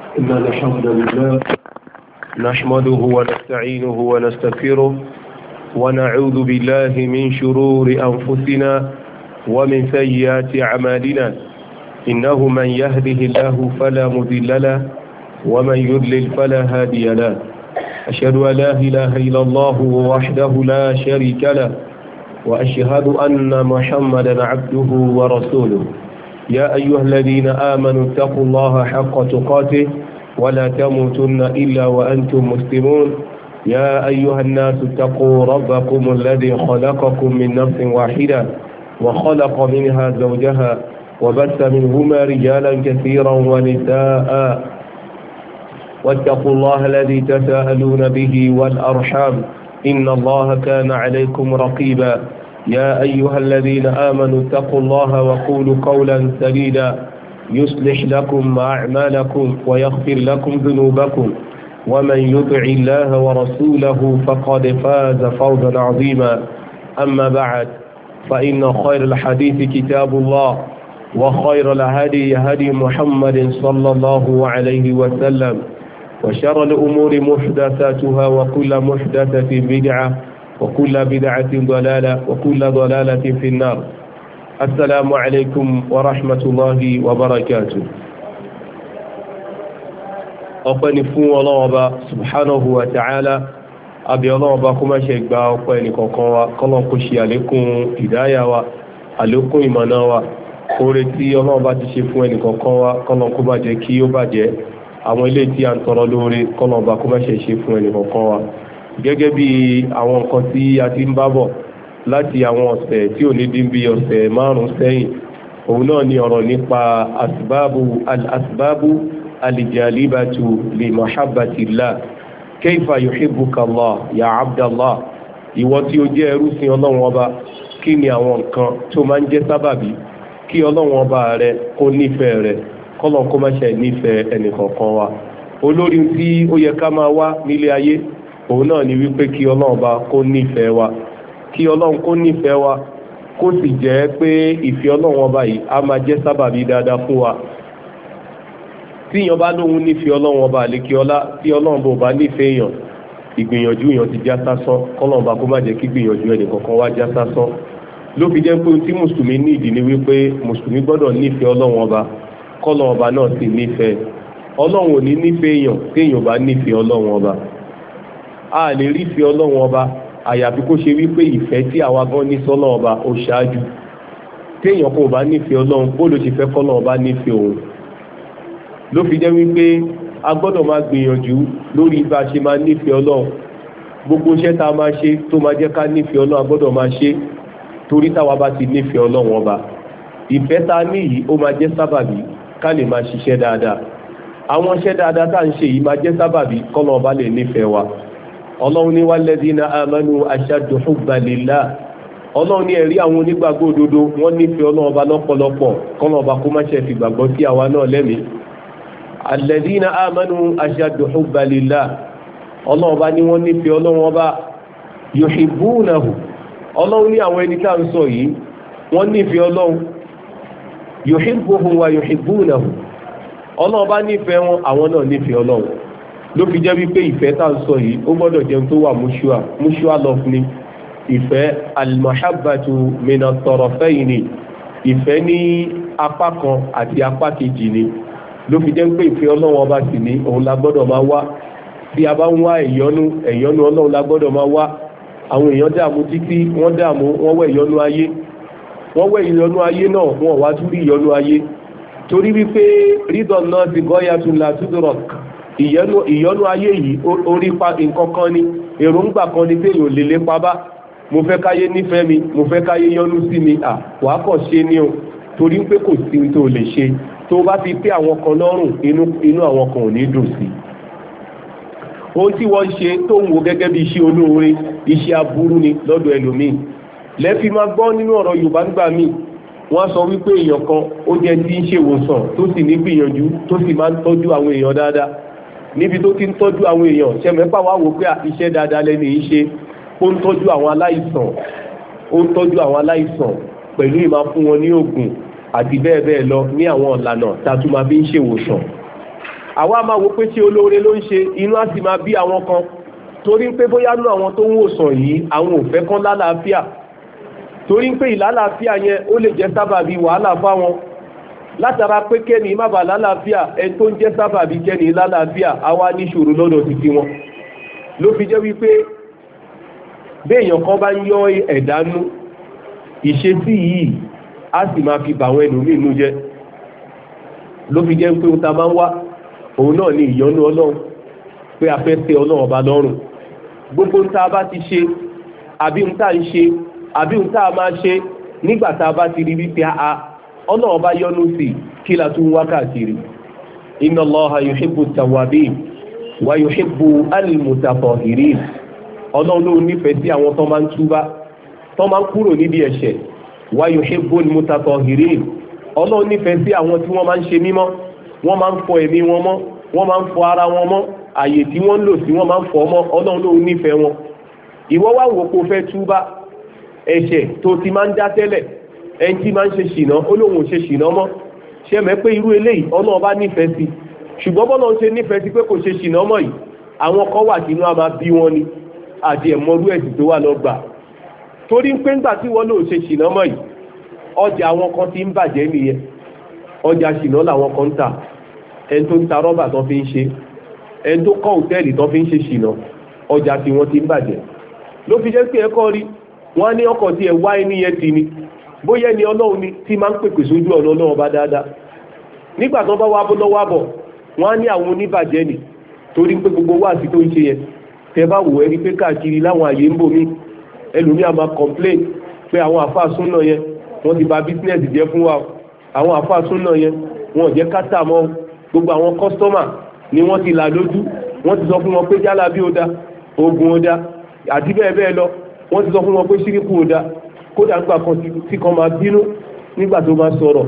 إن الحمد لله نحمده ونستعينه ونستغفره ونعوذ بالله من شرور أنفسنا ومن سيئات أعمالنا إنه من يهده الله فلا مضل له ومن يضلل فلا هادي له أشهد أن لا إله إلا الله وحده لا شريك له وأشهد أن محمدا عبده ورسوله يا أيها الذين آمنوا اتقوا الله حق تقاته ولا تموتن إلا وأنتم مسلمون يا أيها الناس اتقوا ربكم الذي خلقكم من نفس واحدة وخلق منها زوجها وبث منهما رجالا كثيرا ونساء واتقوا الله الذي تساءلون به والأرحام إن الله كان عليكم رقيبا يا أيها الذين آمنوا اتقوا الله وقولوا قولا سديدا يصلح لكم أعمالكم ويغفر لكم ذنوبكم ومن يطع الله ورسوله فقد فاز فوزا عظيما أما بعد فإن خير الحديث كتاب الله وخير الهدي هدي محمد صلى الله عليه وسلم وشر الأمور محدثاتها وكل محدثة بدعة وكل بدعة ضلالة وكل ضلالة في النار. السلام عليكم ورحمة الله وبركاته. ọpẹ́ fún Ọlọ́run Ọba subhanahu wa ta'ala, àbí Ọlọ́run Ọba kó má ṣe gba ọpẹ́ ẹnìkọ̀ọ̀kan wa, kọ́lọ́n kó ṣe àlékún ìdáyà wa, àlékún ìmọ̀nà wa, oore tí Ọlọ́run Ọba ti ṣe fún ẹnìkọ̀ọ̀kan wa, kọ́lọ́n kó má jẹ́ kí ó bàjẹ́, àwọn ilé tí a ń tọrọ lóore kọ́lọ́n Ọba kó má ṣe fún ẹnìkọ̀ọ̀kan wa. Gẹ́gẹ́ bí àwọn nǹkan tí a ti ń bá bọ̀ láti àwọn ọ̀sẹ̀ tí ò ní dín bí ọ̀sẹ̀ márùn-ún sẹ́yìn, òun náà ni ọ̀rọ̀ nípa asbábù alìjàlíbàtù li mahabbatillah kayfa yuhibbuka Allah ya abdallah. Ìwọ tí ó jẹ́ ẹrúsìn Ọlọ́run Ọba, kí ni àwọn nǹkan tó máa ń jẹ́ sábàbí kí Ọlọ́run Ọba rẹ kó nífẹ̀ẹ́ rẹ, kọ́lọ́n kó má ṣe nífẹ̀ẹ́ ẹnìkọ̀ọ̀kan wa. Olórí tí ó yẹ ká máa wá nílé ayé òun náà ni wípé kí Ọlọ́run Ọba kó nífẹ̀ẹ́ wa, kí Ọlọ́run kó nífẹ̀ẹ́ wa, kó sì jẹ́ pé ìfẹ́ Ọlọ́run Ọba yìí á máa jẹ́ sábàbí dáadáa fún wa. tí èèyàn bá lóhun nífẹ̀ẹ́ Ọlọ́run Ọba àlékí ọlá, tí Ọlọ́run bó bá nífẹ̀ẹ́ èèyàn, ìgbìyànjú èèyàn ti já sásán. Kọ́lọ́run Ọba kó má jẹ́ kí gbìyànjú ẹnìkankan wá já sásán. Ló fi jẹ́ pé tí mùsùlùmí ní ìdí ni wípé mùsùlùmí gbọ́dọ̀ nífẹ̀ẹ́ Ọlọ́run Ọba, kọ́lọ́run Ọba náà sì nífẹ̀ẹ́. Ọlọ́run ò ní nífẹ̀ẹ́ èèyàn tí èèyàn bá nífẹ̀ẹ́ Ọlọ́run Ọba. A lè rí ìfẹ́ Ọlọ́run Ọba àyàfi kó ṣe wípé ìfẹ́ tí àwa gan ní sọ́lọ́run Ọba ó ṣáájú. Téèyàn kò bá nífẹ̀ẹ́ Ọlọ́run, bó ló ṣe fẹ́ kọ́lọ́run Ọba nífẹ̀ẹ́ òun? Ló fi jẹ́ wípé a gbọ́dọ̀ máa gbìyànjú lórí bá a ṣe máa nífẹ̀ẹ́ Ọlọ́run. Gbogbo iṣẹ́ tá a máa ṣe tó máa jẹ́ ká nífẹ̀ẹ́ Ọlọ́run a gbọ́dọ̀ máa ṣe, torí táwa bá ti nífẹ̀ẹ́ Ọlọ́run Ọba, ìfẹ́ tá a ní yìí ó máa jẹ́ sábàbí ká lè máa ṣiṣẹ́ dáadáa. Àwọn iṣẹ́ dáadáa tá à ń ṣe yìí máa jẹ́ sábàbí kọ́lọ́run Ọba lè nífẹ̀ẹ́ wa. Ọlọ́run ní walladhina amanu ashaddu hubban lillah. Ọlọ́run ní ẹ̀rí àwọn onígbàgbọ́ òdodo wọ́n nífẹ̀ẹ́ Ọlọ́run Ọba lọ́pọ̀lọpọ̀, kọ́lọ́run Ọba kó má ṣe fi gbàgbọ́ sí àwa náà lẹ́mìí. Alladhina amanu ashaddu hubban lillah. Ọlọ́run Ọba ní wọ́n nífẹ̀ẹ́ Ọlọ́run Ọba yuhibbunahu. Ọlọ́run ní àwọn ẹni tá ń sọ yìí wọ́n nífẹ̀ẹ́ Ọlọ́run, yuhibbuhum wa yuhibbunahu. Ọlọ́run Ọba nífẹ̀ẹ́ wọn, àwọn náà nífẹ̀ẹ́ Ọlọ́run. Ló fi jẹ́ wípé ìfẹ́ tá ń sọ yìí ó gbọ́dọ̀ jẹun tó wà mutual love ni. Ìfẹ́ al-mahabbatu min at-tarafayni, ìfẹ́ ní apá kan àti apá kejì ni. Ló fi jẹ́ pé ìfẹ́ Ọlọ́run Ọba sì ní òun la gbọ́dọ̀ máa wá. Tí a bá ń wá ẹ̀yọ́nú Ọlọ́run la gbọ́dọ̀ máa wá. Àwọn èèyàn dààmú títí wọ́n dààmú, wọ́n wẹ̀ ìyọ́nú ayé, náà wọ́n wá tún rí ìyọ́nú ayé, torí wípé rídọ̀ náà ti gọ́yàtún la tudrak. Ìyọ́nú ayé yìí orí pa nǹkan kan ni, èròǹgbà kan ni pé yóò lè lépa bá. Mo fẹ́ káyé nífẹ̀ẹ́ mi, mo fẹ́ káyé yọ́nú sí mi, wàá kọ̀ ṣe ni o, torí pé kò sí tó lè ṣe. Tó bá fi pé àwọn kan lọ́rùn, inú àwọn kan ò ní dùn sí. Ohun tí wọ́n ṣe tó ń wo gẹ́gẹ́ bí iṣẹ́ olóore, iṣẹ́ aburú ni lọ́dọ̀ ẹlòmíì. Lẹ́fí máa gbọ́ nínú ọ̀rọ̀ Yorùbá ń gbà míì, wọ́n sọ wípé èèyàn kan ó jẹ́ tí ń ṣèwòsàn tó sì ní gbìyànjú tó sì máa ń tọ́jú àwọn èèyàn dáadáa. Níbi tó ti ń tọ́jú àwọn èèyàn, ṣẹ̀mẹ́pà wá wò pé iṣẹ́ dáadáa lẹ́ni yìí ṣe, ó ń tọ́jú àwọn aláìsàn, pẹ̀lú ìmá fún wọn ní oògùn àti bẹ́ẹ̀ bẹ́ẹ̀ lọ ní àwọn ìlànà tàtúmà bí ń ṣèwòsàn. àwa máa wo pé ṣé olóore ló ń ṣe, inú á sì máa bí àwọn kan torí pé bóyá nú àwọn tó ń wòsàn yìí àwọn ò fẹ́ kán lálàáfíà, torí pé ìlàlàáfíà yẹn ó lè jẹ́ sábàbí wàhálà fáwọn, látara pé kẹ́ni má bàa lálàáfíà ẹni tó ń jẹ́ sábàbí kẹ́ni lálàáfíà àwa níṣòro lọ́dọ̀ títí wọn. ló fi jẹ́ wípé béèyàn kan bá ń yọ ẹ̀dánú, ìṣesí yìí á sì máa fi bàwọn ẹlòmíì nú jẹ́. ló fi jẹ́ pé ó ta máa ń wá òun náà ní ìyọ́nú ọlọ́run, pé a fẹ́ tẹ́ ọlọ́run ọba lọ́rùn. gbogbo ń tá a bá ti ṣe àbí ń tá a ń ṣe àbí ń tá a máa ṣe nígbà tá a bá ti rí wípé ọlọ́run bá yọ́nú sí kí la tún wá káàkiri. inna Allaha yuhibbu at-tawwabin wa yuhibbu al-mutatahhirin. ọlọ́run ló nífẹ̀ẹ́ sí àwọn tó máa ń túbá, tó máa ń kúrò níbi ẹ̀ṣẹ̀. wa yuhibbu al-mutatahhirin. ọlọ́run nífẹ̀ẹ́ sí àwọn tí wọ́n máa ń ṣe mímọ́, wọ́n máa ń fọ ẹ̀mí wọn mọ́, wọ́n máa ń fọ ara wọn mọ́, àyè tí wọ́n ń lò sí wọ́n máa ń fọ mọ́. ọlọ́run ló nífẹ̀ẹ́ wọn. ìwọ wá wò kó fẹ́ túbá ẹ̀ṣẹ̀ tó ti máa ń dá tẹ́lẹ̀, ẹni tí máa ń ṣe ṣìnà olóhùn ṣe ṣìnà mọ́, ṣe mẹ́ pé irú eléyìí ọlọ́run bá nífẹ̀ẹ́ sí. ṣùgbọ́n bọ́lá ń ṣe nífẹ̀ẹ́ sí pé kò ṣe ṣìnà mọ́ yìí, àwọn kan wà tí inú á máa bí wọn ni àti ẹ̀mọ́rú ẹ̀sìn tó wà lọ́gbà. torí pé ńgbà tí wọ́n lóò ṣe ṣìnà mọ́ yìí, ọjà àwọn kan ti ń bàjẹ́ nìyẹn. ọjà ṣìnà làwọn kan ń tà, ẹni tó ń ta rọ́bà tó fi ń ṣe, ẹni tó kọ́ òtẹ́ẹ̀lì tó fi ń ṣe ṣìnà, ọjà tí wọ́n ti ń bàjẹ́. ló fi jẹ́ pé ẹ̀kọ́ rí wọ́n á ní ọkọ̀ tí ẹ̀ wá ẹni yẹn ti ni, bóyá ẹni ọlọ́run ni tí máa ń pèpè sójú ọ̀nà ọlọ́run bá dáadáa. nígbà tó bá wá bọ́ lọ́wọ́ àbọ̀ wọ́n á ní àwọn oníbàjẹ́ ni, torí pé gbogbo wáàsí tó ń ṣe yẹn tẹ bá wò ẹni pé káàkiri láwọn àyè ń bòmí ẹlòmí a máa complain pé àwọn àfáà súnà yẹn wọ́n ti bà business jẹ́ fún wa, àwọn àfáà súnà yẹn wọ́n jẹ́ kátà mọ́, gbogbo àwọn customer ni wọ́n ti là lójú, wọ́n ti sọ fún wọn pé jálàbí ó dá, oògùn ó dá àti bẹ́ẹ̀ bẹ́ẹ̀ lọ, wọ́n ti sọ fún wọn pé ṣíríkù ó dá. kódà nígbà kan tí kan máa bínú nígbà tó máa sọ̀rọ̀,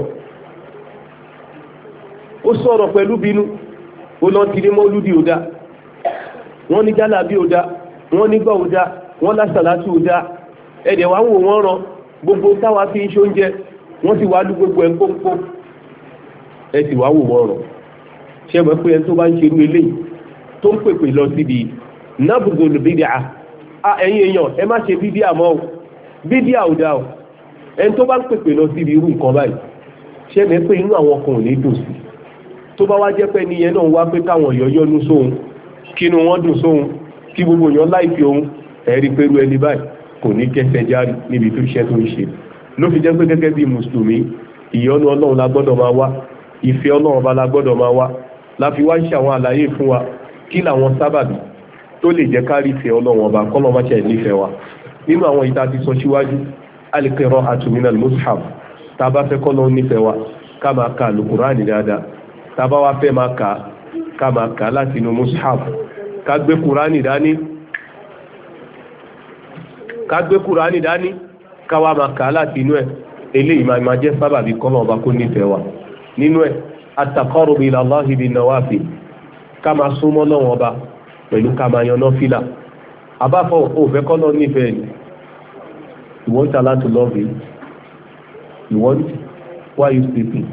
ó sọ̀rọ̀ pẹ̀lú bínú, ó lọ ti ní mọ́lúdì ó dá, wọ́n ní jálàbí ó dá, wọ́n nígbà ó dá, wọ́n lásàlátù ó dá. ẹ̀dẹ̀ wá ń wò wọ́n ràn gbogbo táwa fi ń ṣóúnjẹ, wọ́n ti wá lú gbogbo ẹ̀ pọ́npọ́n, ẹ sì wá wò wọ́n ràn. ṣé ẹ mọ̀ pé ẹni tó bá ń ṣerú eléyìí tó ń pèpè lọ síbi nabdul bid'ah, ẹ̀yin èèyàn ẹ má ṣe bídíà mọ́ o, bídíà ò dá o. ẹni tó bá ń pèpè lọ síbi irú nǹkan báyìí, ṣé ẹ pé inú àwọn kan ò ní dùn sí, tó bá wá jẹ́ pé nìyẹn náà wá pé káwọn èèyàn yọ́nú sóhun, kínú wọn dùn sóhun, kí gbogbo èèyàn láìpẹ́ òun, ẹ̀rí pẹ̀lú ẹni báyìí kò ní kẹsẹ̀ járí níbi tó iṣẹ́ tó ń ṣe. ló fi jẹ́ pé gẹ́gẹ́ bí mùsùlùmí, ìyọ́nú ọlọ́run la gbọ́dọ̀ máa wá, ìfẹ́ ọlọ́run ọba la gbọ́dọ̀ máa wá. la fi wá ń ṣe àwọn àlàyé fún wa kí làwọn sábàbí tó lè jẹ́ kárí ìfẹ́ ọlọ́run ọba kọ́lọ́ má ṣe nífẹ̀ẹ́ wa. nínú àwọn ìta ti sọ síwájú, al-qira'atu min al-mushaf, tá a bá fẹ́ kọ́lọ́ nífẹ̀ẹ́ wa ká máa ka al-Qur'ani dáadáa, tá a bá wá fẹ́ máa kà ká máa kà láti inú mushaf, ká gbé Qur'ani dání, ká wá máa kà láti inú ẹ̀. eléyìí máa jẹ́ sábàbí kọ́lọ́ ọba kó nífẹ̀ẹ́ wa. nínú ẹ̀ at-taqarrub ila Allahi bin-nawafil, ká máa súnmọ́ lọ́wọ́ ọba pẹ̀lú ká máa yan náfìlà. àbáfọ̀ òfẹ́ kọ́lọ́ nífẹ̀ẹ́ ni, you want Allah to love you, you want, why you sleeping?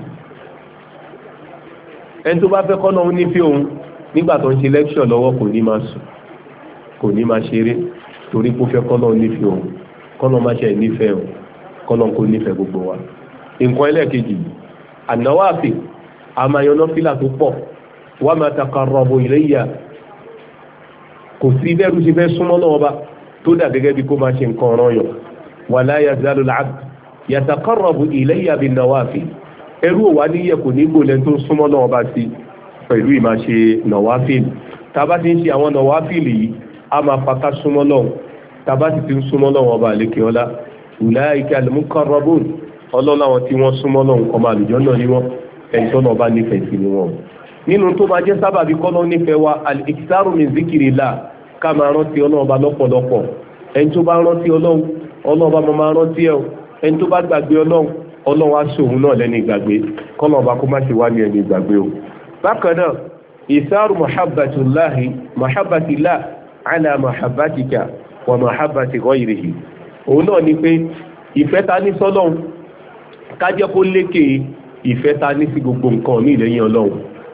ẹni tó bá fẹ́ kọ́lọ́ òun nífẹ̀ẹ́ òun nígbà tó ń ṣe lecture lọ́wọ́ kò ní máa sùn, kò ní máa ṣeré, torí kó fẹ́ kọ́lọ́ nífẹ̀ẹ́ òun. kọ́lọ́ má ṣe nífẹ̀ẹ́ òun, kọ́lọ́ kó nífẹ̀ẹ́ gbogbo wa. nǹkan ẹlẹ́ẹ̀kejì, an-nawafil, àmàyàn náfìlà tó pọ̀, wa ma taqarrabu ilayya, kò sí bẹ́ẹ̀rù ṣe fẹ́ súnmọ́ náà ọba tó dà gẹ́gẹ́ bí kó máa ṣe nǹkan ọ̀ràn yàn. wala yazalu al-abd yataqarrabu ilayya bin-nawafil, ẹrú òwà níyẹ kò ní gbòlẹ̀ tó súnmọ́ náà ọba sí pẹ̀lú ìmá ṣe nawafil. tàbá ti ń ṣe àwọn nawafil yìí a máa faka súnmọ́ náà, tàbá ti ń súnmọ́ náà ọba àlékè ọlá. ulaika al-muqarrabun, ọlọ́lá wọn tí wọ́n súnmọ́ náà ọmọ àlùjànnà ni wọ́n, ẹni tó náà bá nífẹ̀ẹ́ sí ni wọ́n. nínú tó máa jẹ́ sábàbí kọ́lọ́ nífẹ̀ẹ́ wa, al-iktharu min zikrillah, ká máa rántí ọlọ́run ọba lọ́pọ̀lọpọ̀. ẹni tó bá rántí ọlọ́run, ọlọ́run ọba máa rántí ẹ̀. ẹni tó bá gbàgbé ọlọ́run, ọlọ́run á ṣe òun náà lẹ́ni ìgbàgbé. kọ́lọ́ ọba kó má ṣe wá ní ẹni ìgbàgbé o. bákan náà, ìsáàrù mahabbatillah ala mahabbatika wa mahabbati ghayrihi, òun náà ni pé ìfẹ́ ta ní sọ́lọ́run ká jẹ́ kó lékè ìfẹ́ ta ní sí gbogbo nǹkan ní ìlẹ́yìn ọlọ́run.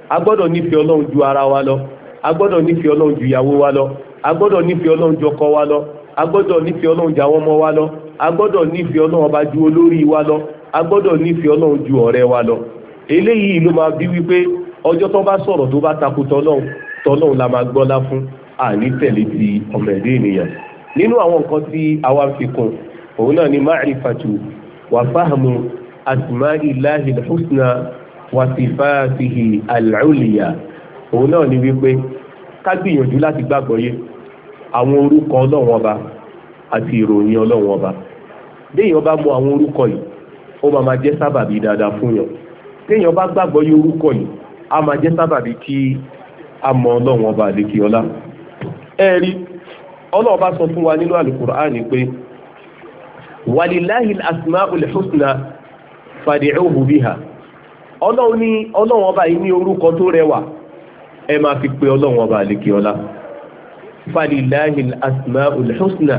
a gbọ́dọ̀ nífẹ̀ẹ́ ọlọ́run ju ara wa lọ, a gbọ́dọ̀ nífẹ̀ẹ́ ọlọ́run ju ìyàwó wa lọ, a gbọ́dọ̀ nífẹ̀ẹ́ ọlọ́run ju ọkọ wa lọ, a gbọ́dọ̀ nífẹ̀ẹ́ ọlọ́run ju àwọn ọmọ wa lọ, a gbọ́dọ̀ nífẹ̀ẹ́ ọlọ́run ọba ju olórí wa lọ, a gbọ́dọ̀ nífẹ̀ẹ́ ọlọ́run ju ọ̀rẹ́ wa lọ. Eléyìí ló máa bí wípé ọjọ́ tó bá sọ̀rọ̀ tó bá takò tọ́lọ́run la máa gbọ́lá fún, àní tẹ̀lé ti ọmọ ẹ̀dẹ́ ènìyàn. Nínú àwọn nǹkan tí àwa fi kún òun náà ni ma'rifatu wa fahmu asma'illahi al-husna wa sifatihi al-ulya. Òun náà ni wípé ká gbìyànjú láti gbàgbọ́ yé àwọn orúkọ ọlọ́run ọba àti ìròyìn ọlọ́run ọba. Béèyàn bá mọ àwọn orúkọ yìí ó máa jẹ́ sábàbí dáadáa fún yàn. Téèyàn bá gbàgbọ́ yé orúkọ yìí a máa jẹ́ sábàbí kí a mọ ọlọ́run ọba àdékì ọlá. Ẹ̀rí ọlọ́run bá sọ fún wa nínú Al-Qur'ani pé walillahil asma'ul husna fad'uhu biha. Ọlọ́run ọba yìí ní orúkọ tó rẹwà, ẹ máa fi pe ọlọ́run ọba àdékì ọlá. Falillahil asma'ul husna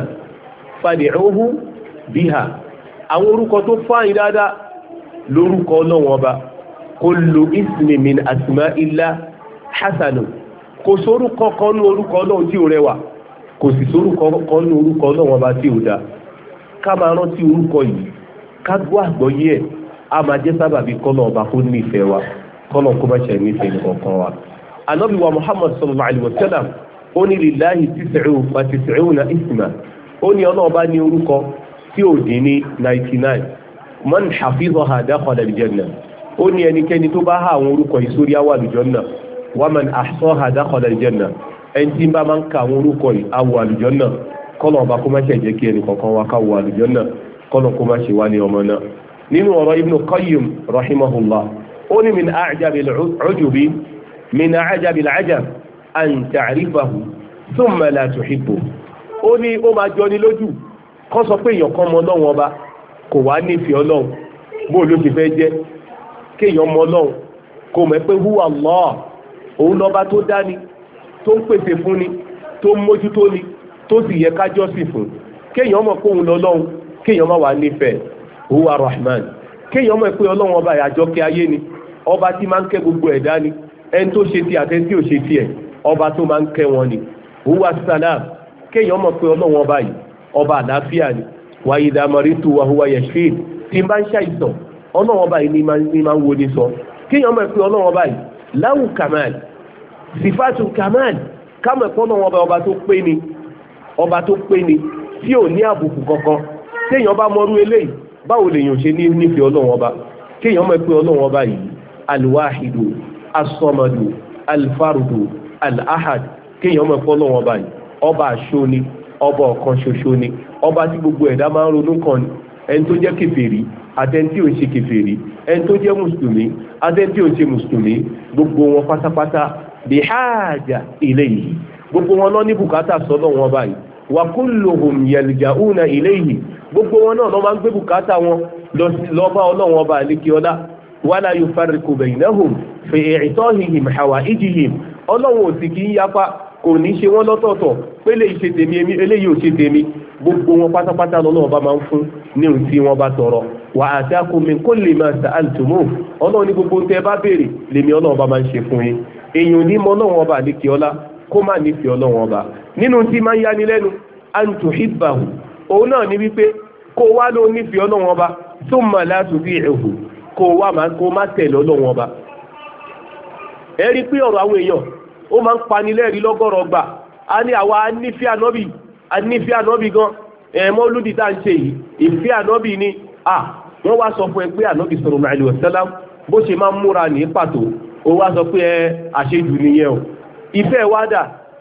fad'uhu biha. Àwọn orúkọ tó fáyín dáadáa lórúkọ ọlọ́run ọba. Kullu ismi min asma'illah hasanun. Kò sórúkọ kan ní orúkọ ọlọ́run tí ó rẹwà, kò sì sórúkọ kan ní orúkọ ọlọ́run ọba tí ó dá. Ká máa rántí orúkọ yìí, ká gbọ́ àgbọ́yé ẹ̀, a máa jẹ́ sábàbí kọ́nà ọba kó nífẹ̀ẹ́ wa, kọ́nà kó má ṣe nífẹ̀ẹ́ nìkankan wa. Ànábì wa Muhammad sallallahu alaihi wasallam ó ní lillahi tis'una isma. Ó ní ọlọ́ọ̀bá ní orúkọ tí ò dín ní 99. Man hafizaha dakhala al-jannah. Ó ní ẹnikẹ́ni tó bá há àwọn orúkọ yìí sórí àwọ̀ àlùjànnà. Wa man ahsaha dakhala al-jannah. Ẹni tí bá máa ń ka àwọn orúkọ yìí àwọ̀ àlùjànnà, kọ́nà ọba kó má ṣe jẹ́ kí ẹnì kankan wa ká wọ àlùjànnà, kọ́nà kó má ṣe wá ní ọmọ náà. Nínú ọ̀rọ̀ Ibn Qayyim rahimahullah, ó ní min a'jabil ujubi min a'jabil ajab an ta'rifahu thumma la tuhibbu. Ó ní ó máa jọ ní lójú kó sọ pé èèyàn kan mọ Ọlọ́run ọba kò wá nífẹ̀ẹ́ Ọlọ́run, bó ló ti fẹ́ jẹ́ kéèyàn mọ Ọlọ́run kò mọ̀ pé huwa Allah, òun lọ́ba tó dání, tó ń pèsè fún ni, tó ń mójútó ni, tó sì yẹ ká jọ́sìn fún. Kéèyàn mọ̀ pé òun lọ́lọ́run, kéèyàn má wà nífẹ̀ẹ́ huwa Rahman. Kéèyàn mọ̀ pé Ọlọ́run ọba àjọkẹ́ ayé ni, ọba tí máa ń kẹ́ gbogbo ẹ̀dá ni, ẹni tó ṣe ti àtẹ́ntí ò ṣe tiẹ̀, ọba tó máa ń kẹ́ wọn ni. Huwa Salam. Kéèyàn mọ̀ pé Ọlọ́run ọba yìí ọba àlàáfíà ni. Wa idha maritu wa huwa yashfin. Tí n bá ń ṣàìsàn Ọlọ́run ọba yìí ni máa ń wo ní sọ. Kéèyàn mọ̀ pé Ọlọ́run ọba yìí lahu kamal, sifatu kamal. Ká mọ̀ pé Ọlọ́run ọba tó pé ni, ọba tó pé ni tí ò ní àbùkù kankan. Téèyàn bá mọrú eléyìí, báwo lèèyàn ṣe ní nífẹ̀ẹ́ Ọlọ́run ọba? Kéèyàn mọ̀ pé Ọlọ́run ọba yìí alwahidu as-samadu al-fardu al-ahad. Kéèyàn mọ̀ pé Ọlọ́run ọba yìí ọba àṣọ ni, ọba ọ̀kan ṣoṣo ni, ọba tí gbogbo ẹ̀dá máa ń ronú kan ni. Ẹni tó jẹ́ kèfèrí àtẹni tí ò ṣe kèfèrí, ẹni tó jẹ́ mùsùlùmí àtẹni tí ò ṣe mùsùlùmí, gbogbo wọn pátápátá bihaja ilayhi. Gbogbo wọn lọ ní bùkátà sọ́dọ̀ wọn báyìí. Wa kulluhum yalja'una ilayhi. Gbogbo wọn náà lọ máa ń gbé bùkátà wọn lọ bá Ọlọ́run ọba àlékí ọlá. Wala yufarriqu baynahum fi i'tahihim hawaijihim. Ọlọ́run ò sì kí ń yapa, kò ní ṣe wọ́n lọ́tọ̀ọ̀tọ̀ pé eléyìí ṣe tèmi, eléyìí ò ṣe tèmi. Gbogbo wọn pátápátá lọ́lọ́run ọba máa ń fún ní ohun tí wọ́n bá tọrọ. Wa atakum min kulli ma sa'altumuh. Ọlọ́run ní gbogbo tẹ́ bá béèrè lèmi Ọlọ́run ọba máa ń ṣe fún yín. Èèyàn ní mọ Ọlọ́run ọba àlékí ọlá kó má nífẹ̀ẹ́ Ọlọ́run ọba. Nínú tí máa ń yáni lẹ́nu an tuhibbahu, òun náà ní wípé kó wá ló nífẹ̀ẹ́ Ọlọ́run ọba thumma la tuti'uhu, kó má tẹ̀lé Ọlọ́run ọba. Ẹ rí pé ọ̀rọ̀ àwọn èèyàn ó máa ń panilẹ́rìí lọ́gọ́rọ̀ gbà. A ní àwa nífẹ̀ẹ́ ànọ́bì gan, Mọ́lúdì tá ń ṣe yìí ìfẹ́ ànọ́bì ni. Wọ́n wá sọ fún ẹ pé ànọ́bì sallallahu alaihi wasallam bó ṣe máa ń múra ní pàtó, ó wá sọ pé àṣejù nìyẹn o. Ìfẹ́ wádà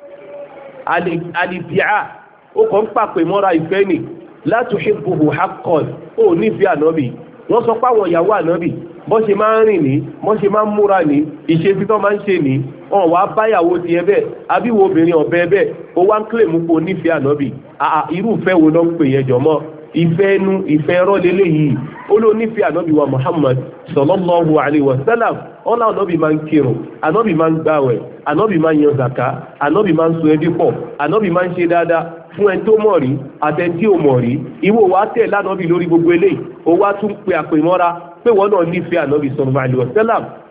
alìbíà, ó kàn ń pàpè mọ́ra ìfẹ́ nì. La tuhibbuhu haqqan, ó nífẹ̀ẹ́ ànọ́bì. Wọ́n sọ pé àwọn ìyàwó ànọ́bì bọ́ ṣe máa ń rìn ní, bọ́ ṣe máa ń múra ní, ìṣesí tó máa ń ṣe ní, ọ̀n wá báyàwó ti ẹbẹ̀, àbíwo obìnrin ọ̀bẹ ẹbẹ̀, ó wá ń kílè mú po nífẹ̀ẹ́ ànọ́bì. Irúfẹ́ wo ló ń pè yẹn jọmọ́? Ìfẹ́ ẹnu, ìfẹ́ ẹ̀rọ lélẹ̀ yìí. Ó ló nífẹ̀ẹ́ ànọ́bì wa Muhammad sallallahu alaihi wasallam. Ọlá ànọ́bì máa ń kírun, ànọ́bì máa ń gbàwẹ̀, ànọ́bì máa ń yan zaka, ànọ́bì máa ń so ẹbí pọ̀, ànọ́bì máa ń ṣe dáadáa fún ẹni tó mọ̀ rí àtẹni tí ò mọ̀ rí. Ìwọ wá tẹ̀ lánàbì lórí gbogbo eléyìí, ó wá tún pe àpèmọ́ra pé wọ́n náà nífẹ̀ẹ́ ànọ́bì sallallahu alaihi wasallam.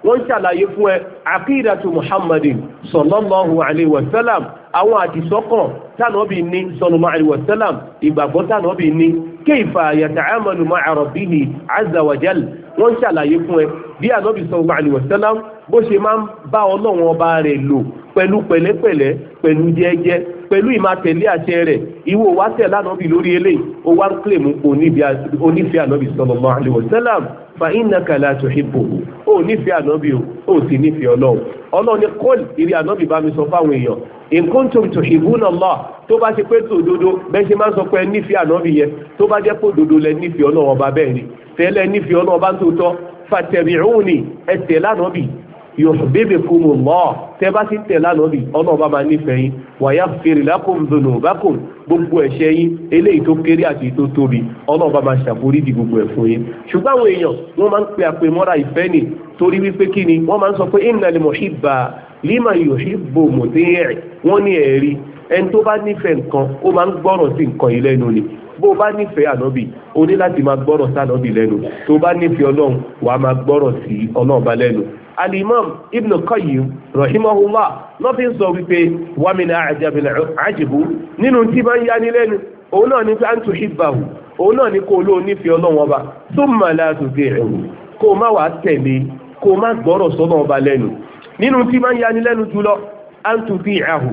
wọ́n ṣàlàyé fún ẹ aqidatu Muhammadin sallallahu alayhi wa sallam àwọn àdìsọ́kàn tánàbí ní sallallahu alayhi wa sallam ìgbàgbọ́ tánàbí ní kayfa yata'amalu ma'a rabbihi azza wa jal wọ́n ṣàlàyé fún ẹ bí ànábì sallallahu alayhi wa sallam bó ṣe máa ń bá ọlọ́run ọba rẹ̀ lò pẹ̀lú pẹ̀lẹ́pẹ̀lẹ́ pẹ̀lú jẹ́jẹ́ pẹ̀lú ìmátẹ̀lé àṣẹ rẹ̀ ìwọ wá tẹ̀ lánàbì lórí eléyìí ó wá ń kílèmù onífẹ́ ànábì sallallahu alayhi wa sallam fa innaka la tuhibbuhu ó nífẹ́ ànábì ó sì nífẹ́ ọlọ́run ní kọ́l ìrí ànábì bá mi sọ fáwọn èèyàn in kuntum tuhibbuna Allah tó bá ṣe pé tòdodo bẹ́ẹ̀ ṣe máa ń sọ pé nífẹ́ ànábì yẹn tó bá jẹ́ pé òdodo lẹ nífẹ́ ọlọ́run ọba bẹ́ẹ̀ ni tẹ́lẹ̀ nífẹ́ ọlọ́run ọba tó tọ́ fattabi'uni ẹ tẹ̀ lánàbì yuhbibkumullah tẹ́ bá ti tẹ̀ lánàbì ọlọ́run ọba máa nífẹ̀ẹ́ yín wa yaghfir lakum dhunubakum gbogbo ẹ̀ṣẹ̀ yín eléyìí tó kéré àti tó tóbi ọlọ́run ọba máa ṣàforíjì gbogbo ẹ̀ fún yín ṣùgbọ́n àwọn èèyàn wọ́n máa ń pe àpèmọ́ra ìfẹ́ ni torí wípé kí ni wọ́n máa ń sọ pé innal muhibba liman yuhibbu muti'i wọ́n ní ẹ̀rí ẹni tó bá nífẹ̀ẹ́ nǹkan ó máa ń gbọ́rọ̀ sí nǹkan yìí lẹ́nu ni bó bá nífẹ̀ẹ́ ànábì o ní láti máa gbọ́rọ̀ sí ànábì lẹ́nu tó bá nífẹ̀ẹ́ ọlọ́run wàá máa gbọ́rọ̀ sí ọlọ́run bá lẹ́nu. Al-Imam Ibn Qayyim rahimahullah lọ́fíìn sọ wípé wa min àjẹbù nínú tí máa ń yá ní lẹ́nu òun náà ní an tuhibbahu òun náà ní kó ló nífẹ̀ẹ́ ọlọ́run ọba thumma la tuti'hu kó má wàá tẹ̀lé kó má gbọ́rọ̀ sọ́nà ọba lẹ́nu nínú tí máa ń yá ní lẹ́nu jùlọ an tuti'hu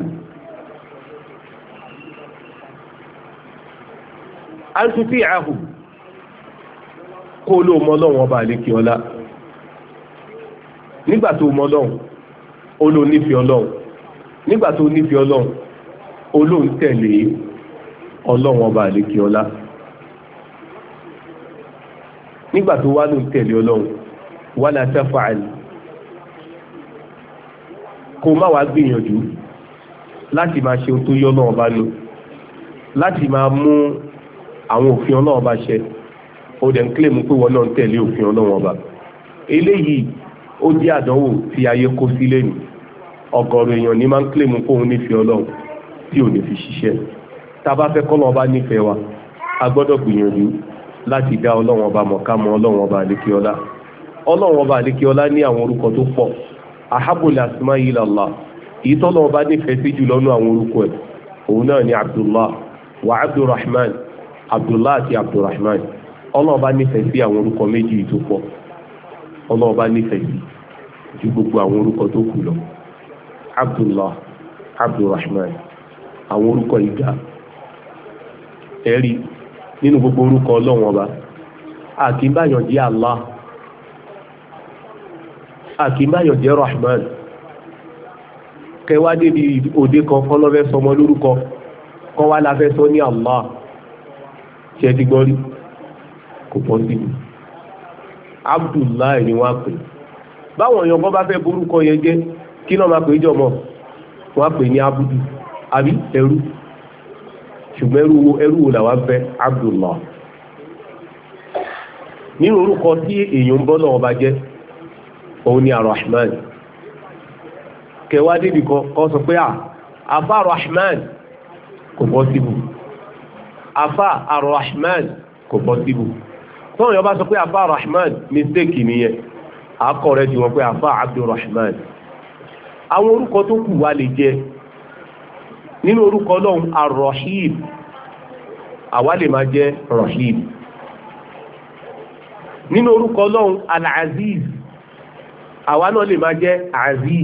àhù kó ló mọ Ọlọ́run ọba àlékè ọlá nígbà tó mọ Ọlọ́run ó ló nífẹ̀ẹ́ Ọlọ́run nígbà tó nífẹ̀ẹ́ Ọlọ́run ó ló ń tẹ̀lé Ọlọ́run ọba àlékè ọlá nígbà tó wá ló ń tẹ̀lé Ọlọ́run wala taf'al kó má wá gbìyànjú láti máa ṣe ohun tó yọ Ọlọ́run ọba lò láti máa mú àwọn òfin Ọlọ́run bá ṣe ó dẹ̀ ń kílèmù pé wọ́n náà ń tẹ̀lé òfin Ọlọ́run ọba eléyìí ó jẹ́ àdánwò tí ayé kó sí lẹ́nu ọ̀gọ̀rọ̀ èèyàn ní máa ń kílèmù pé òun nífẹ̀ẹ́ Ọlọ́run tí ò ní fi ṣiṣẹ́ tá a bá fẹ́ k'Ọlọ́run ọba nífẹ̀ẹ́ wa a gbọ́dọ̀ gbìyànjú láti dá Ọlọ́run ọba mọ̀ ká mọ Ọlọ́run ọba àlékè ọlá Ọlọ́run ọba àlékè ọlá ní àwọn orúkọ tó pọ̀ ahabul asma'i ilallah èyí tọ́lọ́run ọba nífẹ̀ẹ́ sí jù lọ́nà àwọn orúkọ ẹ̀ òun náà ní Abdullah wa Abdurrahman Abdullah àti Abdurrahman ọlọ́ọ̀bá nífẹ̀ẹ́ sí àwọn orúkọ méjì tó pọ̀ ọlọ́ọ̀bá nífẹ̀ẹ́ sí ju gbogbo àwọn orúkọ tó kù lọ Abdullah Abdurrahman àwọn orúkọ ìgbà ẹ̀rí nínú gbogbo orúkọ ọlọ́wọ́n ọba àkínbáyàn jẹ́ Allah àkínbáyàn jẹ́ Rahman kẹwàá débi òde kan kọ́lọ́fẹ́ sọmọ lórúkọ kọ́ wá la fẹ́ sọ ní Allah ṣe ti gbọ́ rí kò pọ̀ sí i Abdullahi ni wọ́n á pè báwọn èèyàn kan bá fẹ́ borúkọ yẹn jẹ́ kí náà máa pè é jọmọ wọ́n á pè ní abudu àbí ẹrú ṣùgbọ́n ẹrú wo làwọn fẹ́ Abdullahi nínú orúkọ tí èèyàn ń bọ́ náà ọba jẹ́ òun ni Ar-Rahman kẹwàá débi kan kọ́ sọ pé àfa Rahman kò bọ́ síbù afa Ar-Rahman kò bọ́ síbù tọ́wọ́n yọ bá sọ pé afa Ar-Rahman mistake nìyẹn àkọrẹ́ tí wọ́n pé afa Abdurrahman àwọn orúkọ tó kù wá lè jẹ nínú orúkọ Ọlọ́run Ar-Rahim àwa lè máa jẹ́ Rahim nínú orúkọ Ọlọ́run Al-Aziz àwa náà lè máa jẹ́ Aziz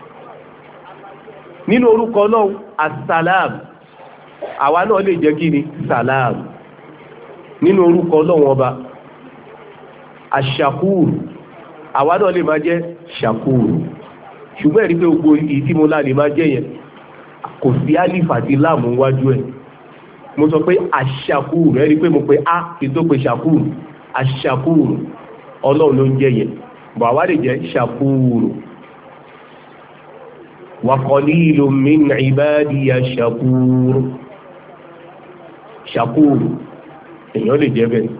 nínú orúkọ Ọlọ́run As-Salam àwa náà lè jẹ́ kí ni Salam nínú orúkọ Ọlọ́run ọba Ash-Shakur àwa náà lè máa jẹ́ Shakur ṣùgbọ́n ẹ̀rí pé gbogbo ìtìmọ́lá lè máa jẹ́ yẹn kò sí alif àti láàmù wájú ẹ̀ mo sọ pé Ash-Shakur ẹ̀rí pé mo pe a kì í tó pe Shakur Ash-Shakur Ọlọ́run ló ń jẹ́ yẹn bọ̀ àwa lè jẹ́ Shakur wa qalilun min ibadiya Shakur Shakur èèyàn lè jẹ́ bẹ́ẹ̀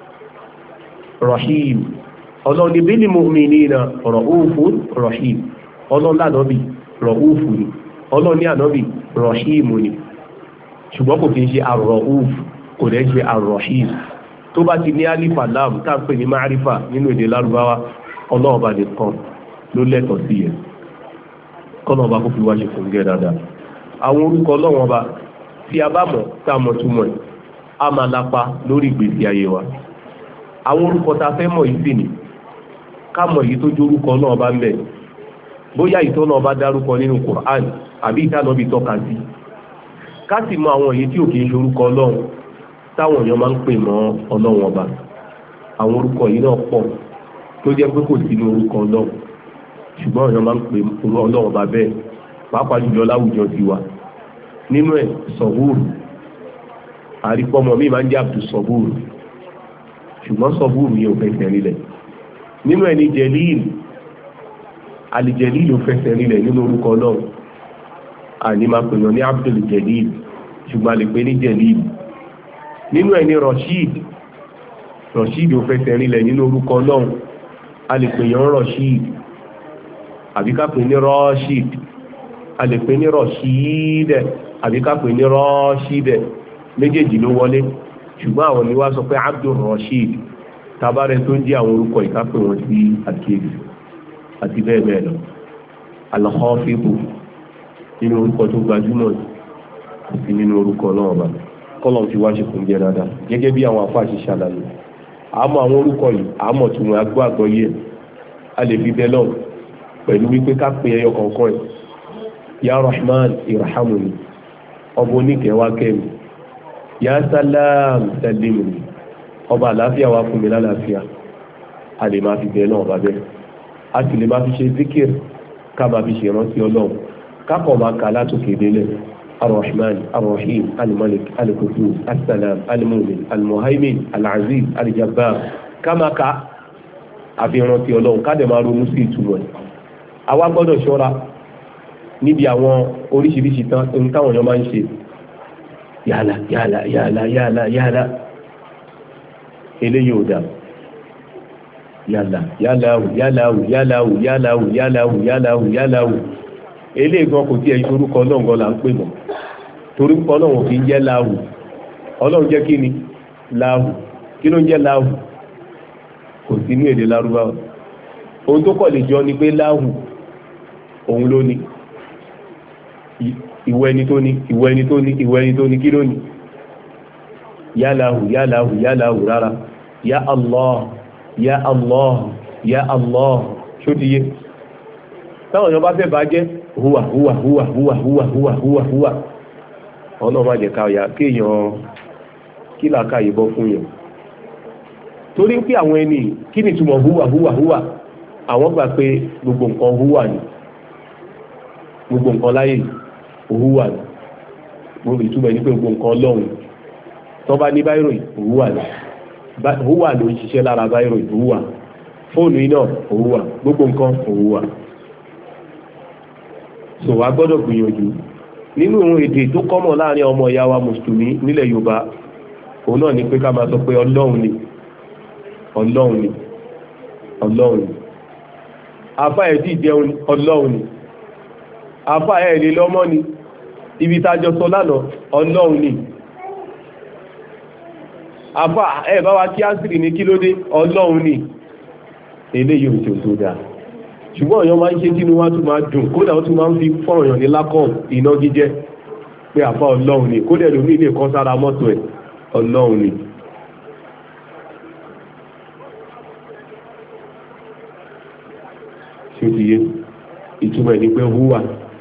Rahim Ọlọ́run ní bil mu'minina ra'ufun Rahim Ọlọ́run lánàbì ra'ufu ni Ọlọ́run ní ànábì Rahim ni ṣùgbọ́n kò kí ń ṣe ar-ra'uf kò dẹ̀ ṣe ar-Rahim tó bá ti ní alif lam tá à ń pè ní márífà nínú èdè lárúbáwá Ọlọ́run bá nìkan ló lẹ́tọ̀ọ́ sí yẹn kọ́nà ọba kó fi wá ṣe fún gẹ́ dáadáa. àwọn orúkọ ọlọ́run ọba tí a bá mọ̀ tá a mọ̀ túmọ̀ ẹ̀ á máa lápa lórí ìgbésí ayé wa. àwọn orúkọ tá a fẹ́ mọ̀ yìí sì ni ká mọ̀ èyí tó jórúkọ náà ọba ń bẹ̀ bóyá ìtọ́ náà ọba dárúkọ nínú Qur'an àbí ìtànà bí tọ́ka sí. ká sì mọ̀ àwọn èyí tí ò kì í ṣorúkọ ọlọ́run táwọn èèyàn máa ń pè mọ́ ọlọ́run ọba. àwọn orúkọ yìí náà pọ̀ tó jẹ́ pé kò sínú orúkọ ọlọ́run ṣùgbọ́n èèyàn máa ń pè ọlọ́run ọba bẹ́ẹ̀ pàápàá jùlọ láwùjọ tiwa. nínú ẹ̀ sọ̀búrù àrípọ́mọ mi máa ń jẹ́ Abdul sọ̀búrù ṣùgbọ́n sọ̀búrù yẹn ò fẹsẹ̀ rinlẹ̀. nínú ẹ̀ ní jẹ̀líl alìjẹ̀líl ò fẹsẹ̀ rinlẹ̀ nínú orúkọ ọlọ́run àní máa pè ní Abdul jẹ̀líl ṣùgbọ́n a lè pè ní jẹ̀líl. nínú ẹ̀ ní Rashid ò fẹsẹ̀ rinlẹ̀ nínú orúkọ ọlọ́run a lè pè yàn Rashid àbí ká pè ní Rashid a lè pè ní Rashid àbí ká pè ní Rashid méjèèjì ló wọlé ṣùgbọ́n àwọn ni wá sọ pé Abdul Rashid tabarẹ tó ń jẹ́ àwọn orúkọ ìkápẹ́ wọn sí àkíyèsí àti bẹ́ẹ̀ bẹ́ẹ̀ lọ. Al-Khafidu nínú orúkọ tó gbajúmọ̀ àti nínú orúkọ náà ọba kọ́lọ̀ fi wá ṣe fún jẹ́ dáadáa gẹ́gẹ́ bí àwọn afọ àṣìṣe àlàyé àmọ́ àwọn orúkọ yìí àmọ́ tí wọ́n agbó àgbọ́yé a lè fi bẹ́ẹ̀ lọ́wọ́ pẹ̀lú wípé ká pè ẹyọ kọ̀ọ̀kan ẹ̀ ya Rahman irhamuni ọba oníkẹwàá kẹ́mi ya Salam salimuni ọba àlàáfíà wá fún mi lálàáfíà a lè máa fi bẹ́ẹ̀ náà ọba bẹ́ẹ̀ a sì lè máa fi ṣe zikir ká máa fi ṣe ìrántí ọlọ́run kápọ̀ máa kà látòkè délẹ̀ arrahman arrahim alimalik alikudus asalam alimumin almuhaimin alaziz alijabbar ká máa ka àfi ìrántí ọlọ́run ká dẹ̀ máa ronú sí ìtumọ̀ ẹ̀. àwa gbọ́dọ̀ ṣọ́ra níbi àwọn oríṣiríṣi ohun táwọn èèyàn máa ń ṣe yálà yálà yálà yálà yálà eléyìí ò dà yálà yálàwù yálàwù yálàwù yálàwù yálàwù yálàwù yálàwù eléyìí gan kò tí ẹ orúkọ ọlọ́run gan là ń pè mọ́ torí ọlọ́run fi ń jẹ́ láwù ọlọ́run jẹ́ kí ni láwù kí ló ń jẹ́ láwù kò sí ní èdè lárúbáwá ohun tó kọ̀ lè jọ ni pé láwù òun ló ní ìwọ ẹni tó ní ìwọ ẹni tó ní ìwọ ẹni tó ní kí ló ní yálàwù yálàwù yálàwù rárá ya Allah ya Allah ya Allah ṣó ti yé táwọn èèyàn bá fẹ́ bá jẹ́ húwà húwà húwà húwà húwà húwà húwà húwà ọ̀nà máa jẹ́ káyà kéèyàn kí làákà yìí fún yàn torí pé àwọn ẹni kí ni túmọ̀ húwà húwà húwà àwọn gbà pé gbogbo nǹkan húwà ni gbogbo nǹkan láyé húwà ni gbogbo ìtumọ̀ ní pé gbogbo nǹkan ọlọ́run tó bá ní báyìí húwà ni húwà ló ń ṣiṣẹ́ lára báyìí húwà fóònù iná húwà gbogbo nǹkan húwà so wa gbọ́dọ̀ gbìyànjú nínú ohun èdè tó kọ́mọ̀ láàrin ọmọ ìyá wa mùsùlùmí nílẹ̀ Yorùbá òun náà ni pé ká máa sọ pé ọlọ́run ni ọlọ́run ni ọlọ́run ni afá ẹ̀ tí jẹun ọlọ́run ni afá ẹ̀ lè lọ́mọ ni ibi tájọ sọ lánàá ọlọ́run ni afá ẹ̀ bá wa kí ásìrì ní kílódé ọlọ́run ni eléyìí ò tó dáa ṣùgbọ́n èèyàn máa ń ṣe tínú wá tún máa dùn kódà ó tún máa ń fi fọ́ọ̀yàn ní lákọ̀ọ́ iná jíjẹ́ pé àfa ọlọ́run ni kódà lómi ilé kan sára mọ́tò ẹ̀ ọlọ́run ni. ṣé ó ti yé ìtumọ̀ ẹ̀ ní pé húwà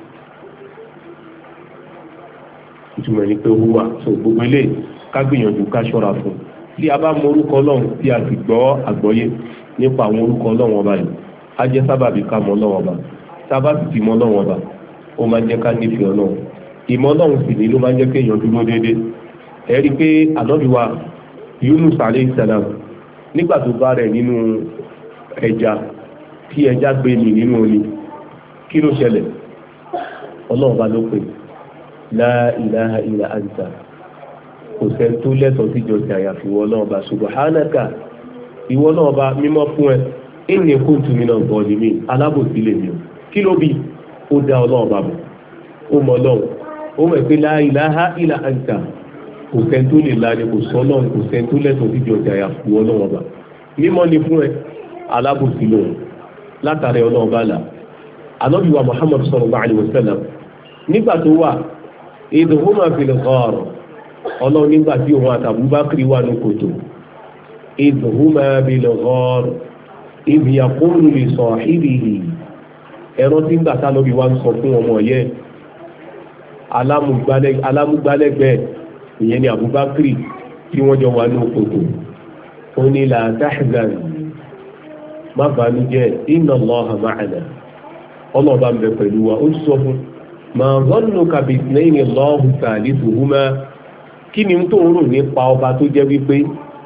ìtumọ̀ ẹ̀ ní pé húwà so gbogbo ilé ká gbìyànjú ká ṣọ́ra fún tí a bá mọ orúkọ ọlọ́run tí a sì gbọ́ àgbọ́yé nípa àwọn orúkọ ọlọ́run ọba yìí a jẹ́ sábàbí ká mọ̀ Ọlọ́run Ọba sábà sì ti mọ̀ Ọlọ́run Ọba ó máa ń jẹ́ ká nífẹ̀ẹ́ Ọlọ́run ìmọ̀ Ọlọ́run sì ní ló máa ń jẹ́ kéèyàn dúró déédéé ẹ rí i pé ànábì wa Yunus alayhi salam nígbà tó bá rẹ̀ nínú ẹja tí ẹja gbé mì nínú omi kí ló ṣẹlẹ̀ Ọlọ́run Ọba ló pè la ilaha illa anta kò sẹ́ni tó lẹ́tọ̀ọ́ síjọ ti àyàfi ìwọ Ọlọ́run Ọba subhanaka ìwọ Ọlọ́run Ọba mímọ́ fún ẹ inni kuntu minaz zalimin alábòsí lè mi o kí ló bí ó dá ọlọ́run bá bọ̀ ó mọ ọlọ́run ó mọ̀ pé la ilaha illa anta kò sẹ́ni tó lè láni kò sọ ọlọ́run kò sẹ́ni tó lẹ́tọ̀ọ́ sí ìjọba àyàfi ọlọ́run ọba mímọ́ ni fún ẹ alábòsí lòun látàrí ọlọ́ọ̀bá là Ànábì wa Muhammad sallallahu alaihi wasallam nígbà tó wà idhuma fil ghar ọlọ́run nígbà tí òun àti Abubakar wà ní kòtò idhuma bil ghar idh yaqulu li sahibihi ẹ̀rọ tí ń gbà tá lóbi wá ń sọ fún ọmọ yẹ alámúgbálẹ́gbẹ̀ẹ́ ìyẹn ni Abubakar tí wọ́n jọ wà ní kòtò ó ní la tahzan má bànújẹ́ inna Allaha ma'ana ọlọ́ọ̀bá ń bẹ pẹ̀lú wa ó sọ fún ma zannuka bithnayni Allahu thalithuhuma kí ni tó ń rò nípa ọba tó jẹ́ wípé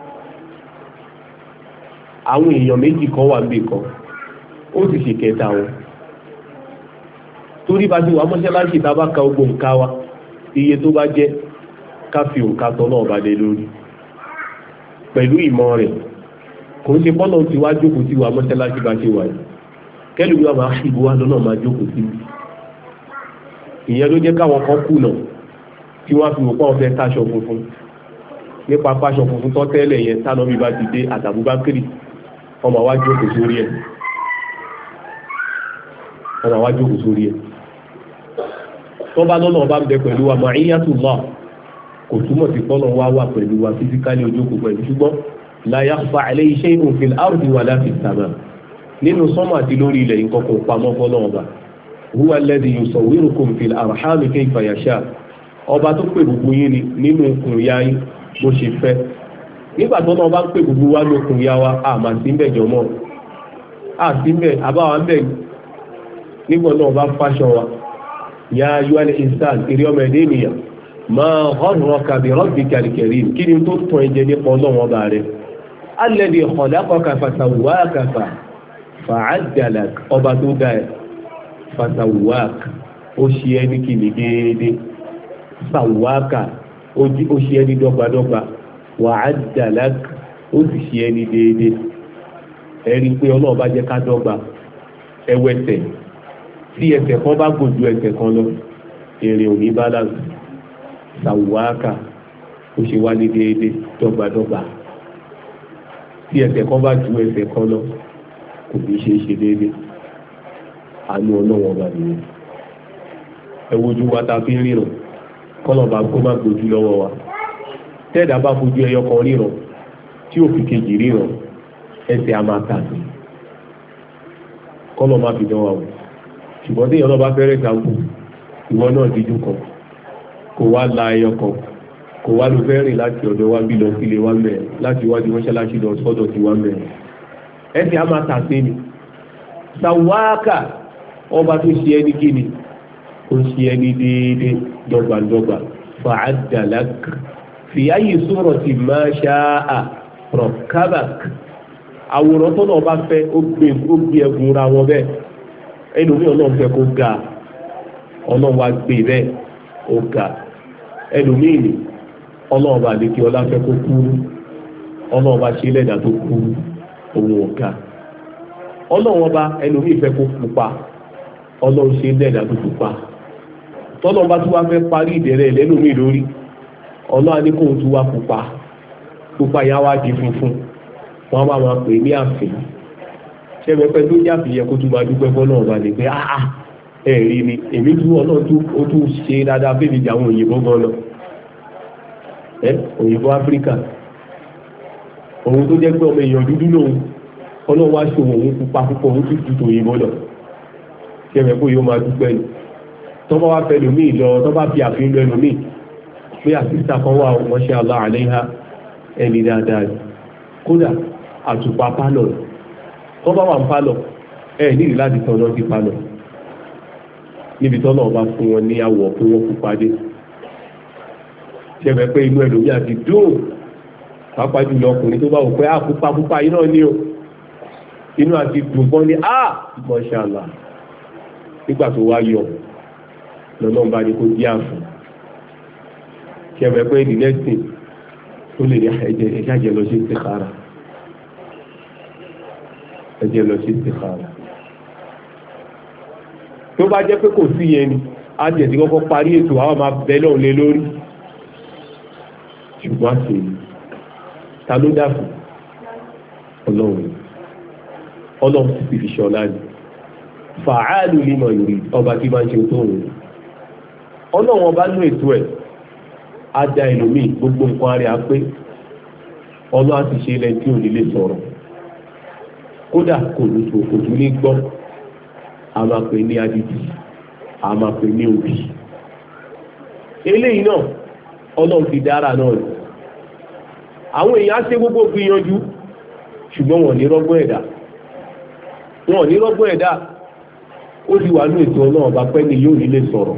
àwọn èèyàn méjì kan wà níbì kan ó sì ṣe kẹta wọn torí bá ti wà mọ́ṣáláṣí tá a bá ka gbogbo nǹka wa iye tó bá jẹ́ ká fi òǹkà tọ́ náà balẹ̀ lórí pẹ̀lú ìmọ̀ rẹ̀ kò ń ṣe bọ́lọ̀ tí wá jókòó sí wa mọ́ṣáláṣí bá ṣe wà yìí kẹ́lù bí wà máa ṣìbò wá lọ́nà máa jókòó sí ìyẹn ló jẹ́ káwọn kan kùnà tí wọ́n fi òpá ọ̀fẹ́ táṣọ funfun nípa páṣọ funfun tó tẹ́lẹ̀ yẹn tánà bí bá ti dé àtàbúbákiri ọmọ wa jókòó sórí ẹ̀ tó bá lọ́nà ọba ń bẹ pẹ̀lú wa ma'iyatullah kò túmọ̀ sí pọ́nà wá wà pẹ̀lú wa físíkálì ojókòó pẹ̀lú ṣùgbọ́n la yakhfa alayhi shay'un fil ardi wala fis sama nínú sọ́mọ̀ àti lórí ilẹ̀ nǹkan kò pamọ́ fọ́nà ọba huwa alladhi yusawwirukum fil arhami kayfa yasha ọba tó pè gbogbo yín ni nínú okùn ya yín bó ṣe fẹ́ nígbà tó náà bá ń pè gbogbo wa ní okùn ya wa àmà sí mbẹ̀ jọmọ́ àti mbẹ̀ àbáwa mbẹ̀ nígbà náà bá fáṣọ wa ya ayyuhal insan eré ọmọ ẹ̀dẹ́ ènìyàn ma gharraka bi rabbikal karim kí ni tó tàn ẹ̀jẹ̀ nípa ọlọ́wọ́n ọba rẹ̀ alladhi khalaqaka fasawwaka fa'adalak ọba tó dá ẹ̀ fasawwak ó ṣe ẹni kìíní déédéé sawwaka ó ṣe ẹni dọ́gbadọ́gba wa'adalak ó sì ṣe ẹni déédéé ẹ̀rí pé ọlọ́ọ̀bá jẹ́ ká dọ́gba ẹwẹ́sẹ̀ tí ẹsẹ̀ kan bá gòjú ẹsẹ̀ kan lọ èrè ò ní balance sawwaka ó ṣe wá ní déédéé dọ́gbadọ́gba tí ẹsẹ̀ kan bá ju ẹsẹ̀ kan lọ kò ní ṣe déédéé àánú ọlọ́wọ́ ọba nìyẹn ẹ wojú wa ta fi ń ríran kọ́lọ̀bà kó má gbójú lọ́wọ́ wa tẹ́ẹ̀dá bá fojú ẹyọ kan ríran tí ò fi kejì ríran ẹsẹ̀ a máa tàbí kọ́lọ̀ má fi dán wa wò ṣùgbọ́n tí ìyọ́nà bá fẹ́rẹ̀ kàǹkù ìwọ náà díjú kan kò wá la ẹyọ kan kò wá ló fẹ́ rìn láti ọ̀dọ̀ wa bí lọ sílé wa mẹ́rin láti wájú mọ́ṣáláṣí lọ sọ́dọ̀ sí wa mẹ́rin ẹsẹ̀ a máa tàbí ni sàwáàkà ọba tó ṣe ẹni kíni ó ṣe ẹni déédéé dọ́gbandọ́gba fa'adalak fi ayyi surati ma sha'a rakabak àwòrán tó náà bá fẹ́ ó gbé ẹgùn ra wọn bẹ́ẹ̀ ẹlòmí ọlọ́run fẹ́ kó ga ọlọ́run wá gbé bẹ́ẹ̀ ó ga ẹlòmí ni ọlọ́run bá lè kí ọlá fẹ́ kó kúrú ọlọ́run bá ṣe lẹ́dà tó kúrú òun ò ga ọlọ́run ọba ẹlòmí fẹ́ kó pupa ọlọ́run ṣe lẹ́dà tó pupa tọ́lọ́ bá tún wá fẹ́ parí ìdẹ̀rẹ̀ lẹ́lòmí lórí ọlọ́run ní kóun tún wá pupa yá wá di funfun wọ́n bá máa pè ní àfẹ́ ṣẹ́mẹ́pẹ́ tó jáfì yẹ kó tún máa dúpẹ́ fọ́ náà bá lè pé ẹ̀rí ni èmi tún ọlọ́run ó tún ṣe dáadáa bébí jà àwọn òyìnbó gan lọ òyìnbó áfíríkà òun tó jẹ́ pé ọmọ èèyàn dúdú lòun ọlọ́run wá ṣòwò òun pupa púpọ̀ òun tún tutù òyìnbó lọ ṣẹ́mẹ́pẹ́ yóò máa dúpẹ́ ni tọ́ba wá fẹ́ lómi lọ tọ́ba fi àfihàn lọ lómi pé àtìsá kan wà wọ́n ṣe Allah àléhà ẹni dáadáa kódà àtùpà pálọ̀ tọ́ba wà ń pálọ̀ nílì láti tọ́ lọ́ọ́ di pálọ̀ níbi tọ́lọ̀ ọba fún wọn ní àwọ̀ pé wọ́n pupa dé ṣẹ̀fẹ̀ pé inú ẹlòmíà ti dùn pàápàá jùlọ ọkùnrin tó bá wò pé pupa yìí náà ní o inú àti dùn fún ní Masha Allah nígbà tó wá yọ lọ́nà bá ní kó dí àfún ṣẹ̀fẹ̀ pé the next thing tó lè rí ẹ̀jẹ̀ lọ sí istikhara ẹ̀jẹ̀ lọ sí istikhara tó bá jẹ́ pé kò sí yẹn ni a jẹ̀ tí kọ́kọ́ parí ètò àwọn máa bẹ́ lọ́n lé lórí ṣùgbọ́n àti èyí ta ló dàfún ọlọ́run sì fi ṣọlá ni fa'alu lima yurid ọba tí máa ń ṣe tó òun ọlọ́run ọba nú ètò ẹ̀ á da ẹlòmíì gbogbo nǹkan rẹ̀ á pé ọlọ́run á sì ṣe ilẹ̀ tí ò ní lè sọ̀rọ̀ kódà kò tún ní gbọ́ a máa pè ní adití a máa pè ní òbí eléyìí náà ọlọ́run fi dára náà rẹ̀ àwọn èèyàn á ṣe gbogbo gbìyànjú ṣùgbọ́n wọn ò ní rọ́gbọ́n ẹ̀dá ó ti wà ní ètò ọlọ́run bá pẹ́ ni yóò ní lè sọ̀rọ̀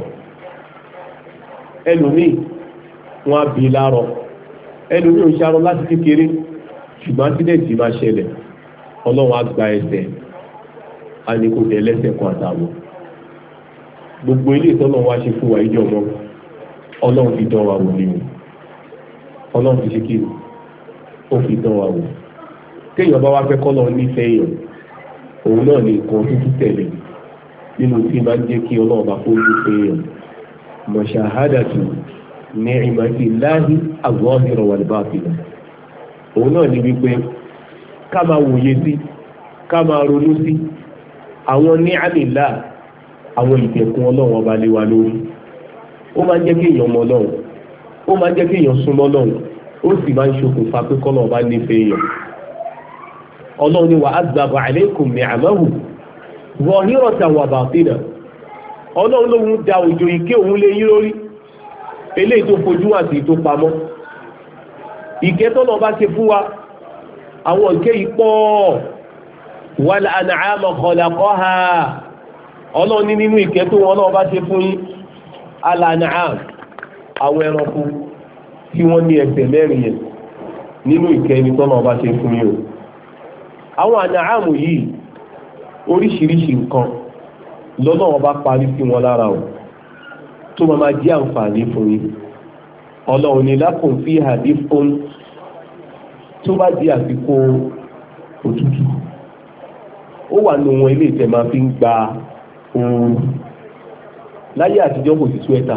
ẹlòmíì wọn á bí láàárọ̀ ẹlòmíì ò ń ṣarọ láti kékeré ṣùgbọ́n ásídẹ̀ǹtì máa ṣẹlẹ̀ ọlọ́run á gba ẹsẹ̀ á ní kò dẹ̀ lẹ́sẹ̀ kan àtàwọn gbogbo ilé ìtọ́nà wa ṣe fún wa ìjọ mọ́ ọlọ́run fi dán wa wò ni ọlọ́run fi ṣe kí ni ó fi dán wa wò téèyàn bá wá fẹ́ kọ́ lọ nífẹ̀ẹ́ èèyàn òun náà ní nǹkan tó tún tẹ̀lé nínú tí máa ń jẹ́ kí ọlọ́run bá kó nífẹ̀ẹ́ èèyàn mọ̀ṣáhádàtù ní ìmọ̀tí láàáhí àgbọ̀nhìrọ̀ wà nípa àfihàn òun náà ní wípé ká máa wòye sí ká máa ronú sí àwọn ní àmìlá àwọn ìtẹ̀kùn ọlọ́run ọba lé wa lórí ó máa ń jẹ́ kí èèyàn mọ ọlọ́run ó máa ń jẹ́ kí èèyàn súnmọ́ ọlọ́run ó sì máa ń ṣokùnfà pé kọ́lọ́ ọba nífẹ̀ẹ́ èèyàn ọlọ́run ni wà á zàbà àlékún ní àmọ́hù zahiratan wa batina ọlọ́run lóhun da òjò ìké òun lé yín lórí eléyìí tó fojú àti tó pamọ́ ìké tọ́nà bá ṣe fún wa àwọn ìké yìí pọ̀ wal an'ama khalaqaha ọlọ́run ní nínú ìké tó wọn náà bá ṣe fún yín al-an'am àwọn ẹranko tí wọ́n ní ẹsẹ̀ mẹ́rin yẹn nínú ìké ní tọ́nà bá ṣe fún yín o àwọn ànàámù yìí oríṣiríṣi nǹkan lọ́nà wọn bá parí sí wọn lára o tó máa jẹ́ àǹfààní fún yín ọlọ́run ní lakum fiha dif'un tó bá di àsìkò òtútù ó wà nù wọn ilé ìtẹ̀ máa fi ń gba ooru láyé àtijọ́ kò sí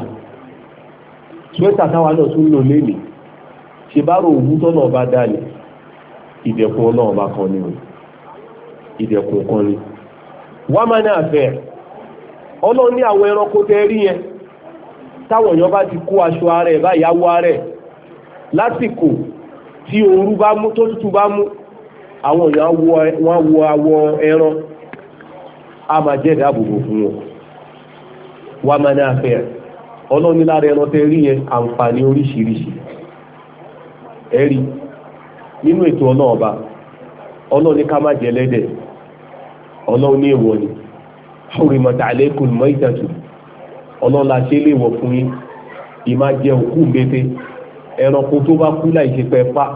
suẹ́tà táwa náà tún lò lélẹ̀ ṣe bá rò òwú tọ́nà ọba dálẹ̀ ìdẹ̀kùn ọlọ́run bá kan ní o ìdẹ̀kùn kan ní wọ́n máa ní àfẹ́ ọlọ́run ní àwọn ẹranko tẹ́ rí yẹn táwọn èèyàn bá ti kó aṣọ ara ẹ̀ báyìí awọ ara ẹ̀ lásìkò tí ooru bá mú tó tútù bá mú àwọn èèyàn wọ́n wọ awọ ẹran a máa jẹ́ ìdáàbòbò fún wọn wọ́n máa ní àfẹ́ ọlọ́run ní lára ẹran tẹ́ rí yẹn àǹfààní oríṣiríṣi ẹ̀rí nínú ètò ọlọ́ọ̀ba ọlọ́ọ̀ ní ká má jẹ lẹ́dẹ̀ ọlọ́ọ̀ ní èèwọ̀ ni hurimat alaykum maytatu ọlọ́ọ̀ la ṣe léèwọ̀ fún yín ìmá jẹ òkú mbété ẹranko tó bá kú láì ṣe pẹ́ pa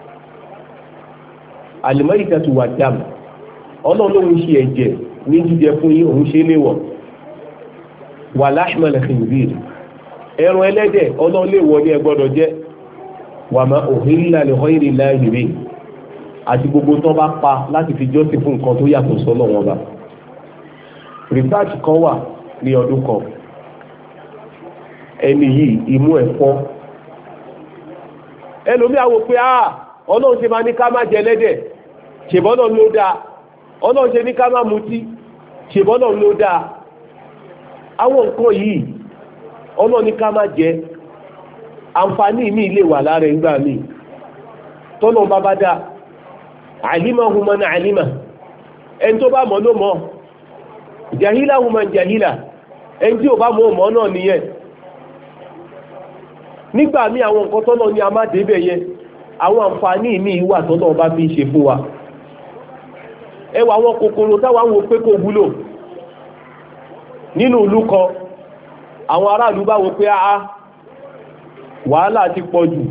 al-maytatu wad-dam ọlọ́ọ̀ lóun ṣe ẹ̀jẹ̀ ní jíjẹ fún yín òun ṣe léèwọ̀ wa lahmal khinzir ẹran ẹlẹ́dẹ̀ ọlọ́ọ̀ léèwọ̀ ni ẹ gbọ́dọ̀ jẹ wa ma uhilla li ghayri llahi bihi àti gbogbo tó bá pa láti fi jọ́sìn fún nǹkan tó yàtọ̀ sọ́lọ̀ wọn bá research kan wà ní ọdún kan ẹni yìí imú ẹ̀ fọ́ ẹlòmíà wò pé ọlọ́run ṣe máa ní ká má jẹ lẹ́dẹ̀ ṣèbọ́nà ló dáa ọlọ́run ṣe ní ká má mutí ṣèbọ́nà ló dáa àwọn nǹkan yìí ọlọ́run ní ká má jẹ àǹfààní mi lè wà lára ẹgbà mi tọ́nà bá dáa alimahu man alima ẹni tó bá mọ̀ ló mọ̀ jahilahu man jahila ẹni tí ò bá mọ̀ mọ̀ náà nìyẹn nígbà míì àwọn nǹkan tọ́nà ni a má débẹ̀ yẹn àwọn àǹfààní mi wà tọ́nà bá fi ṣe fún wa ẹwà àwọn kòkòrò táwa ń wo pé kò wúlò nínú ìlú kan àwọn aráàlú bá wo pé wàhálà ti pọ̀ jù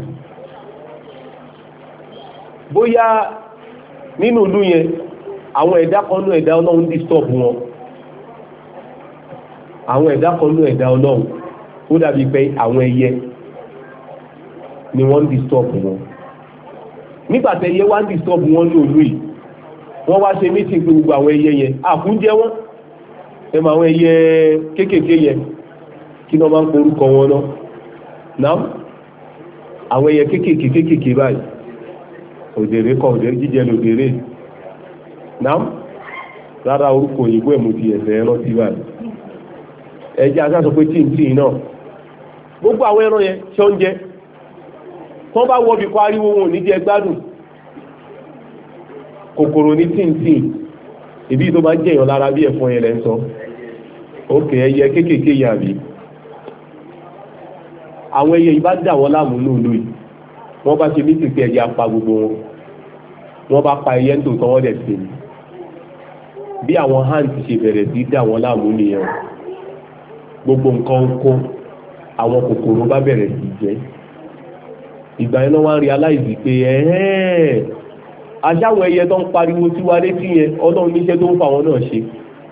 bóyá nínú ìlú yẹn àwọn ẹ̀dá kan ní ẹ̀dá ọlọ́run disturb wọn àwọn ẹ̀dá kan ní ẹ̀dá ọlọ́run ó dàbí pé àwọn ẹyẹ ni wọ́n disturb wọn nígbàtí ẹyẹ wá disturb wọn ní òlú yìí wọ́n wá ṣe meeting pé gbogbo àwọn ẹyẹ yẹn àkúnjẹ wọn ẹ mọ àwọn ẹyẹ kéékèèké yẹn kí ni wọ́n máa ń porúkọ wọn náà àwọn ẹyẹ kéékèèké báyìí òdèrè kọ òdèrè jíjẹ lòdèrè náà rárá orúkọ òyìnbó ẹ̀ mo ti ẹ̀sẹ̀ ẹran sí báyìí ẹja aṣáṣọ pé tíntìn náà gbogbo àwọn ẹran yẹn ṣe oúnjẹ tó bá wọ bìkọ́ ariwo wọn ò ní jẹ gbádùn kòkòrò ní tíntìn ìbí tó bá jẹyàn lára bí ẹ̀fọn yẹn lẹ́ ń sọ òkè ẹyẹ kéékèèké yàbí àwọn ẹyẹ ìbá dà wọ́n láàmú lóòlù yìí wọ́n bá ṣe mítì pé ẹyẹ apá gbogbo wọn wọ́n bá pa ẹyẹ ń tò tọ́wọ́ dẹ̀ sí bí àwọn hands ṣe bẹ̀rẹ̀ sí dà wọ́n láàmú nìyẹn gbogbo nǹkan oko àwọn kòkòrò bá bẹ̀rẹ̀ sí jẹ ìgbà yẹn náà wá ń realize pé aṣáwọn ẹyẹ tó ń pariwo sí wa létí yẹn ọlọ́run níṣẹ́ tó ń fa àwọn náà ṣe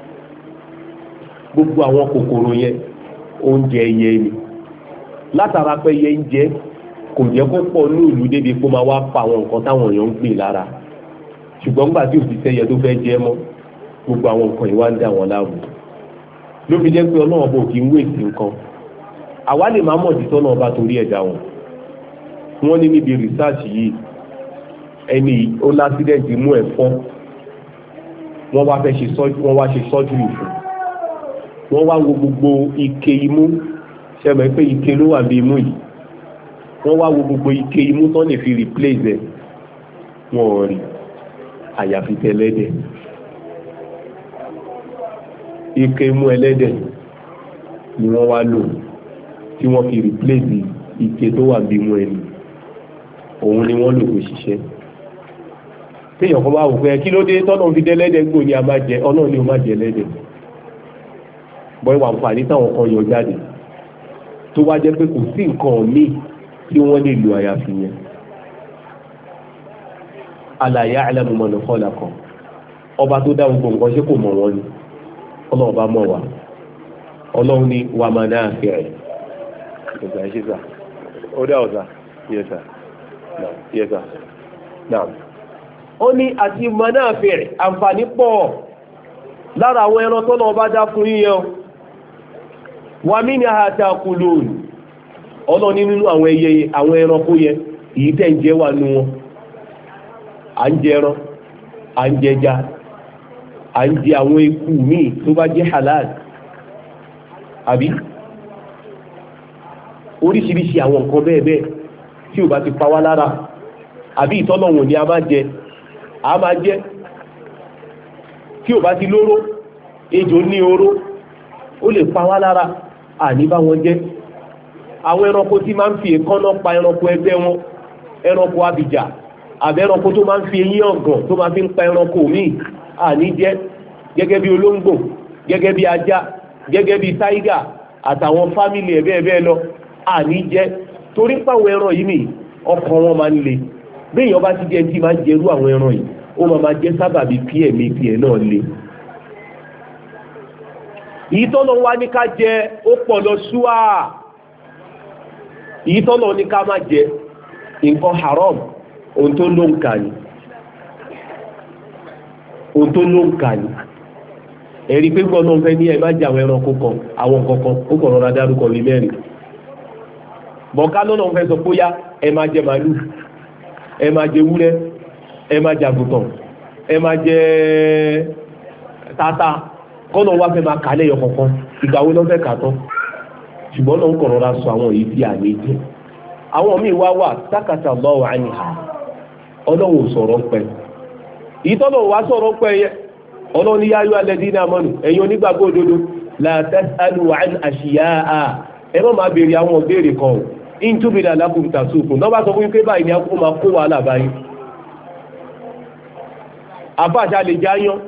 gbogbo àwọn kòkòrò yẹn oúnjẹ ẹyẹ ni látara pé ẹyẹ ń jẹ kò jẹ́ kó pọ̀ ní ìlú débi kó máa wá pa àwọn nǹkan táwọn èèyàn ń gbìn lára ṣùgbọ́n nígbà tí òṣìṣẹ́ yẹn tó fẹ́ jẹ mọ́ gbogbo àwọn nǹkan yìí wá ń dà wọ́n láàmú ló fi jẹ́ pé ọlọ́run bò kí ń wéèsì nǹkan àwa lè máa mọ̀ títọ́ náà bá torí ẹ̀dá wọn wọ́n ní níbi rìsáàsì yìí ẹni ó lásídẹ̀ǹtì mú ẹ̀fọ́ wọ́n wá ṣe sọ́júrì fún wọ́n wá wo gbogbo ike imú ṣẹ́mọ̀ pé ike ló wà bí imú yìí wọ́n wá wo gbogbo ike imú tán lè fi replace ẹ̀ wọ́n rí àyàfi tẹ̀lẹ́dẹ̀ ike imú ẹlẹ́dẹ̀ ni wọ́n wá lò tí wọ́n fi replace ike tó wà bí imú ẹni òun ni wọ́n lò kó ṣiṣẹ́ téèyàn kan bá wò pé kí ló dé tọ́nà fi dẹ́lẹ́dẹ̀ gbò ní a máa jẹ ọlọ́run ni ó máa jẹ lẹ́dẹ̀ bọ́ ìwà àǹfààní táwọn kan yọ jáde tó wá jẹ́ pé kò sí nǹkan míì tí wọ́n lè lo àyàfi yẹn ala ya'lamu man khalaqa ọba tó dá gbogbo nǹkan ṣé kò mọ̀ wọ́n ni ọlọ́run bá mọ̀ wá ọlọ́run ní wa manafi'a ọ̀gá ẹ̀ ṣe sà ó dá ọ̀sà yẹ sà yẹ sà náà ó ní àti manafi'a àǹfààní pọ̀ lára àwọn ẹran tó náà bá dá fún yíyẹn wa minha ta'kulun ọlọ́ni nínú àwọn ẹyẹ àwọn ẹranko yẹn èyí tẹ́ ń jẹ wà nú wọn à ń jẹ ẹran à ń jẹja à ń jẹ àwọn eku míì tó bá jẹ́ halal àbí oríṣiríṣi àwọn nǹkan bẹ́ẹ̀ bẹ́ẹ̀ tí ò bá ti pa wá lára àbí ìtọ́lọ̀wọ̀n ni a máa jẹ tí ò bá ti lóró ejò ní oró ó lè pa wá lára àní bá wọn jẹ àwọn ẹranko tí máa ń fi èékánná pa ẹranko ẹgbẹ́ wọn ẹranko abìjà àbẹ́ ẹranko tó máa ń fi eyín ọ̀gàn tó máa fi ń pa ẹranko míì àní jẹ gẹ́gẹ́ bí olóńgbò gẹ́gẹ́ bí ajá gẹ́gẹ́ bí táígà àtàwọn fámìlì ẹ̀ bẹ́ẹ̀ bẹ́ẹ̀ lọ àní jẹ torí pàwọn ẹran yìí nì ọkàn wọn máa ń le béèyàn bá ti jẹ tí máa ń jẹrú àwọn ẹran yìí ó máa jẹ sábàbí kí ẹ̀mí tiẹ̀ náà le ìtọ́nà wá ní ká jẹ ó pọ̀ lọ ṣúà ìtọ́nà ní ká má jẹ nǹkan haram ohun tó ló ń kà ní ẹ̀rí pé gbọ́nà fẹ́ ní ẹ má jẹ àwọn ẹranko kan àwọn kankan ó kàn rọra dárúkọ ní mẹ́rin bọ̀ká lọ́nà fẹ́ sọ pé yá ẹ má jẹ màálù ẹ má jẹ wúrẹ́ ẹ má jẹ àgùntàn ẹ má jẹ tata kọ́nà wá fẹ́ máa kàlẹ̀ yọ kankan ìgbàwó ló fẹ́ kà tán ṣùgbọ́n náà ń kọ̀rọ̀ ra sọ àwọn èyí tí a lè jẹ́ àwọn míì wá wà sákàtà Allahu anha ọlọ́run sọ̀rọ̀ pẹ́ ìtọ́nà wá sọ̀rọ̀ pẹ́ yẹ ọlọ́run ní ya ayyuha alladhina amanu ẹ̀yin onígbàgbọ́ òdodo la tas'alu an ashiya'a ẹ má máa béèrè àwọn béèrè kan o in tubda lakum tasukum náà bá sọ fún pé báyìí ni a kó máa kó wàhálà báyìí àbájá lè jáyán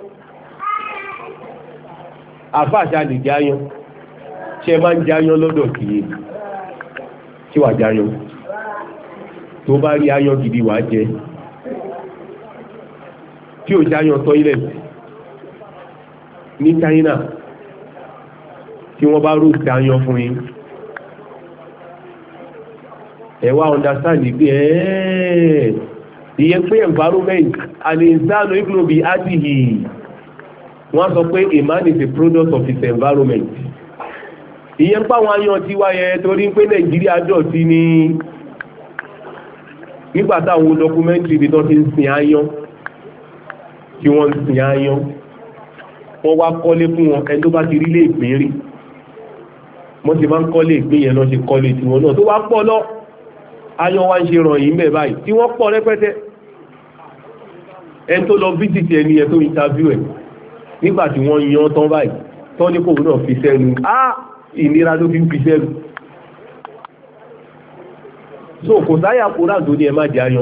àfáàṣà lè jáyán ṣe máa ń jáyán lọ́dọ̀ kìí tí wà jáyán tó bá rí ayán gidi wà jẹ tí ò jáyán toilet ní China tí wọ́n bá rú jáyán fún yín ẹ wá understand pé ìyẹn pé environment al-insanu ibnu bi'atihi wọ́n sọ pé a man is a product of his environment ìyẹn páwọn ayan ti wáyẹ torí pé Nàìjíríà dọ̀tí ní nígbàtà àwọn documentary bí tó ti ń sin ayan tí wọ́n ń sin ayan wọ́n wá kọ́lé fún wọn ẹni tó bá ti rí lé ìpín rí wọ́n ti máa ń kọ́lé ìpín yẹn lọ ṣe kọ́lé tiwọn náà tó wá pọ̀ lọ ayọ̀ wá ń ṣe ràn yìí mẹ́ báyìí tí wọ́n pọ̀ rẹpẹtẹ ẹni tó lọ fíjìtì ẹni ẹ tó interview ẹ̀ nígbà tí wọ́n yan tán báyìí tán ní kòun náà fi sẹ́nu ìnira ló fi ń fi sẹ́nu so kò sáyà kóra tó ní ẹ má jáyan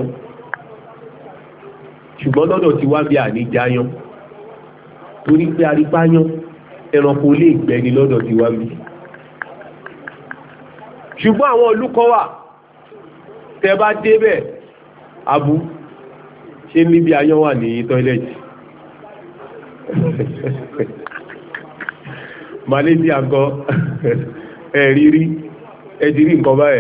ṣùgbọ́n lọ́dọ̀ tí wá bí àní jáyan torí pé arípáyán ẹranko lè gbẹni lọ́dọ̀ tí wá bí ṣùgbọ́n àwọn olùkọ́ wà tẹ bá débẹ̀ abú ṣe níbi ayán wà ní tọ́ílẹ̀tì Malaysia ńkọ́ ẹ̀rírí ẹ̀dìrí nǹkan báyẹ̀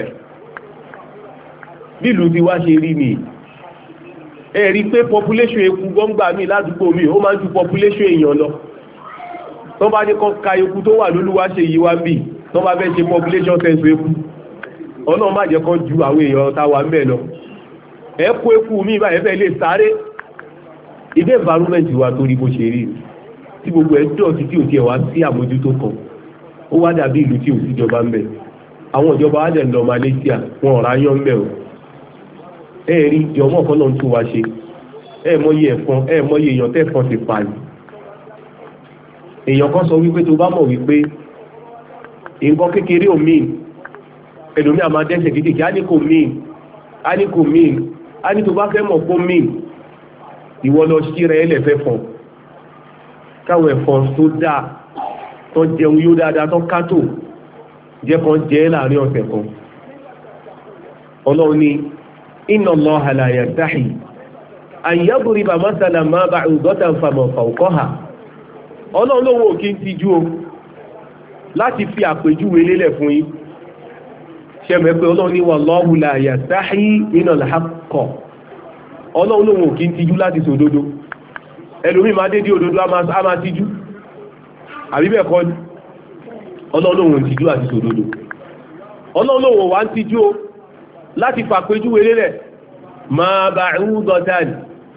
nílùú tí wá ṣe rí ni ẹ̀rí pé population eku gbọ́ngbà mi ládùúgbò mi ó máa ń ju population èèyàn lọ tó bá ní kọ́ ka eku tó wà lólúwá ṣe yí wá bí tó bá fẹ́ ṣe population census eku ọ̀nà má jẹ́ kan ju àwọn èèyàn táwa ń bẹ̀ lọ ẹ̀kọ́ eku mi báyẹ̀ fẹ́ lè sáré ilé environment wa torí bó ṣe rí tí gbogbo ẹ̀ dọ̀tí tí ò tiẹ̀ wá sí àmójútó kan ó wá dàbí ìlú tí ò síjọba ń bẹ̀ àwọn ìjọba wá dẹ̀ lọ Malaysia wọn ọ̀rá yán ń bẹ̀ o ẹ̀rí ìjọmọ́ kan náà ń tún wa ṣe ẹ̀mọ́yé ẹ̀fọn ẹ̀mọ́yé èèyàn tẹ́fọn ti pa ní èèyàn kan sọ wípé tó bá mọ̀ wípé nǹkan kékeré ò míì ẹlòmí àmà dẹ́sẹ̀ kékeré á ní kò míì á ní tó bá fẹ́ mọ̀ kó míì ìwọ lọ sí rẹ̀ ẹlẹ́fẹ́ fọn káwọn ẹ̀fọn tó dáa tó jẹun yóò dáadáa tó kátó jẹ́ kan jẹ́ láàrin ọ̀sẹ̀ kan ọlọ́run ní inna Allaha la yastahi an yadriba masalan ma ba'udatan fama fawqaha ọlọ́run lówó kí n ti jú o láti fi àpèjúwe lélẹ̀ fún yín ṣẹ́mẹ̀ pé ọlọ́run ní wallahu la yastahi minal haqq ọlọ́run lówó kí n ti jú láti sòdodo ẹlòmí máa dédé òdodo a máa ti jú àbíbẹ̀ kọ́ ni ọlọ́run lówó ti jú láti sòdodo ọlọ́run lówó wá ń ti jú o láti fàpéjúwe lélẹ̀ ma ba'udatan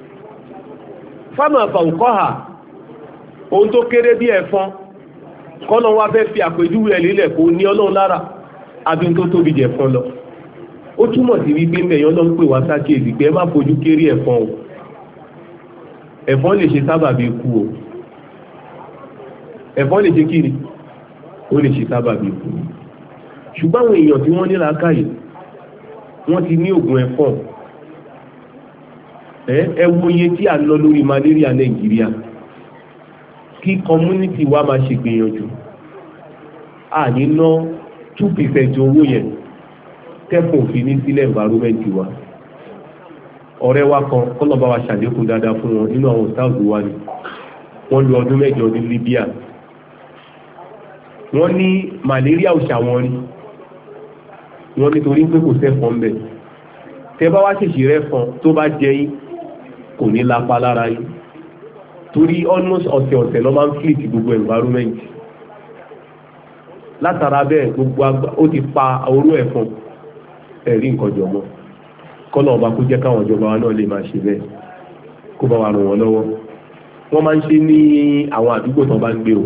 fama fawqaha ohun tó kéré bí ẹ̀fọn kọ́nà wá fẹ́ fi àpéjúwe lélẹ̀ kò ní ọlọ́run lára àbí tó tóbi jẹ̀ fọn lọ ó túmọ̀ sí wípé mẹ́yàn lọ ń pè wá sákèèsì pé ẹ má fojú kéré ẹ̀fọn o ẹ̀fọn lè ṣe sábàbí ikú o ẹ̀fọn lè ṣe kíni ó lè ṣe sábàbí ikú ṣùgbọ́n àwọn èèyàn tí wọ́n ní làákàyè wọ́n ti ní oògùn ẹ̀fọn ẹ wo iye tí a lọ lórí malaria Nàìjíríà kí community wa máa ṣe gbìyànjú a ní ná 2% owó yẹn tẹ́kùn òfin ní sílẹ̀ environment wa ọ̀rẹ́ wa kan kọ́lọ́ba wa ṣàlékún dáadáa fún wọn nínú àwọn south wa ni wọ́n lo ọdún 8 ní Libya wọ́n ní malaria ò ṣàwọn rí wọ́n nítorí pé kò sẹ́fọn bẹ̀ tẹ́ bá wá ṣèṣì rẹ́fọn tó bá jẹ yín kò ní lápá lára yín torí almost ọ̀sẹ̀ lọ máa ń flit gbogbo environment látara bẹ́ẹ̀ gbogbo ó ti pa oró ẹ̀fọn ẹ̀rí nǹkan jọmọ́ kọ́nà ọba kó jẹ́ káwọn ìjọba wa náà lè máa ṣe bẹ́ẹ̀ kó bá wa ràn wọ́n lọ́wọ́ wọ́n máa ń ṣe ní àwọn àdúgbò tó bá ń gbé o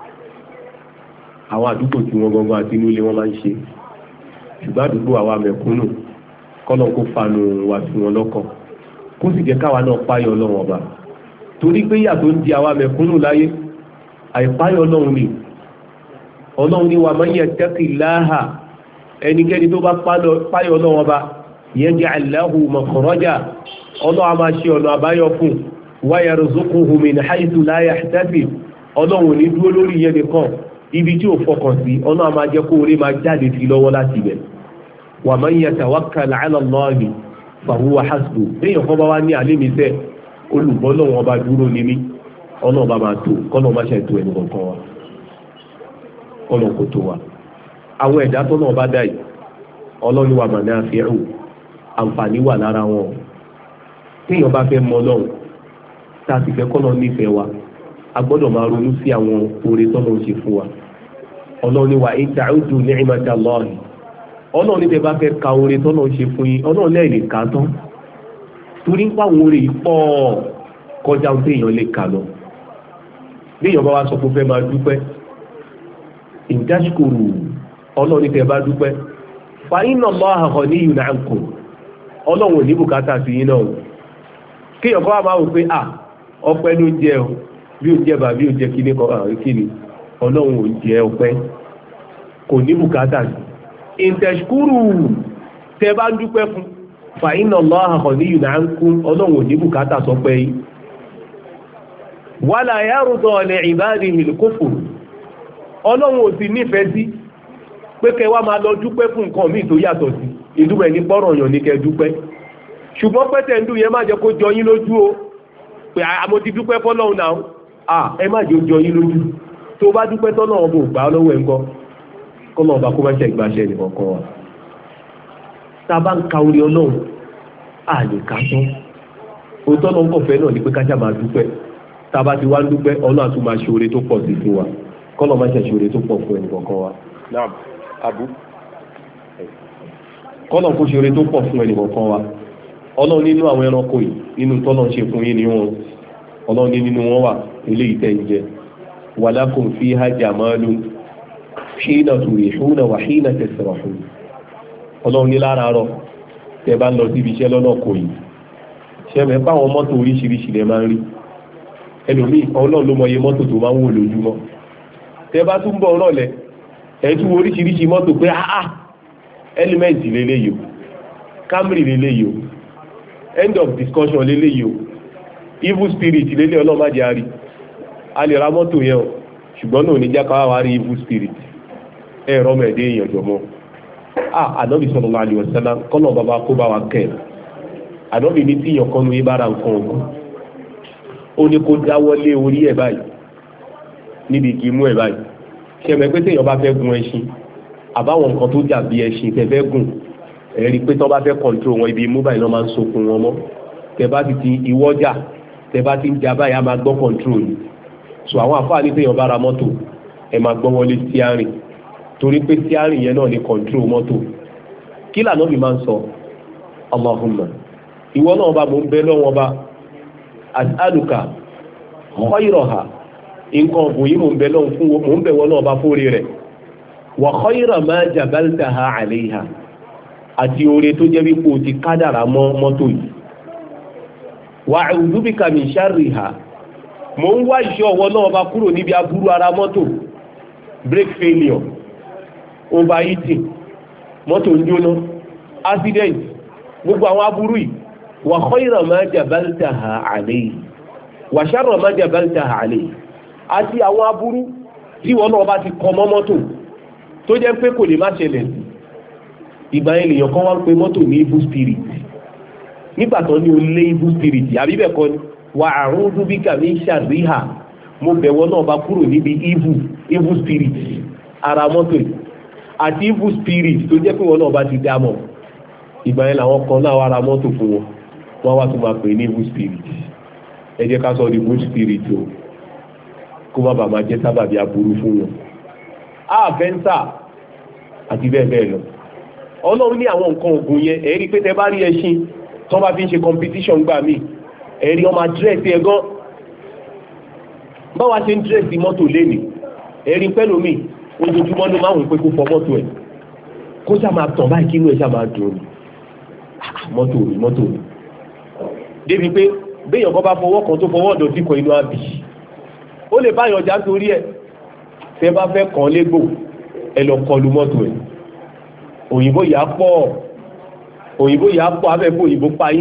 àwọn àdúgbò tí wọ́n gangan àti inú ilé wọ́n máa ń ṣe ṣùgbọ́n àdúgbò àwa mẹ̀kúnnù kọ́nà kó fanu wá sí wọn lọ́kàn kó sì jẹ́ káwa náà páyọ̀ Ọlọ́run ọba torí pé ìyà tó ń di àwa mẹ̀kúnnù láyé àìpáyọ̀ Ọlọ́run ni Ọlọ́run ni wa man yattaqillaha ẹnikẹ́ni tó bá páyọ̀ Ọlọ́run ọba yaj'al lahu makhraja Ọlọ́run a máa ṣe ọ̀nà àbáyọ fún wa yarzuquhu min haythu la yahtasib Ọlọ́run ní dúró lórí ìyẹn nìkan ibi tí ò fọkàn sí Ọlọ́run a máa jẹ́ kó orí máa jáde sí lọ́wọ́ láti ibẹ̀ wa man yatawakkal 'ala Allahi fa huwa hasbuh léèyàn kan bá wá ní àlé mi sẹ́ olùbọ́ lọ́wọ́ ọba dúró ní mí Ọlọ́run bá máa tó kọ́nà má ṣe tó ẹnu kọ̀ọ̀kan wa Ọlọ́run kò tó wa àwọn ẹ̀dá tó náà bá dá yìí Ọlọ́run wa manafi'u àǹfààní wà lára wọn téèyàn bá fẹ́ mọ Ọlọ́run tá a sì fẹ́ kọ́nà nífẹ̀ẹ́ wa a gbọ́dọ̀ máa ronú sí àwọn oore tọ́nà ń ṣe fún wa Ọlọ́run wa in ta'uddu ni'matallahi Ọlọ́run ní tẹ́ bá fẹ́ ka oore tọ́nà ń ṣe fún yín Ọlọ́run lẹ́ẹ̀ lè ka tán torí ń pàwọn oore yìí pọ̀ kọjá ohun téèyàn lè kà lọ bí èèyàn bá wá sọ pé ó fẹ́ máa dúpẹ́ ìdáṣkòrò ọlọ́run ní tẹ́ bá dúpẹ́ fa inna Allaha ghaniyyun 'ankum ọlọ́run ò ní bùkátà sí yín náà kí èèyàn bá máa wò pé ọpẹ́ ló jẹ́ o bí ó jẹ́ bá bí ó jẹ́ kíní kan kíní ọlọ́run ò jẹ́ ọpẹ́ kò ní bùkátà sí ìdáṣkòrò tẹ́ bá dúpẹ́ fún fa inna Allaha ghaniyyun 'ankum ọlọ́run ò ní bùkátà sọpẹ́ yìí wala yarda li 'ibadihi al-kufr ọlọ́run ò sì nífẹ̀ẹ́ sí pé kẹ wá máa lọ dúpẹ́ fún nǹkan míì tó yàtọ̀ sí ìdúpẹ́ ní pọ́rọ̀ yàn ní kẹ dúpẹ́ ṣùgbọ́n pẹ́tẹ́ ń dùn yẹn má jẹ́ kó jọ yín lójú o pé àmọ́ ti dúpẹ́ fọ́lọ́run náà ẹ má jẹ́ ó jọ yín lójú tó bá dúpẹ́ tọ́nà ọbọ̀ gbà lọ́wọ́ ẹ̀ ń kọ́ kọ́nà ọba kó má ṣe ìgbàṣẹ nìkan kan wa tá a bá ń ka orí ọlọ́run lè ká tán òótọ́ náà ń kọ̀ fẹ́ náà ní pé kájà máa dúpẹ́ tá a bá ti wá ń dúpẹ́ ọlọ́run àtún máa ṣe oore tó pọ̀ sí fún wa kọ́nà máa ṣe oore tó pọ̀ fún ẹnì kọ̀ọ̀kan wa. Naam Abu kọ́nà kó ṣe oore tó pọ̀ fún ẹnì kọ̀ọ̀kan wa ọlọ́run nínú àwọn ẹranko yìí nínú tọ́nà ṣe fún yín ní wọn ọlọ́run ní nínú wọn wà eléyìí tẹ́ ń jẹ walakum fiha jamalun hina turihuna wa hina tasrahun ọlọ́run ní lára rọ tẹ́ bá ń lọ síbi iṣẹ́ lọ́nà kò yìí ṣẹ́mẹ̀ báwọn mọ́tò oríṣiríṣi lẹ máa ń rí ẹlòmíì ọlọ́run ló mọye mọ́tò tó máa ń wò lójúmọ́ tẹ́ bá tún bọ̀ rọ̀lẹ́ ẹ̀ tún oríṣiríṣi mọ́tò pé element lélẹ́yìí o Camry lélẹ́yìí o end of discussion lélẹ́yìí o evil spirit lélẹ́ ọlọ́run má jẹ́ àárí a lè ra mọ́tò yẹn o ṣùgbọ́n náà ní jákàá wá rí evil spirit ẹ̀rọ mẹ́ẹ̀dẹ́ èèyàn jọmọ́ ànábì sallallahu alaihi wasallam kọ́nà bàbá kó bá wa kẹ́ ànábì ní tí èèyàn kọ́nu yé bára nǹkan ọ̀gùn ó ní kó dáwọ́lé orí ẹ̀ báyìí níbi igi mú ẹ̀ báyìí ṣẹ̀mẹ̀ pé téèyàn bá fẹ́ gun ẹṣin àbáwọn nǹkan tó dàbí ẹṣin tẹ́ fẹ́ gùn ẹ̀rí pé tọ́ bá fẹ́ kọ̀ǹtró wọn ibi mú báyìí náà máa ń sokun wọn mọ́ tẹ́ bá ti ti ìwọ́jà tẹ́ bá ti ń ja báyìí á máa gbọ́ kọ̀ǹtró yìí so àwọn àfáà ní téèyàn bá ra mọ́tò ẹ máa gbọ́ wọlé steering torí pé steering yẹn náà ní kọ̀ǹtró mọ́tò kí lànà bí máa ń sọ Allahumma ìwọ náà bá mo ń bẹ lọ́wọ́ bá as'aluka khayraha nǹkan ọ̀gùn yìí mò ń bẹ lọ́wọ́ fún mò ń bẹ̀ wọ́n náà bá fóore rẹ̀ wa khayra ma jabaltaha alayha àti oore tó jẹ́ wípé o ti kádàrà mọ́ mọ́tò yìí wa a'udhu bika min sharriha mò ń wá ìṣọ́ ọwọ́ náà bá kúrò níbi aburú ara mọ́tò brake failure overheating mọ́tò ń jóná accident gbogbo àwọn aburú yìí wa khayra ma jabaltaha alayhi wa sharra ma jabaltaha alayhi àti àwọn aburú tí wọ́n náà bá ti kọ mọ́ mọ́tò tó jẹ́ pé kò lè má ṣẹlẹ̀ sí ìgbà ènìyàn kan wá ń pe mọ́tò ní evil spirit nígbà tó ní o lé evil spirit àbí bẹ́ẹ̀ kọ́ wa a'udhu bika min sharriha mo bẹ̀wọ́ náà bá kúrò níbi evil spirit ara mọ́tò yìí àti evil spirit tó jẹ́ pé wọ́n náà bá ti dá mọ̀ ìgbà yẹn làwọn kan náà wá ra mọ́tò fún wọn wọ́n wá tún máa pè ní evil spirit ẹ jẹ́ ká sọ di good spirit o kó má bàa máa jẹ́ sábàbí aburú fún wọn fẹ́ńtà àti bẹ́ẹ̀ bẹ́ẹ̀ lọ ọlọ́run ní àwọn nǹkan ògùn yẹn ẹ̀rí pé tẹ bá rí ẹṣin tó bá fi ń ṣe competition gbà mí ẹ̀rí ọmọ dírẹ́sì ẹ̀gán báwa ṣe ń dírẹ́sì mọ́tò lẹ́nìí ẹ̀rí pẹ́lú mi ojoojúmọ́ ló máa ń pé kó fọ mọ́tò ẹ̀ kó sá máa tàn báyìí kí inú ẹ̀ sá máa dùn ní mọ́tò mi débi pé béèyàn kan bá fọwọ́ kan tó fọwọ́ ọ̀dọ̀ sí kan inú àbí ó lè báyọ̀ já torí ẹ̀ tẹ́ bá fẹ́ kàn légbò ẹ lọ kọlu mọ́tò ẹ̀ òyìnbó yà pọ̀ abẹ́fẹ́ òyìnbó páyé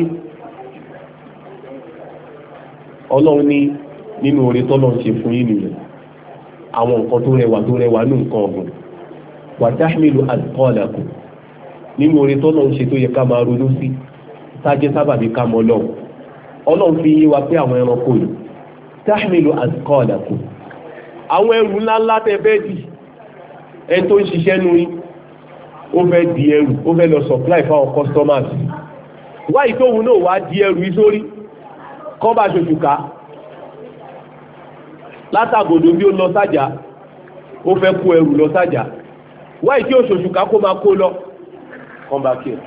ọlọ́run ní nínú oore tọ́lọ́ ṣe fún yín nìyẹn àwọn nǹkan tó rẹwà ní nǹkan ọ̀gùn wa tahmilu athqalakum nínú oore tọ́lọ́ ṣe tó yẹ ká máa ronú sí sájẹ́ sábàbí ká mọ́ lọ́wọ́ ọlọ́run fi yé wa pé àwọn ẹranko yìí tahmilu athqalakum àwọn ẹrù ńláńlá tẹ fẹ́ dì ẹni tó ń ṣiṣẹ́ nú yín ó fẹ́ di ẹrù ó fẹ́ lọ supply fáwọn customers wáyé tóun náà wá di ẹrù yìí sórí kọ́ bá ṣoṣù ká látàgòdò bí ó lọ sájà ó fẹ́ kó ẹrù lọ sájà wáyé tí ó ṣoṣù ká kó máa kó lọ come back here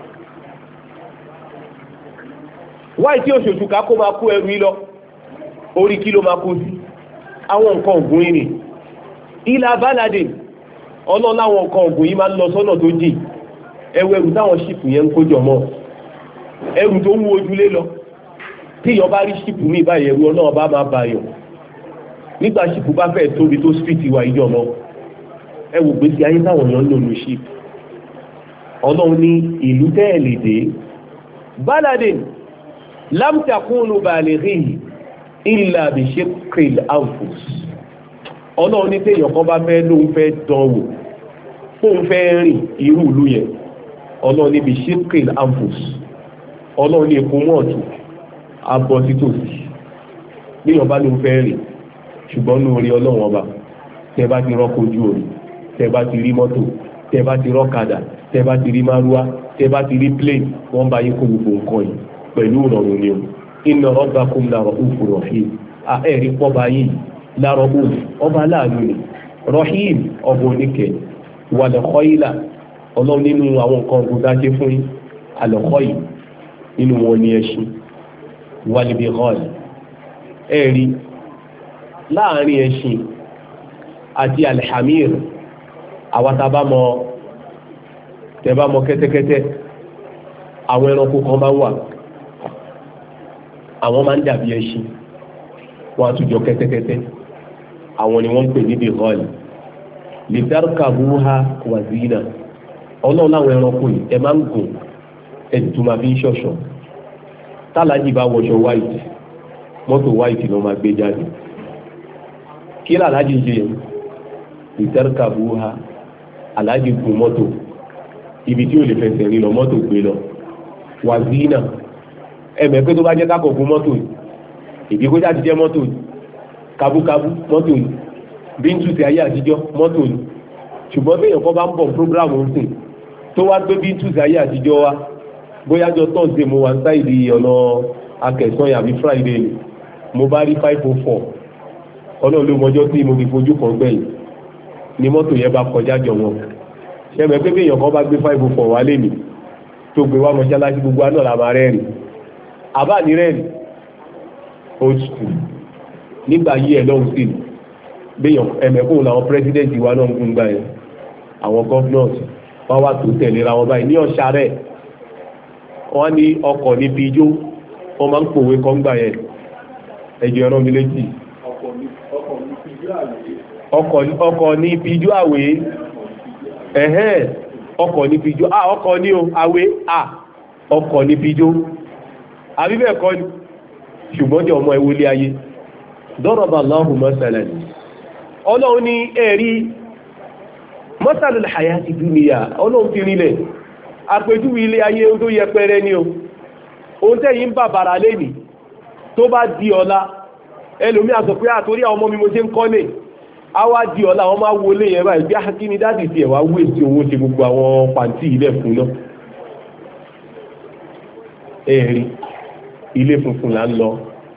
wáyé tí ó ṣoṣù ká kó máa kó ẹrù yìí lọ orí kí ló máa kó sí àwọn nǹkan ọ̀gùn yìí ilà báládé ọlọ́lá àwọn nǹkan ọ̀gùn yìí máa ń lọ sọ́nà tó jìn ẹwọ ẹrù táwọn ṣìpù yẹn ń kójọ mọ́ ẹrù tó wú ojúlé lọ tí ìyọba rí ṣìpù ní ìbáyìí ẹrù ọlọ́run bá máa bàyàn nígbà ṣìpù bá fẹ́ tóbi tó street wa ìjọ mọ́ ẹwù gbèsè ayé táwọn èèyàn ń lò ní ṣìpù ọlọ́run ní ìlú tẹ́ẹ̀lì dé báládé lámtàkùnù balighihi illa bi shiqqil anfus ọlọ́run ní téèyàn kan bá fẹ́ lóun fẹ́ dánwò fóun fẹ́ rìn irú ìlú yẹn ọlọ́run ní bi shiqqil anfus ọlọ́run ní ikú mọ́ọ̀tù abọ́ títòsí níyàn bá lóun fẹ́ rìn ṣùgbọ́n ní orí ọlọ́run ọba tẹ́ bá ti rọ́kọ̀ ojú omi tẹ́ bá ti rí mọ́tò tẹ́ bá ti rọ́kadà tẹ́ bá ti rí márúwá tẹ́ bá ti rí plane wọ́n bá yín kó gbogbo nǹkan yìí pẹ̀lú ìrọ̀rùn ni o inna rabbakum la ra'ufur rahim ẹ̀rí pọ́ba yìí la ra'uf ọba láàánú ni rahim ọba oníkẹ́ wal khayla ọlọ́run nínú àwọn nǹkan ọ̀gbọ̀n dájé fún yín al khayl nínú wọn ni ẹṣin wal bighal ẹ̀rí láàrin ẹṣin àti alhamir àwátabámọ tẹbámọ kẹ́tẹ́kẹ́tẹ́ àwọn ẹranko kan máa ń wà àwọn máa ń dàbí ẹṣin wọ́n á tún jọ kẹ́tẹ́kẹ́tẹ́ àwọn ni wọ́n ń pè ní bighal litarkabuha wa zina ọlọ́run láwọn ẹranko yìí ẹ máa ń gùn ẹ̀sì tó máa fi ń ṣọ̀ṣọ́ tálàjì bá wọṣọ white mọ́tò white ló máa gbé jáde kí làlájì ṣe yẹn litarkabuha alájì gun mọ́tò ibi tí ò lè fẹsẹ̀ rìn lọ mọ́tò gbé lọ wa zina ẹ̀mẹ̀ pé tó bá jẹ́ kákọ̀ fún mọ́tò yìí ìdí kó jáde jẹ́ mọ́tò yìí kabúkabú mọ́tò yìí bíntù ti ayé àtijọ́ mọ́tò yìí ṣùgbọ́n bí èèyàn kan bá ń bọ̀ program nsìn tó wá gbé bíntù ti ayé àtijọ́ wa bóyá jọ Thursday mo wà sáìdì ọ̀nà akẹ̀sán yàbí Friday ni mo bá rí 504 ọlọ́run ló mọjọ́ tí mo fi fojú kan gbẹ̀yìn ni mọ́tò yẹn bá kọjá jọ wọn ṣẹ́mi pé bí èèyàn kan bá gbé 504 wá lé mi tó gbé wá mọ́ṣáláṣí gbogbo àná la máa rẹ́rìn àbá ní rẹ́rìn old school nígbà yí ẹ̀ lọ́hùn sí béèyàn ẹ̀mẹ̀kùn làwọn president wa náà ń gún gbà yẹn àwọn governors wọ́n wá tó tẹ̀léra wọn báyìí ní ọ̀ṣà rẹ̀ wọ́n ní ọkọ̀ ní pijó wọ́n máa ń pòwe kọ́ gbà yẹn ẹjọ́ ẹran mi létí ọkọ̀ ní pijó àwé ẹ̀hẹ́n ọkọ̀ ní pijó ọkọ̀ ní àwé ọkọ̀ ní pijó àbíbẹ̀ kọ́ ni ṣùgbọ́n jẹ́ ọmọ ìwọlé ayé dọ́rọ̀bà Allahu masalan ọlọ́run ní ẹ̀rí masalul hayati dunya ọlọ́run fi rílẹ̀ àpèjúwe ilé ayé tó yẹpẹrẹ ní o ohun tẹ́yìn ń bàbàrà lẹ́nì tó bá di ọ̀la ẹlòmí àsọ pé àtorí àwọn ọmọ mi mo ṣe ń kọ́lé a wá di ọ̀la àwọn máa wọlé yẹn báyìí bí a kí ni dáàdì tiẹ̀ wá wé sí owó ṣe gbogbo àwọn pàǹtí ilẹ̀ fún náà ẹ̀rí ilé funfun là ń lọ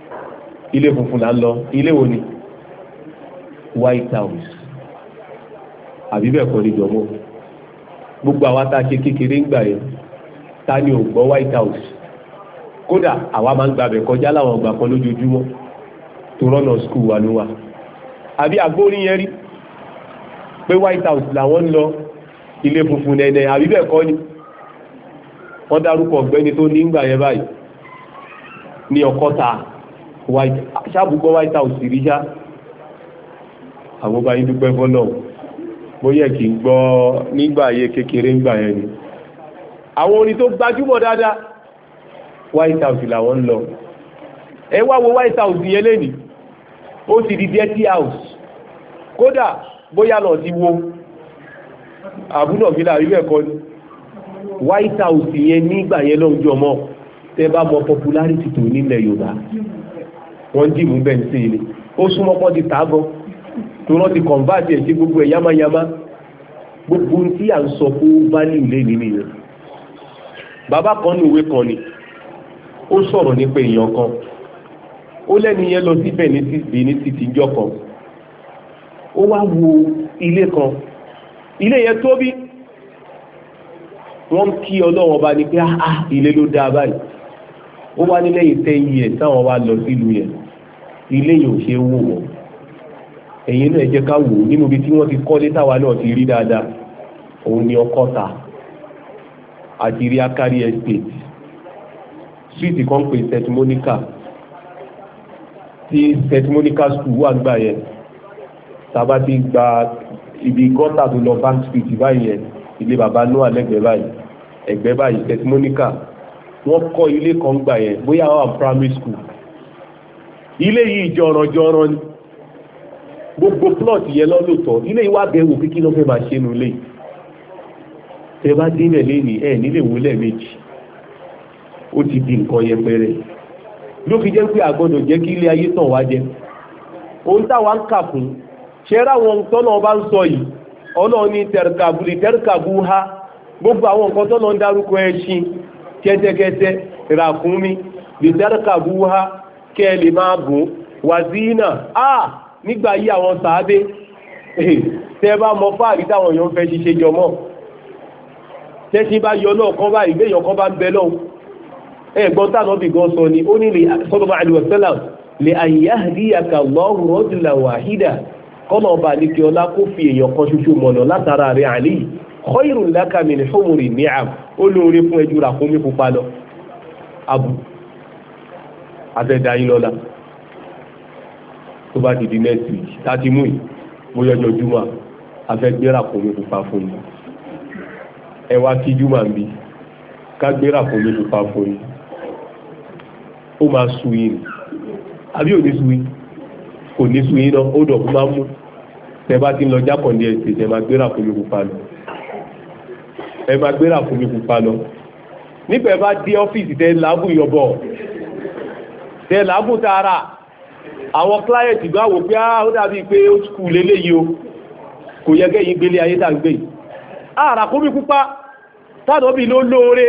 ilé wo ni White House àbí bẹ́ẹ̀ kọ́ ni jọmọ́ gbogbo àwa tá a ṣe kékeré ń gbà yẹn ta ni ò gbọ́ White House kódà àwa máa ń gbàbẹ̀ kọjá láwọn ọgbà kan lójoojúmọ́ tó rọ́nà skul wa ló wà àbí agbórin yẹn rí pé White House làwọn ń lọ ilé funfun nẹ́nẹ́ àbí bẹ́ẹ̀ kọ́ ni wọ́n dárúkọ ọ̀gbẹ́ni tó ní ń gbà yẹn báyìí ní ọkọ́ta ṣàbùgbọ́ White House rí ṣá àwọn bá yín dúpẹ́ fọ́nà bóyẹ̀ kí n gbọ́ nígbà ayé kékeré ń gbà yẹn ni àwọn orin tó gbajúmọ̀ dáadáa White House làwọn ń lọ ẹ wá wo White House yẹn lẹ́nì ó ti di dirty house kódà bóyá náà ti wo àbúnà fílà rí bẹ́ẹ̀ kọ́ ni White House yẹn nígbà yẹn lọ́jọ́ mọ́ tẹ́ bá mọ popularity tó nílẹ̀ Yorùbá wọ́n dìmú bẹ́ẹ̀ sí ilé ó súnmọ́ pọ́ ti tààgọ́ tó rán ti convert ẹ̀ sí gbogbo ẹ̀ yamayama gbogbo tí à ń sọ fún value lé nínú yẹn bàbá kan ní òwe kan ni ó sọ̀rọ̀ nípa èèyàn kan ó lẹ́ni yẹn lọ sí Benin City jọ kan ó wá wo ilé kan ilé yẹn tóbi wọ́n kí Ọlọ́run ọba ní pé ilé ló dáa báyìí ó wá ní lẹ́yìn 10 years táwọn wá lọ sílùú yẹn ilé yìí ò ṣe wò wọ́n ẹ̀yin náà ẹ jẹ́ ká wò nínú ibi tí wọ́n ti kọ́lé táwa náà ti rí dáadáa òun ni Ọkọ́ta àti rí Akari estate street kan pè St. Monica tí St. Monica school wà gbà yẹn tàbá ti gba ibi gọ́tà tó lọ Bank Street báyìí yẹn ilé bàbá Noah lẹ́gbẹ̀ẹ́ báyìí ẹ̀gbẹ́ báyìí St. Monica wọ́n kọ́ ilé kan gbà yẹn bóyá wà primary school ilé yìí jọ̀rọ̀jọ̀rọ̀ ni gbogbo plot yẹn lọ́lọ́tọ̀ ilé yìí wá bẹ̀rù pé kí ló fẹ́ máa ṣe nu lé tẹ bá dínlẹ̀ lẹ́ni ẹ̀ nílé wọlé méjì ó ti di nǹkan yẹpẹrẹ ló fi jẹ́ pé àgbọ́dọ̀ jẹ́ kí ilé ayé tàn wá jẹ ohun táwa ń kà fún ṣẹ́ra wọn tọ́nà bá ń sọ yìí ọlọ́run ní tẹ̀rkàbùlì tẹ̀rkàbù ha gbogbo àwọn nǹkan tọ́nà ń dárúkọ ẹṣin kẹ́tẹ́kẹ́tẹ́ ràkúnmí lè tẹ̀rkàbù ha kẹ́ ẹ lè máa gùn wàzínà nígbà yí àwọn sàábé tẹ́ bá mọ fáàrí táwọn èèyàn fẹ́ ṣiṣẹ́ jọmọ́ tẹ́sí bá yọ náà kan báyìí gbéyàn kan bá ń bẹ lọ́wọ́ ẹ̀gbọ́n tánà bí gan sọ ni ó ní lè sallallahu alaihi wasallam lè àyíyáhìdíyàkà Allahu rajulan wahida kọ́nà ọba àlekè ọlá kó fi èèyàn kan ṣoṣo mọ̀nà látara rẹ̀ àlè khairun laka min humuri ni'am ó lóore fún ẹjú rà fún mi pupa lọ abu afẹ́dáyín lọ́la tó bá ti di next week láti mú ì bóyá ọjọ́ júmọ́ afẹ́gbéra fún mi pupa fún mi ẹ wá kí júmọ́ ń bí ká gbéra fún mi pupa fún mi ó máa sú yín àbí ò ní sú yín kò ní sú yín náà ó dọ̀ fún máa mú tẹ bá ti ń lọ jákàndé ẹ̀sìn ẹ máa gbéra fún mi pupa lọ ẹ máa gbéra fún mi pupa lọ nígbà ẹ bá dé ọ́fíìsì tẹ làágùn yọbọ tẹ làágùn tààrà àwọn client gbá wò pé ó dàbí pé ó skul lélẹ́yìí o kò yẹ kẹ́yìn gbélé ayé tá ń gbé ràkúnmí pupa tánàbí ló lóore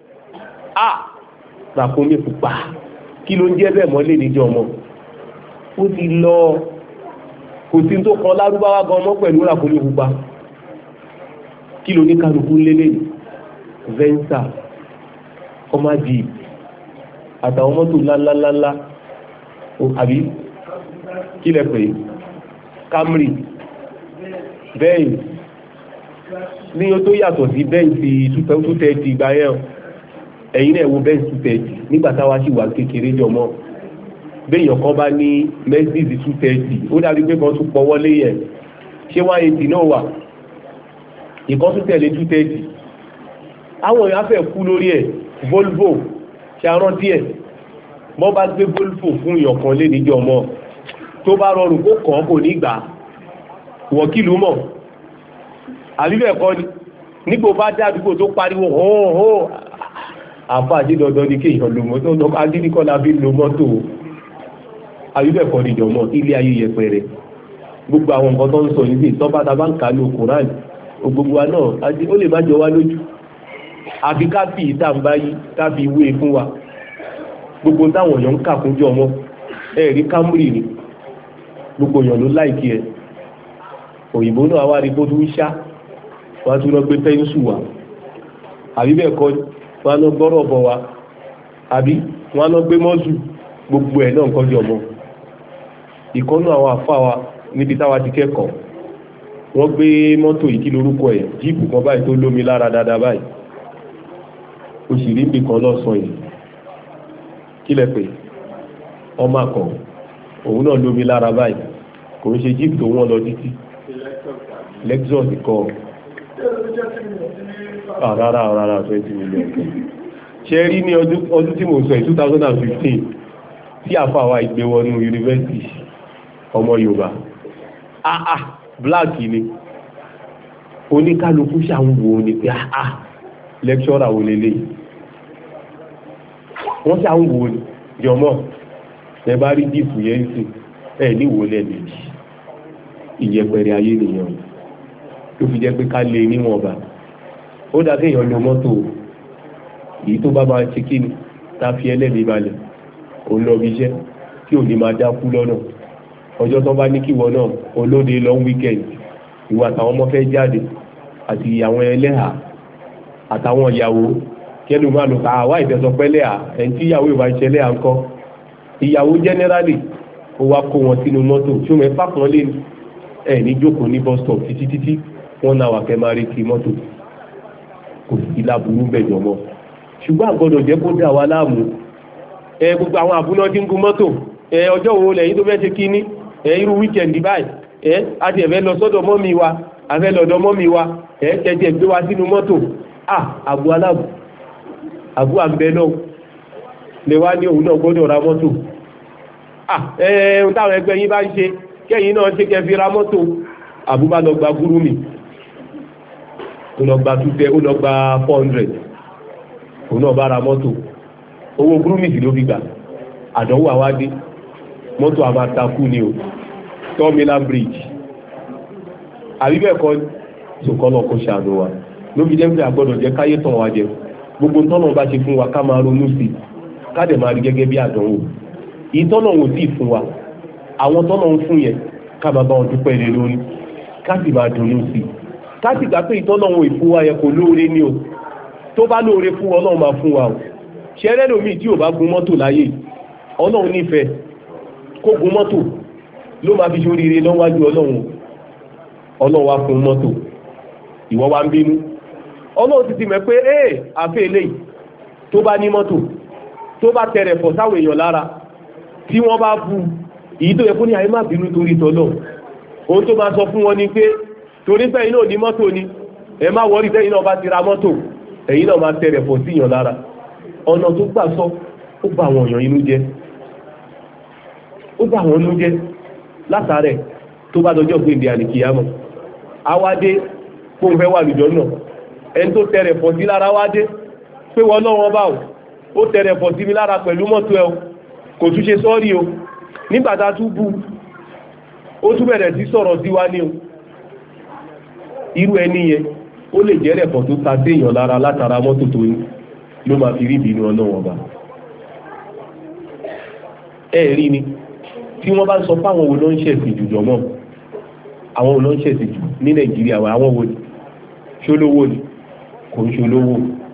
ràkúnmí pupa kí ló ń jẹ́ bẹ́ẹ̀ mọ́lé níjọ́ ọmọ ó ti lọ kò sí tó kan lárúbáwá gan ọmọ pẹ̀lú ràkúnmí pupa kí ló ní kálukú lélẹ̀ venza ọmọdé àtàwọn mọ́tò ńláńláńlá àbí kí lẹ pè Camry Benz ní o tó yàtọ̀ sí Benz 230 ìgbà yẹn ẹ̀yin náà wo Benz 230 nígbà táwa sì wà kékeré jọmọ́ béèyàn kan bá ní Mercedes 230 ó dàbí pé kan tún pọ̀ wọlé yẹn ṣé 180 náà wà ìkan tún tẹ̀lé 230 àwọn èèyàn fẹ́ kú lórí ẹ̀ Volvo ṣàrán díẹ̀ mọ́ bá gbé Volvo fún ìyọ̀kan lé níjọ́ mọ́ tó bá rọrùn kó kàn kò ní gbà wọ̀kìlú mọ̀ àbíbẹ̀ kọ́ ni nígbò bá dé àdúgbò tó pariwo hóhó àfà àti dandan ní kéèyàn lo mọ́tò náà agídíkọ́lá bí lo mọ́tò àbíbẹ̀ kọ́ ni jọmọ́ ilé ayé yẹpẹrẹ gbogbo àwọn nǹkan tó ń sọ yìí tọ́ba ta bá ń kà ní Kùránì gbogbo wa náà ó lè má jọ wá lójú àfi ká fi ìta ń báyìí ká fi wé fún wa gbogbo táwọn èèyàn ń kà fún jọmọ ẹ̀rí Camry ni gbogbo èèyàn ló láìkí ẹ òyìnbó náà wá rí bódú ṣá wọ́n tún lọ gbé pẹ́ńsù wa àbí bẹ́ẹ̀ kọ́ wọ́n lọ gbọ́rọ̀ bọ̀ wa àbí wọ́n lọ gbé mọ́sù gbogbo ẹ̀ náà ń kọjú ọmọ ìkọ́nú àwọn àfá wa níbi táwa ti kẹ́kọ̀ọ́ wọ́n gbé mọ́tò yìí kí lórúkọ ẹ̀ jíìpù kan báyìí tó lómi lára dáadáa báyìí òṣèré ń bì kan lọ́sàn yìí kí lẹ pè ọmọ akọ òun náà lómi lára báyìí kò ń ṣe jíìpù tó wọ́n lọ títí Lexus kọ́ rárá 20 million ṣe rí ní ọdún tí mo sọ 2015 tí àfàwà ìgbéwọnú yunifásitì ọmọ Yorùbá black ni oníkálukú ṣàwùwò ní pé lecturer wò lélẹ̀ wọ́n ṣàwùwò ní jọmọ́ ẹ bá rí jíìpù yẹn sí ẹ níwò lẹ́ẹ̀mejì ìyẹpẹrẹ ayé nìyẹn ló fi jẹ́ pé ká lè níwọ̀nba ó dá kéèyàn lo mọ́tò èyí tó bá máa ṣe kí ni ta fi ẹlẹ́ni balẹ̀ òun lọ bí iṣẹ́ tí ò ní máa dákú lọ́nà ọjọ́ tó bá ní kíwọ náà olóde long weekend ìwọ àtàwọn ọmọ fẹ́ jáde àti àwọn ẹlẹ́hà àtàwọn ìyàwó kẹ́lù máa lò ká àwá ìfẹsọpẹ́lẹ́ à ẹni tí ìyàwó ìwà ìṣẹ̀lẹ̀ à ń kọ́ ìyàwó generally ó wá kó wọn sínú mọ́tò tí ó mẹ́fà kan lé ẹ̀ ní jókòó ní bus stop títí wọ́n náà wà kẹ́ máa retí mọ́tò kò sí láburú bẹ̀jọ̀ mọ́ ṣùgbọ́n àgbọ̀dọ̀ jẹ́ kó dà wá láàmú gbogbo àwọn àbúná tí ń gun mọ́tò ọjọ́ wo lẹ́yìn tó fẹ́ ṣe kíní irú wíkẹ̀ndì báyìí àti ẹ̀fẹ́ lọ sọ́dọ̀ mọ́mí wa àfẹ́ lọ́dọ̀ mọ́mí wa kẹ́jẹ́ gbé wa sínú mọ́tò àbú aláàbù àbú àbẹ́ náà lè wá ní òun náà gbọ́dọ̀ ra mọ́tò ohun táwọn ẹgbẹ́ yín bá ń ṣe kẹ́yìn náà ṣe kẹ́ fi ra mọ́tò àbú bá lọ gba gúrúmì ó lọ gba 400 òun náà bá ra mọ́tò owó gúrúmì sí ló fi gbà àdánwò àwádé mọ́tò àmàtakú ni o tọ́mílán bridge àbíbẹ̀kọ́ ṣòkọ́nà kó ṣàánú wa ló fi jẹ́ pé àgbọ́dọ̀ jẹ́ káyé tàn wá jẹ gbogbo tọ́nà bá ṣe fún wa ká máa ronú sí ká dẹ̀ máa rí gẹ́gẹ́ bí àdánwò ìtọ́nà wò sí fún wa àwọn tọ́nà ń fún yẹn ká máa bá wọn dúpẹ́ lé lórí ká sì máa dùnnú sí ká sì gbà pé ìtọ́nà wò ìfún wa yẹn kò lóore ní o tó bá lóore fún wa náà máa fún wa o ṣẹrẹ́ lómi tí ò bá gun mọ́tò láyé ọlọ́run nífẹ̀ẹ́ kó gun mọ́tò ló máa fi ṣoríire lọ́wájú ọlọ́run wá fún mọ́tò ìwọ wá ń bínú ọlọ́run ti mẹ́ pé àfẹ́ eléyìí tó bá ní mọ́tò tó bá tẹrẹ fọ̀ sáwọn èèyàn lára tí wọ́n bá bu èyí tó yẹ fún ní ayé má bínú torí tọ́lọ̀ ohun tó máa sọ fún wọn ni pé torí pé iná ò ní mọ́tò ni ẹ má wọrí tẹ́yìn náà bá ti ra mọ́tò ẹ̀yin náà máa tẹrẹ fọ̀ sí èèyàn lára ọ̀nà tó gbà sọ ó bá àwọn èèyàn inú jẹ́ ó bá àwọn inú jẹ́ látàrẹ̀ tó bá dọjọ́ pé ìdí àníkìyàmọ̀ awádé kó ń fẹ́ wà lùjọ́ náà ẹni tó tẹrẹ fọ̀ sí lára wádé pé wọ́n náà wọ́n bá ó tẹrẹ fọ̀ sí mi lára pẹ̀lú mọ́tò ẹ̀ kò tún ṣe sọ́ọ̀rì o nígbàtà tún bú ó tún bẹ̀rẹ̀ sí sọ̀rọ̀ sí wá ní o irú ẹni yẹn ó lè jẹ́ rẹ̀fọ̀ tó ta sí èèyàn lára látara mọ́tò tó ní ló máa fi rí ìbínú ọlọ́wọ́n bá rí ni tí wọ́n bá ń sọ fáwọn wo ló ń ṣẹ̀sìn jùjọ mọ́ àwọn wo ló ń ṣẹ̀sìn jù ní Nàìjíríà àwọn wo ni ṣólówó ni kò ń ṣolówó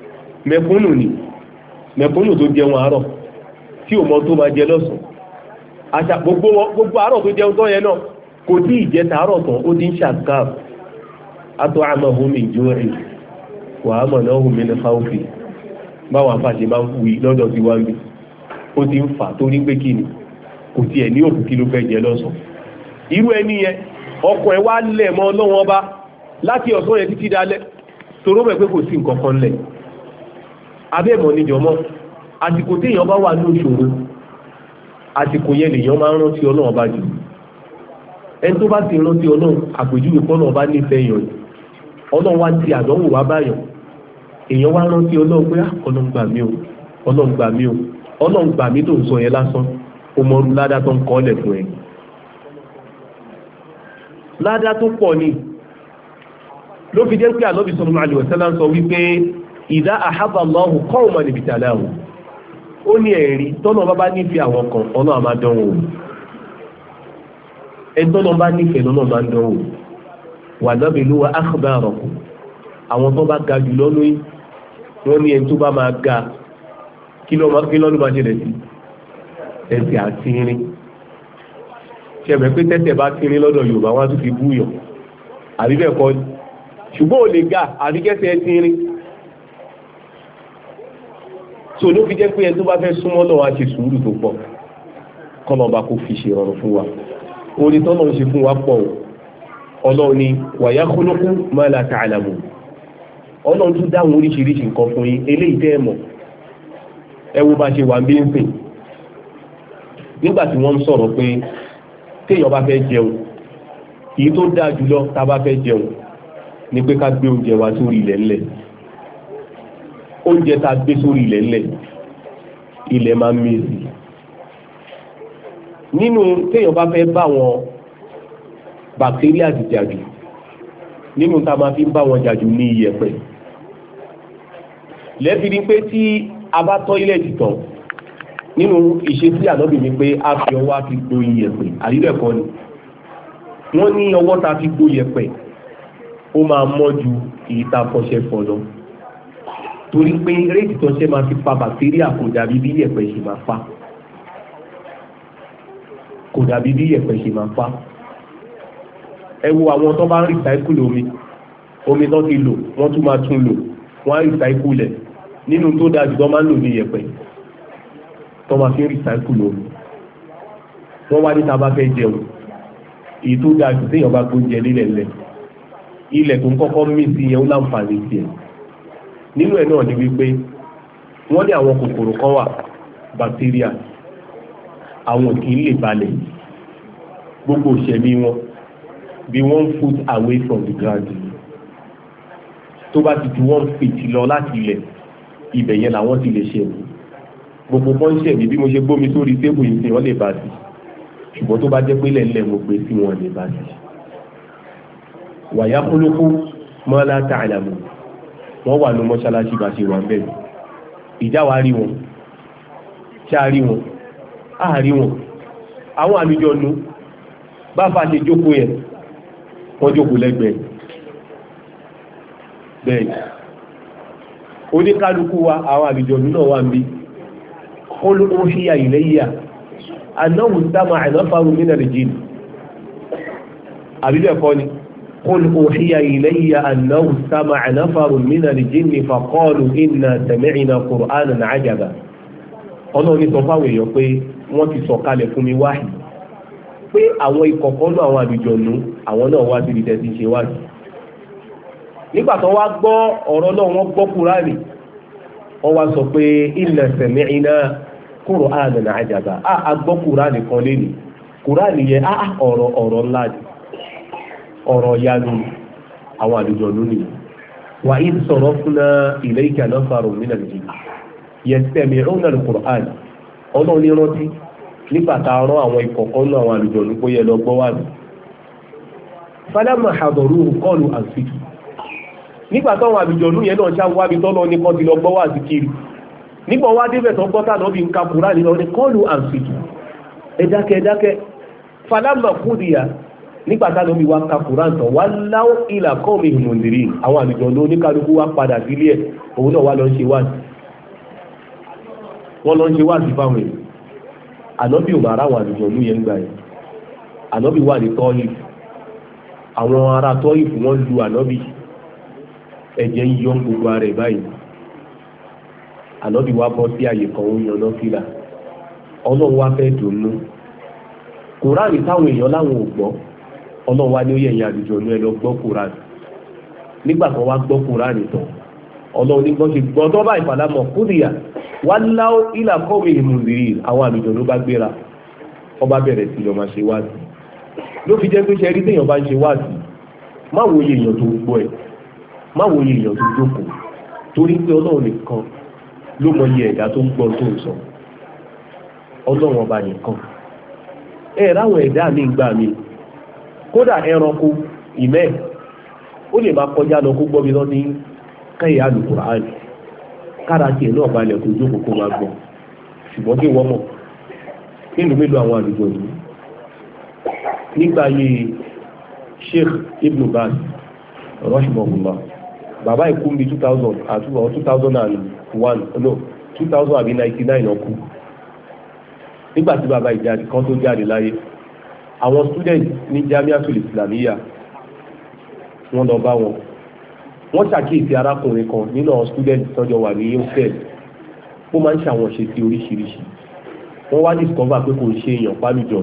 mẹ̀kúnnù tó jẹun àárọ̀ tí ò mọ tó máa jẹ lọ́sàn àṣà gbogbo àárọ̀ tó jẹun tó yẹ náà kò tí ì jẹ tàárọ̀ tán ó ti ń ṣàkáàf atọ́ àmọ́ mi jó rìn wà á mọ̀ náà hùmí ní fáwọ́fì báwọn àfàṣe máa ń wí lọ́dọ̀ sí wá ń bí ó ti ń fà tó ní pé kí ni kò tiẹ̀ ní òkú kí ló fẹ́ jẹ lọ́sàn irú ẹni yẹn ọkọ̀ ẹ̀ wá lẹ̀ mọ́ lọ́wọ́n bá láti ọ̀sán yẹn títí dalẹ́ toró mẹ́ pé kò sí nǹkan kan lẹ̀ abẹ́ẹ̀mọ́ níjọmọ́ àsìkò téèyàn bá wà ní òṣòro àsìkò yẹn lèèyàn máa ń rántí Ọlọ́run bá jù ẹni tó bá ti rántí Ọlọ́run àpèjúwe pọ́nà bá nífẹ̀ẹ́ yàn Ọlọ́run wá ti àdánwò wá báyàn èèyàn wá rántí Ọlọ́run pé Ọlọ́run gbà mí o Ọlọ́run gbà mí o Ọlọ́run gbà mí tó ń sọ yẹn lásán ó mọ ọdún ládá tó ń kọ́ lẹ̀ fún ẹ ládá tó pọ̀ ni ló fi jẹ́ pé Ànábì sallallahu alaihi wasallam sọ wípé ìdá àhábà Allahu qawman ibtalahu ó ní ẹ̀rí tọ́nà bá bá nífẹ̀ẹ́ àwọn kan ọ̀nà àmàdánwò ẹ̀tọ́nà bá nífẹ̀ẹ́ lọ́nà máa ń dánwò wà nabluwa akhbarakum àwọn tó bá ga jù lọ́nà yìí wọ́n ní ẹni tó bá máa ga kí lọ́nà bá ṣẹlẹ̀ sí ẹsẹ̀ àti irin ṣẹ̀bẹ̀ pé tẹ́tẹ̀ bá ti rin lọ́dọ̀ Yorùbá wọ́n á tún fi búyàn àbí bẹ́ẹ̀ kọ́ ṣùgbọ́n ò lè ga àbí kẹ́sẹ̀ ti rin so ló fi jẹ́ pé ẹni tó bá fẹ́ súnmọ́ náà wá ṣe sùúrù tó pọ̀ kọ́nà bá kó fi ṣe rọrùn fún wa orí tọ́nà ń ṣe fún wa pọ̀ Ọlọ́run ni wa yakhluqu ma la ta'lamun Ọlọ́run tún dáhùn oríṣiríṣi nǹkan fún yín eléyìí tẹ́ ẹ mọ̀ ẹ wo bá ṣe wà ń bí ń sìn nígbà tí wọ́n ń sọ̀rọ̀ pé téèyàn bá fẹ́ jẹun èyí tó dáa jùlọ tá a bá fẹ́ jẹun ni pé ká gbé oúnjẹ wa sórí ilẹ̀ ńlẹ̀ oúnjẹ tá a gbé sórí ilẹ̀ ńlẹ̀ ilẹ̀ máa ń mèsì nínú téèyàn bá fẹ́ bá wọn bàktéríà jàjù nínú tá a máa fi bá wọn jàjù ní iyẹ̀pẹ̀ lẹ́bi ni pé tí a bá tọ́ílẹ̀tì tán nínú ìṣesí Ànábì ni pé a fi ọwọ́ fi gbo iyẹ̀pẹ̀ àrílẹ̀kọ́ ni wọ́n ní ọwọ́ ta fi gbo iyẹ̀pẹ̀ ó máa mọ́ ju ìta fọṣẹ fọ lọ torí pé réètì tó ṣe máa fi pa bàktéríà kò dàbí bí iyẹ̀pẹ̀ ṣe máa pa kò dàbí bí iyẹ̀pẹ̀ ṣe máa pa ẹ wo àwọn tó bá ń recycle omi tó ti lò wọ́n tún máa tún lò wọ́n á recycle ẹ̀ nínú tó dáa jù tó máa ń lò ní yẹ̀pẹ̀ tó máa fi ń recycle omi. wọ́n wá ní tá bá fẹ́ jẹun èyí tó dáa jù téèyàn bá gbóúnjẹ lílẹ̀ lẹ̀ ilẹ̀ tó ń kọ́kọ́ mí sí yẹn ó láǹfààní sí ẹ̀. nínú ẹ̀ náà ni wípé wọ́n ní àwọn kòkòrò kan wà bacteria àwọn kì í lè balẹ̀ gbogbo òṣèlú wọn bí 1 foot away from the ground tó bá ti ju 1 feet lọ láti ilẹ̀ ibẹ̀ yẹn làwọn ti lè ṣe gbogbo pọ́ńṣẹ̀ mi bí mo ṣe gbómi sórí tébù yìí sí wọ́n lè bá sí ṣùgbọ́n tó bá jẹ́ pé lẹ́lẹ̀ mo gbé sí wọn lè bá sí. wàyà kólókó mọ́lá ta'lamu wọ́n wà ní mọ́ṣáláṣí bá ṣe wà ń bẹ̀rẹ̀ ìjà wa rí wọn ṣáà rí wọn áà rí wọn àwọn àlùjọ nu bá fà ṣe jókòó yẹn wọ́n jókòó lẹ́gbẹ̀ẹ́ bẹ́ẹ̀ oníkálukú wa àwọn àlùjọ nu náà wà ń bí qul uhiya ilayya annahu istama'a nafarun min al-jinn àbíbẹ̀ kọ́ ni qul uhiya ilayya annahu istama'a nafarun min al-jinn faqalu inna sami'na qur'anan 'ajaba ọlọ́run ní sọ fáwọn èèyàn pé wọ́n ti sọ kalẹ̀ fún mi wáhì pé àwọn ìkọ̀kọ́ náà àwọn àlùjọ̀nú àwọn náà wá síbi tẹ́ ti ṣe wáhì nígbà tó wá gbọ́ ọ̀rọ̀ náà wọ́n gbọ́ kúránì wọ́n wá sọ pé inna sami'na qur'anan 'ajaba a gbọ́ kúránì kan lẹ́nu kúránì yẹn ọ̀rọ̀ ńlá ni ọ̀rọ̀ yanu àwọn àlùjọ̀nú ni wa idh sarafna ilayka nafarun minal jinn yastami'una al-Qur'an ọlọ́run ní rántí nígbà tá a rán àwọn ìkọ̀kọ́ náà àwọn àlùjọ̀nú pé yẹ lọ gbọ́ wà ní. falamma hadaruhu qalu ansitu nígbà táwọn àlùjọ̀nú yẹn náà ṣá wábi tọ́lọ́ ní kọ́ ti lọ gbọ́ wà sí kiri nígbà wá débẹ̀ tó gbọ́tà náà bí n ka Qur'an lọ ní qalu ansitu ẹ dákẹ́ falamma qudiya nígbà tá lóbi wá ka Qur'an tán wallaw ila qawmihim mundirin àwọn àlùjọ̀nú oníkálukú wá padà sílé ẹ̀ òun náà wá lọ ṣe wá wọ́n lọ ń ṣe wá sí fáwọn èèyàn ànábì ò máa ráwọn àlùjọ̀nú yẹn gbà yẹn ànábì wà ní tọ́yìf àwọn ará tọ́yìf wọ́n lu ànábì ẹ̀jẹ̀ ń yọ gbogbo ara ẹ̀ báyìí ànábì wá bọ́ sí àyè kan ó yan náfìlà ọlọ́run wá fẹ́ dùnnú kùránì táwọn èèyàn láwọn ò gbọ́ ọlọ́run wá ní ó yẹ ẹ̀yìn àlùjọ̀nú ẹ lọ gbọ́ kùránì nígbà kan wá gbọ́ kùránì tán ọlọ́run ní gbọ́ ṣe gbọ́ tó bá ìfàlámọ̀ kúrìyà wàláwó ilà kọ́wé ìmùzìrì àwọn àlùjọ ló bá gbéra ọba bẹ̀rẹ̀ sí lọ́ọ́ máa ṣe wáàsí ló fi jẹ́ pé ṣe rí téèyàn bá ń ṣe wáàsí má wo iye èèyàn tó gbọ́ ẹ̀ má wo iye èèyàn tó jókòó torí pé ọlọ́run nìkan ló mọ iye ẹ̀dá tó ń gbọ́ tó ń sọ ọlọ́run ọba nìkan ráwọn ẹ̀dá mi gbà mí kódà ẹranko ìmẹ́ ó lè máa kọjá lọ kó gbọ́ mi lọ ní káyà Al-Qur'ani kára tiẹ̀ náà balẹ̀ kó jókòó kó máa gbọ́ ṣùgbọ́n kí wọ́n mọ̀ mélòó àwọn àlùjọ yìí nígbà yìí Sheikh Ibn Baz rahimahullah bàbá ikú mi 2000 àti 2001 no 2000 àbí 99 ọkù nígbà tí bàbá ìjáde kan tó jáde láyé àwọn student ní Jamiatul Islamiyya wọ́n lọ bá wọn wọ́n ṣàkíyèsí arákùnrin kan nínú àwọn student tọ́jọ́ wà ní hostel ó máa ń ṣàwọn ṣe sí oríṣiríṣi wọ́n wá discover pé kò ń ṣe èèyàn pálùjọ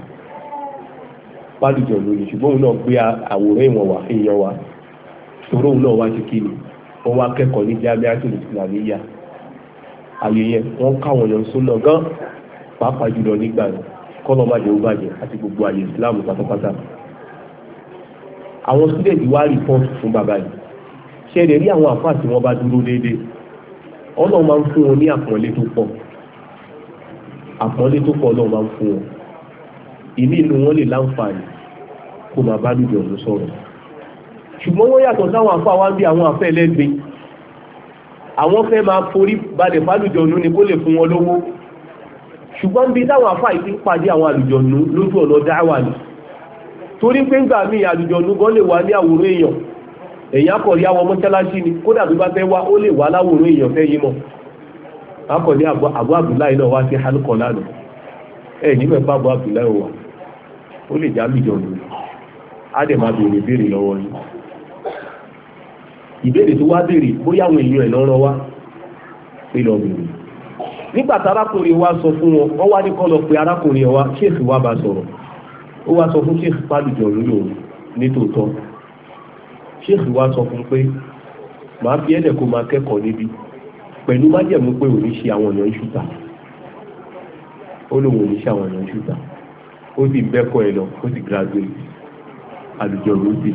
lónìí ṣùgbọ́n òun náà gbé àwòrán èèyàn wá torí òun náà wá ṣe kí ni wọ́n wá kẹ́kọ̀ọ́ ní Jamiatul Islamiyya àyè yẹn wọ́n káwọn èèyàn sónà gan pàápàá jùlọ nígbà kọ́nà má jẹ́ ó bàjẹ́ àti gbogbo àyè Islam pátápátá àwọn student wá report fún bàbá yìí ṣẹlẹ̀ rí àwọn àfáà tí wọ́n bá dúró déédéé ọlọ́run máa ń fún wọn ní àpọ́nlé tó pọ̀ ọlọ́run máa ń fún wọn ìmí inú wọn lè láǹfààní kó máa bá lùdì ọ̀hún sọ̀rọ̀ ṣùgbọ́n wọ́n yàtọ̀ sáwọn àfáà wá ń bí àwọn àfẹ́ ẹlẹ́gbẹ́ àwọn fẹ́ máa forí balẹ̀ fálùjọ̀nù ni kó lè fún wọn lówó ṣùgbọ́n bí táwọn àfáà yìí ti ń pàdé àwọn àlùjọ̀nù lójú ọ̀nà dáwà ni torí pé ńgbà míì àlùjọ̀nù gan lè wà ní àwòrán èèyàn akọ̀rí àwọn mọ́ṣáláṣí ni kódà bí bá fẹ́ wá ó lè wá láwòrán èèyàn fẹ́ yí mọ̀ akọ̀rí Abu Abdullahi náà wá sí halkọ̀ lánàá nígbà pa Abu Abdullahi wà ó lè já lùjọ lù á dẹ̀ máa béèrè béèrè lọ́wọ́ yìí. ìbéèrè tó wá béèrè bóyá àwọn èèyàn ẹ̀ lọ́rọ̀ wá pé lọ béèrè. nígbà tí arákùnrin wa sọ fún wọn wọ́n wá ní kọ́ lọ pé arákùnrin wa ṣéèfì wa bá sọ̀rọ̀ ó wá sọ fún ṣéèfì pálùjọ lórí òun nítòótọ́. ṣéèfì wa sọ fún pé màá fi ẹ̀dẹ̀ kó máa kẹ́kọ̀ọ́ níbi pẹ̀lú májẹ̀mú pé ò ní ṣe àwọn èèyàn ìṣúta. ó lóun ò ní ṣe àwọn èèyàn ìṣúta. ó sì bẹ́kọ̀ ẹ̀ lọ ó sì graduate àlùjọ ló sì.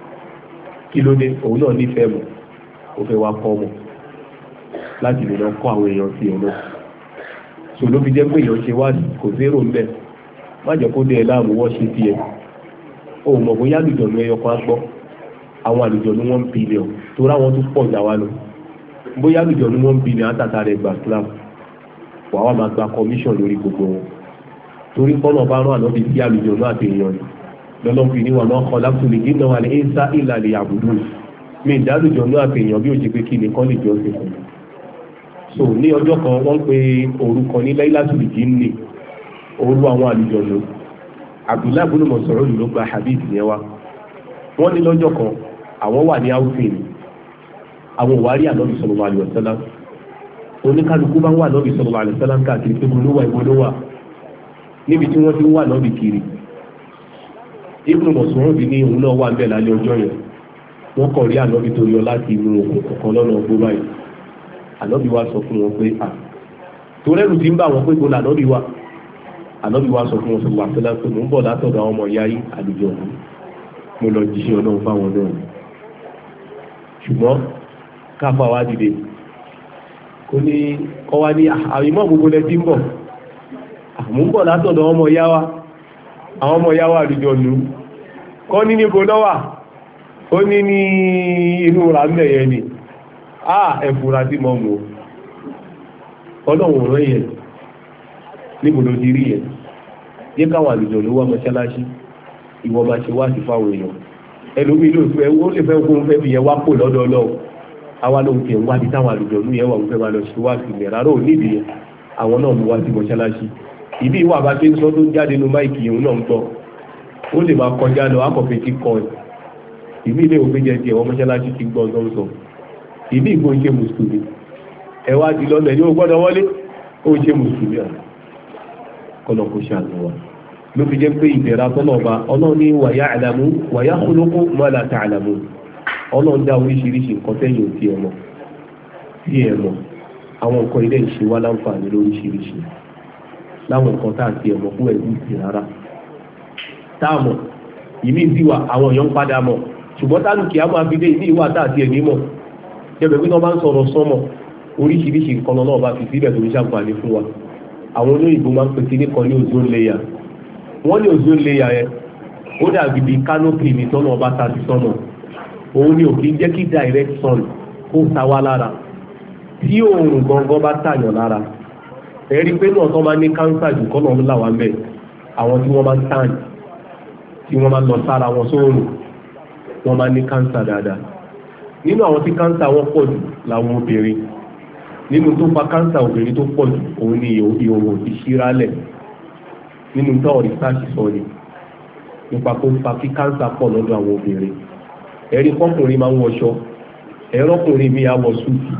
kí ló dé òun náà nífẹ̀ẹ́ mọ̀ ó fẹ́ wá kọ́ mọ̀ láti lè lọ kọ́ àwọn èèyàn sí ẹ̀ náà. sò ló fi jẹ́ pé èèyàn ṣe wá kò zérò ń bẹ̀ má jẹ́ kó dé ẹ láàmú wọ́n ṣe tiẹ̀. ó mọ̀ bóyá àlùjọ ló ẹyọ kan á gbọ́ àwọn àlùjọ ní 1 billion tó ráwọn tó pọ̀ jà wá lọ bóyá àlùjọ ní 1 billion àtàtà rẹ̀ gbà Islam wà wá máa gba commission lórí gbogbo wọn torí kọ́nà bá rán ànábi sí àlùjọ náà àti èèyàn ni lọ́lọ́ fi ní wà náà kọ́ lápùlì nínú àlẹ́ ẹ̀ńsá ìlàlẹ̀ àbùdù mi ìdálùjọ náà àti èèyàn bí ó ṣe pé kí ni kọ́ lè jọ sí fún so ní ọjọ́ kan wọ́n pe òru kan ní Laylatul Jinni òru àwọn àlùjọ lò Abdullahi ibn Mas'ud ló gba hadith yẹn wá wọ́n ní lọ́jọ́ kan àwọn wà ní outing àwọn òwárí ànábì sallallahu alaihi wasallam oníkálukú bá ń wà ànábì sallallahu alaihi wasallam káàkiri pé ibo ló wà níbi tí wọ́n ti ń wà ànábì kiri Ibn Mas'ud ní òun náà wà ń bẹ̀ lálẹ́ ọjọ́ yẹn wọ́n kọ̀ rí ànábì tó yọ láti inú ọ̀kan lọ́nà ọgbó báyìí ànábì wa sọ fún wọn pé torẹ́rù ti ń bá wọn pé kó là ànábì wa sọ fún wọn sallallahu alaihi wasallam pé mò ń bọ̀ látọ̀dọ̀ àwọn ọmọ ìyá yìí àlùjọ ọ̀hún mo lọ jíṣẹ́ ọlọ́run fáwọn náà ṣùgbọ́n káfà wá dìde kó ní kọ́ wá ní àrímọ́ gbogbo lẹ tí ń bọ̀ mú ń bọ̀ látọ̀dọ̀ ọmọ ìyá wa àwọn ọmọ ìyá wa àdújọ lù kọ́ ní níbo lọ́wà ó ní ní inú ra mẹ́yẹ ni ẹ̀fùra tí mọ́ mọ́ ọlọ́run rẹ̀ yẹn níbo ló ti rí yẹn yẹ káwọn àdújọ ló wá mọ́ṣáláṣí ìwọ máa ṣe wá sí fáwọn èèyàn ẹlòmíì ló fẹ́ ó lè fẹ́ kó ń fẹ́ fi yẹn wá pò lọ́dọ̀ Ọlọ́run àwa ló ń tiẹ̀ wá bí táwọn àlùjọ ní yẹn wà ń fẹ́ máa lọ ṣe wá sí ilẹ̀ rárá ò nídìí yẹn àwọn náà mú wá sí mọ́ṣáláṣí ìbí ìwà bá ṣe ń sọ tó ń jáde nu máìkì òun náà ń gbọ́ ó lè máa kọjá lọ akọ̀fẹ́ ti kọ́ ẹ̀ ìbí ilé òfin jẹ tiẹ̀ wọ́n mọ́ṣáláṣí ti gbọ́ tó ń sọ ìbí ìgbó ń ṣe mùsùlùmí ẹ wá di lọ́nà ẹni ó gbọ́dọ̀ wọlé ó ń ṣe mùsùlùmí kọ́nà kó ṣe àlùwà ló fi jẹ́ pé ìbẹ̀rẹ̀ atọ́lọ́ba ọlọ́run ní wàyá àdàmú wàyá kúlókó mọ́lá ta àdàmú ọlọ́run dá oríṣiríṣi nǹkan tẹ́yìn ò tí ẹ mọ̀ àwọn nǹkan ilé ìṣe wá láǹfààní lóríṣiríṣi láwọn nǹkan tá à ti ẹ̀mọ̀ fún ẹ̀dùn sí rárá táàmọ̀ ìmí ìdíwà àwọn èèyàn ń padà mọ̀ ṣùgbọ́n tálùkì á máa fi dé ìdí ìwà tá àti ẹ̀mí mọ̀ jẹ́bẹ̀ pé wọ́n bá ń sọ̀rọ̀ sọ́mọ̀ oríṣiríṣi nǹkan náà bá fi síbẹ̀ tó ń ṣàǹfààní fún wa àwọn olóyìnbó máa ń pè kíní kan ní ozone layer wọ́n ní ozone layer yẹn ó dàbí bíi canopy ní tọ́nà ọba ta sí sọ́nà òun ni òkè jẹ́ kí direct sun kó ta wá lára tí oòrùn gangan bá tàyàn lára ẹ̀rí pé náà tó máa ní cancer jù kọ́nà ńlá wa mẹ́ àwọn tí wọ́n máa ń tàn tí wọ́n máa ń lọ sára wọn sóòrùn wọ́n máa ń ní cancer dáadáa nínú àwọn tí cancer wọn pọ̀ jù làwọn obìnrin nínú tó fa cancer obìnrin tó pọ̀ jù òun ni ìhòòhò ìṣíralẹ̀ nínú táwọn research sọ ni nípa kó fa kí cancer pọ̀ lọ́dọ̀ àwọn obìnrin ẹ̀rí kọkùnrin máa ń wọṣọ ẹ̀rọ ọkùnrin mi àwọ̀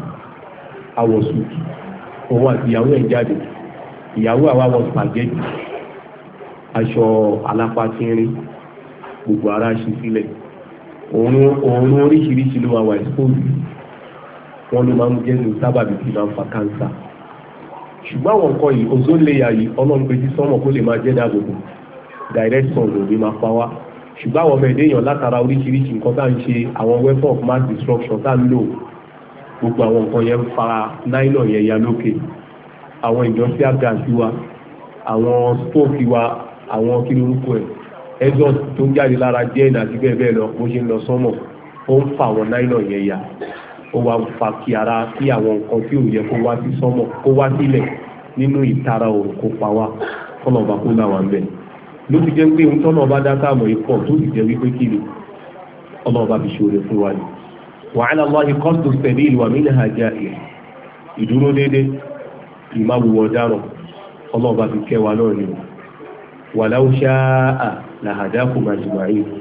sùtì òun àti ìyàwó ẹ̀ jáde ìyàwó àwa wọ spaghetti aṣọ alápatínrín gbogbo ara ṣe sílẹ̀ òun oríṣiríṣi ló wà expose wọn ló máa ń jẹ́ ní sábàbí tí máa ń fa cancer ṣùgbọ́n àwọn nǹkan yìí ozone layer yìí ọlọ́run pé tí sọ́mọ̀ kó lè máa jẹ́ dáàbòbò direct sun ló ní máa pa wá ṣùgbọ́n àwọn ọmọ ẹ̀dẹ́ èèyàn látara oríṣiríṣi nǹkan tá à ń ṣe àwọn weapon of mass destruction tá à ń lò gbogbo àwọn nǹkan yẹn ń fa nylon yẹn ya lókè àwọn industrial gas wa àwọn stove wa àwọn kí lórúkọ ẹ̀ exhaust tó ń jáde lára jẹ́ àti bẹ́ẹ̀ bẹ́ẹ̀ lọ bó ṣe ń lọ sọ́mọ̀ ó ń fa àwọn nylon yẹn ya ó wá fa kí àwọn nǹkan tí ò yẹ kó wá sí sọ́mọ̀ kó wá sílẹ̀ nínú ìtara òun kó pa wá kọ́nà ọba kó láwọn bẹ̀ ló fi jẹ́ pé ohun tọ́nà ọba dáká àmọ́ ikọ̀ tó sì jẹ́ wípé kí ni ọmọ ọba fi ṣòro fún wa ni wàhálà Allahi qasdu sabil wa minha ja'ir ìdúró déédé ìmáwùwọ̀ dáràn ọmọ ọba fi kẹwàá náà ni walau sha'a lahadakum ajma'in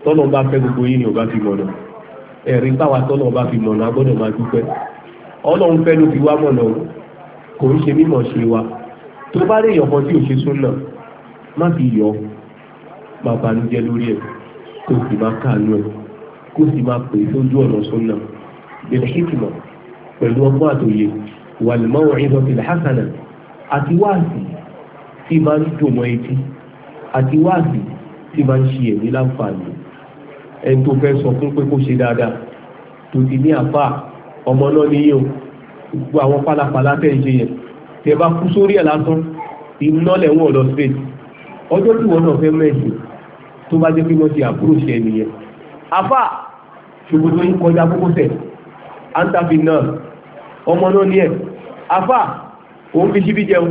tọ́lọ́ bá fẹ́ gbogbo yín ni ò bá fi mọ̀nà ẹ̀rí táwa tọ́lọ́ bá fi mọ̀nà agbọ́dọ̀ máa dúpẹ́ ọlọ́run fẹ́ ló fi wá mọ̀nà kò ń ṣe mímọ̀ ṣe wa tó bá rí èèyàn kan tí ò ṣe súnà má fi yọ máa banújẹ́ lórí ẹ̀ kó sì máa káàánú ẹ̀ kó sì máa pè é sójú ọ̀nà súnà bil hikma pẹ̀lú ọgbọ́n àtòyè wal maw'izatil hasana àti wáàsì tí máa ń dùn mọ́ etí àti wáàsì tí máa ń ṣe ẹ̀mí láǹfààní ẹni tó fẹ́ sọ fún pé kó ṣe dáadáa tó ti ní àfà ọmọ náà ní yíò gbogbo àwọn pálapàla tẹ́ ń ṣe yẹn tẹ́ bá kú sórí ẹ̀ lásán iná lẹ́wọ̀n lọ straight ọjọ́ tí wọ́n náà fẹ́ mẹ́sìn tó bá jẹ́ pé wọ́n ti àbúrò ṣe ẹnìyẹn àfà ṣòkòtò yín kọjá kókósẹ̀ antafi náà ọmọ náà ní ẹ̀ àfà òun fi ṣíbí jẹun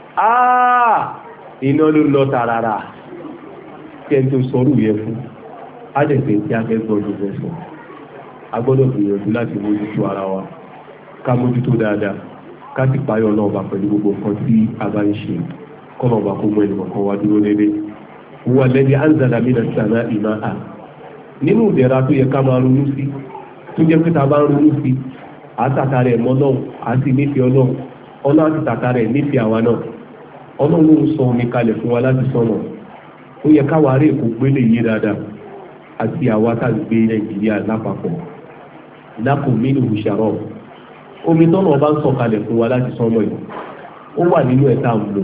iná ló lọ tààràrà kẹ́ tó sọrú yẹ fún ádẹ̀sẹ̀ tí a fẹ́ gbọ́ ló fẹ́ sọ a gbọ́dọ̀ gbìyànjú láti mójútó ara wa ká mójútó dáadáa ká sì páyọ̀ náà bá pẹ̀lú gbogbo nǹkan tí a bá ń ṣe kọ́nà bá kó mọ ẹnìkọ̀ọ̀kan wá dúró dédé huwa alladhi anzala minas sama'i ma'an nínú ìdẹ̀ra tó yẹ ká máa ronú sí tó jẹ́ pé ta bá ń ronú sí àtàtà rẹ̀ mọ́ náà àti nífẹ̀ẹ́ ọlọ́run ọlọ́run àti tàtà rẹ̀ nífẹ̀ẹ́ àwa náà ọlọ́run ló ń sọ omi kalẹ̀ fún wa láti sọ́nà ó yẹ káwa rí èkó gbélé yé dáadáa àti àwa tá a gbé nàìjíríà lápapọ̀ lápò mílò ìṣàrọ̀ omi tọ́nà ọba ń sọ kalẹ̀ fún wa láti sọ́nà yìí ó wà nínú ẹ̀ta mú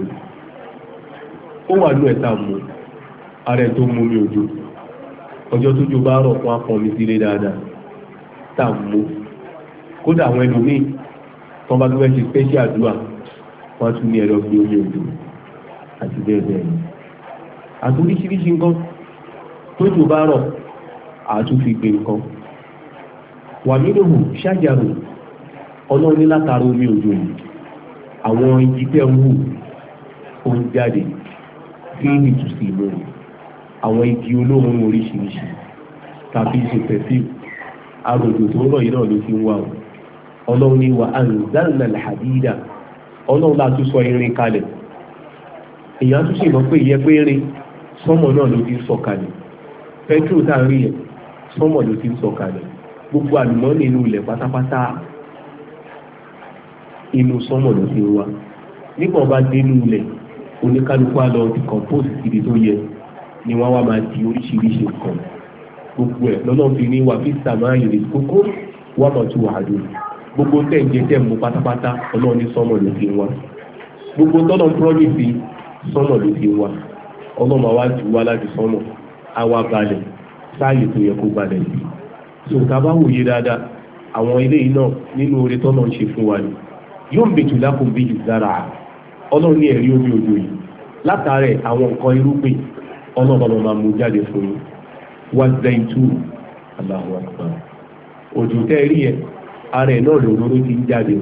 ara ẹ̀ tó mú mi òjò ọjọ́ tójò bá rọ̀ fún apọ̀ mi sílé dáadáa tá a mú kódà àwọn ẹlòmíì tó bá gbé ṣe special àdúrà wọ́n tún ní ẹ̀rọ gbé omi òjò àti bẹ́ẹ̀ bẹ́ẹ̀ ni àti oríṣiríṣi nǹkan tójò bá rọ̀ àtúnfi gbé nǹkan wà nínú ṣáàjàrò ọlọ́run ní látara omi òjò yìí àwọn igi tẹ́ ń wù ó ń jáde sí ìtùsí ìlú àwọn igi olóhùn oríṣiríṣi tàbí ṣe pẹ̀fíù aròjò tó ń rọ̀ yìí náà ló fi ń wà ọlọ́run ní wa anzalna al-hadida ọlọ́run láti sọ irin kalẹ̀ èèyàn tún sì mọ̀ pé ìyẹ́ pé irin sọ́mọ̀ náà ló ti ń sọ kalẹ̀ pẹ́trò tá a rí yẹn sọ́mọ̀ ló ti ń sọ kalẹ̀ gbogbo àlùmọ́ọ́nì inú ilẹ̀ pátápátá inú sọ́mọ̀ ló ti ń wá nígbà wọn bá dé inú ilẹ̀ oníkálukú á lọ decompose síbi tó yẹ ni wọ́n wá máa di oríṣiríṣi nǹkan gbogbo ẹ̀ lọ́nà fi ní wà fi sàmà ìrìn kókó wà mọ̀ tó wà dùn gbogbo tẹ̀jẹ̀ tẹ̀ mú pátápátá ọlọ́run ní sọ́mọ̀ ló ti ń wá gbogbo tọ́nà promise sọ́mọ̀ ló ti ń wá ọlọ́run àwa jù wá láti sọ́mọ̀ àwa balẹ̀ sáàyè tó yẹ kó balẹ̀ sí so tá a bá wòye dáadáa àwọn ilé yìí náà nínú oore tọ́nà ń ṣe fún wa ni yóò ń bètò lákòó bí ìzára ọlọ́run ní ẹ̀rí omi òjò yìí látàrẹ àwọn nǹkan irúgbìn ọlọ́run máa mú jáde fún yín wá zaitu Allahu Akbar òjò tẹ́ rí ẹ ara ẹ̀ náà lòróró ti ń jáde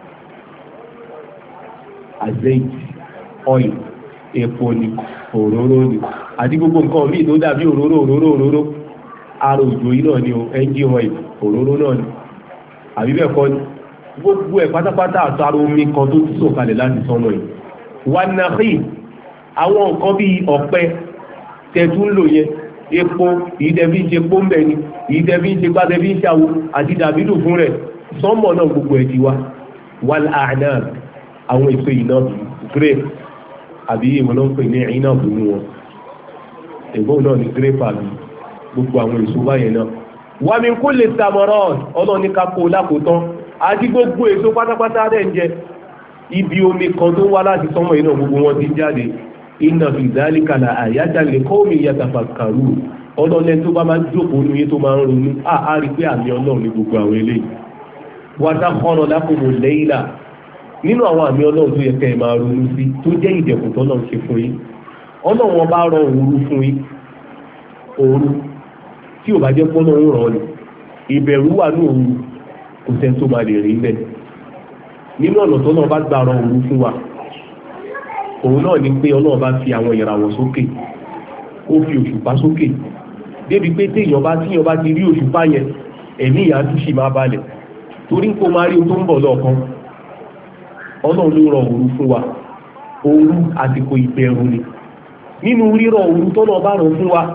azeit oil epo ni òróró ni àti gbogbo nǹkan míì tó dàbí òróró ara òjò yìí náà ni o engine oil òróró náà ni àbí bẹ́ẹ̀ kọ́ ni gbogbo ẹ̀ pátápátá àtàrà omi kan tó ti sọ̀kalẹ̀ láti sọ́nà yìí wà nàkì àwọn nǹkan bíi ọ̀pẹ tẹ̀tú ń lò yẹn epo ìdẹ́bí ń ṣe pọ́ńbẹ́ ni ìdẹ́bí ń ṣe gbádẹ́bí ń ṣàwò àti dàbídù fún rẹ̀ sọ́mọ̀ náà gbogbo ẹ̀ ti wá wal a'nab àwọn èso iná grape àbí ìwọ̀n náà ń pè ní iná bùnú wọn ẹ̀gbọ́n náà ní grape àbí gbogbo àwọn èso báyẹn náà wa min kulli thamarat ọlọ́ọ̀ ní kápó lákòótán àti gbogbo èso pátápátá rẹ̀ ń jẹ ibi omi kan tó wá láti sọ́mọ̀ iná gbogbo wọn ti jáde inna fi dhalika la ayatan li qawmin yatafakkarun ọlọ́lẹ́ tó bá máa ń jókòó ní yé tó máa ń ronú á rí pé àmì ọlọ́run ní gbogbo àwọn eléyìí wa sakhkhara lakumul layla nínú àwọn àmì ọlọ́run tó yẹ kẹ́ ẹ máa ronú sí tó jẹ́ ìdẹ̀kùn tó náà ṣe fún yín ọlọ́run wọn bá rọ òru fún yín òru tí ò bá jẹ́ pọ́nà ń rọ̀ ni ìbẹ̀rù wà ní òru kò sẹ́ tó máa lè rí bẹ́ẹ̀ nínú ọ̀nà tó náà bá gbà rọ òru fún wa òun náà ni pé ọlọ́run bá fi àwọn ìràwọ̀ sókè ó fi òṣùpá sókè débi pé tíyàn bá ti rí òṣùpá yẹn ẹ̀mí ìyá tún sì máa balẹ̀ torí kó máa rí o tó ń bọ̀ lọ́ọ̀kan ọlọ́run ló rọ òru fún wa òru àsìkò ìbẹ̀rù ni nínú rírọ̀ òru tó náà bá rọ fún wa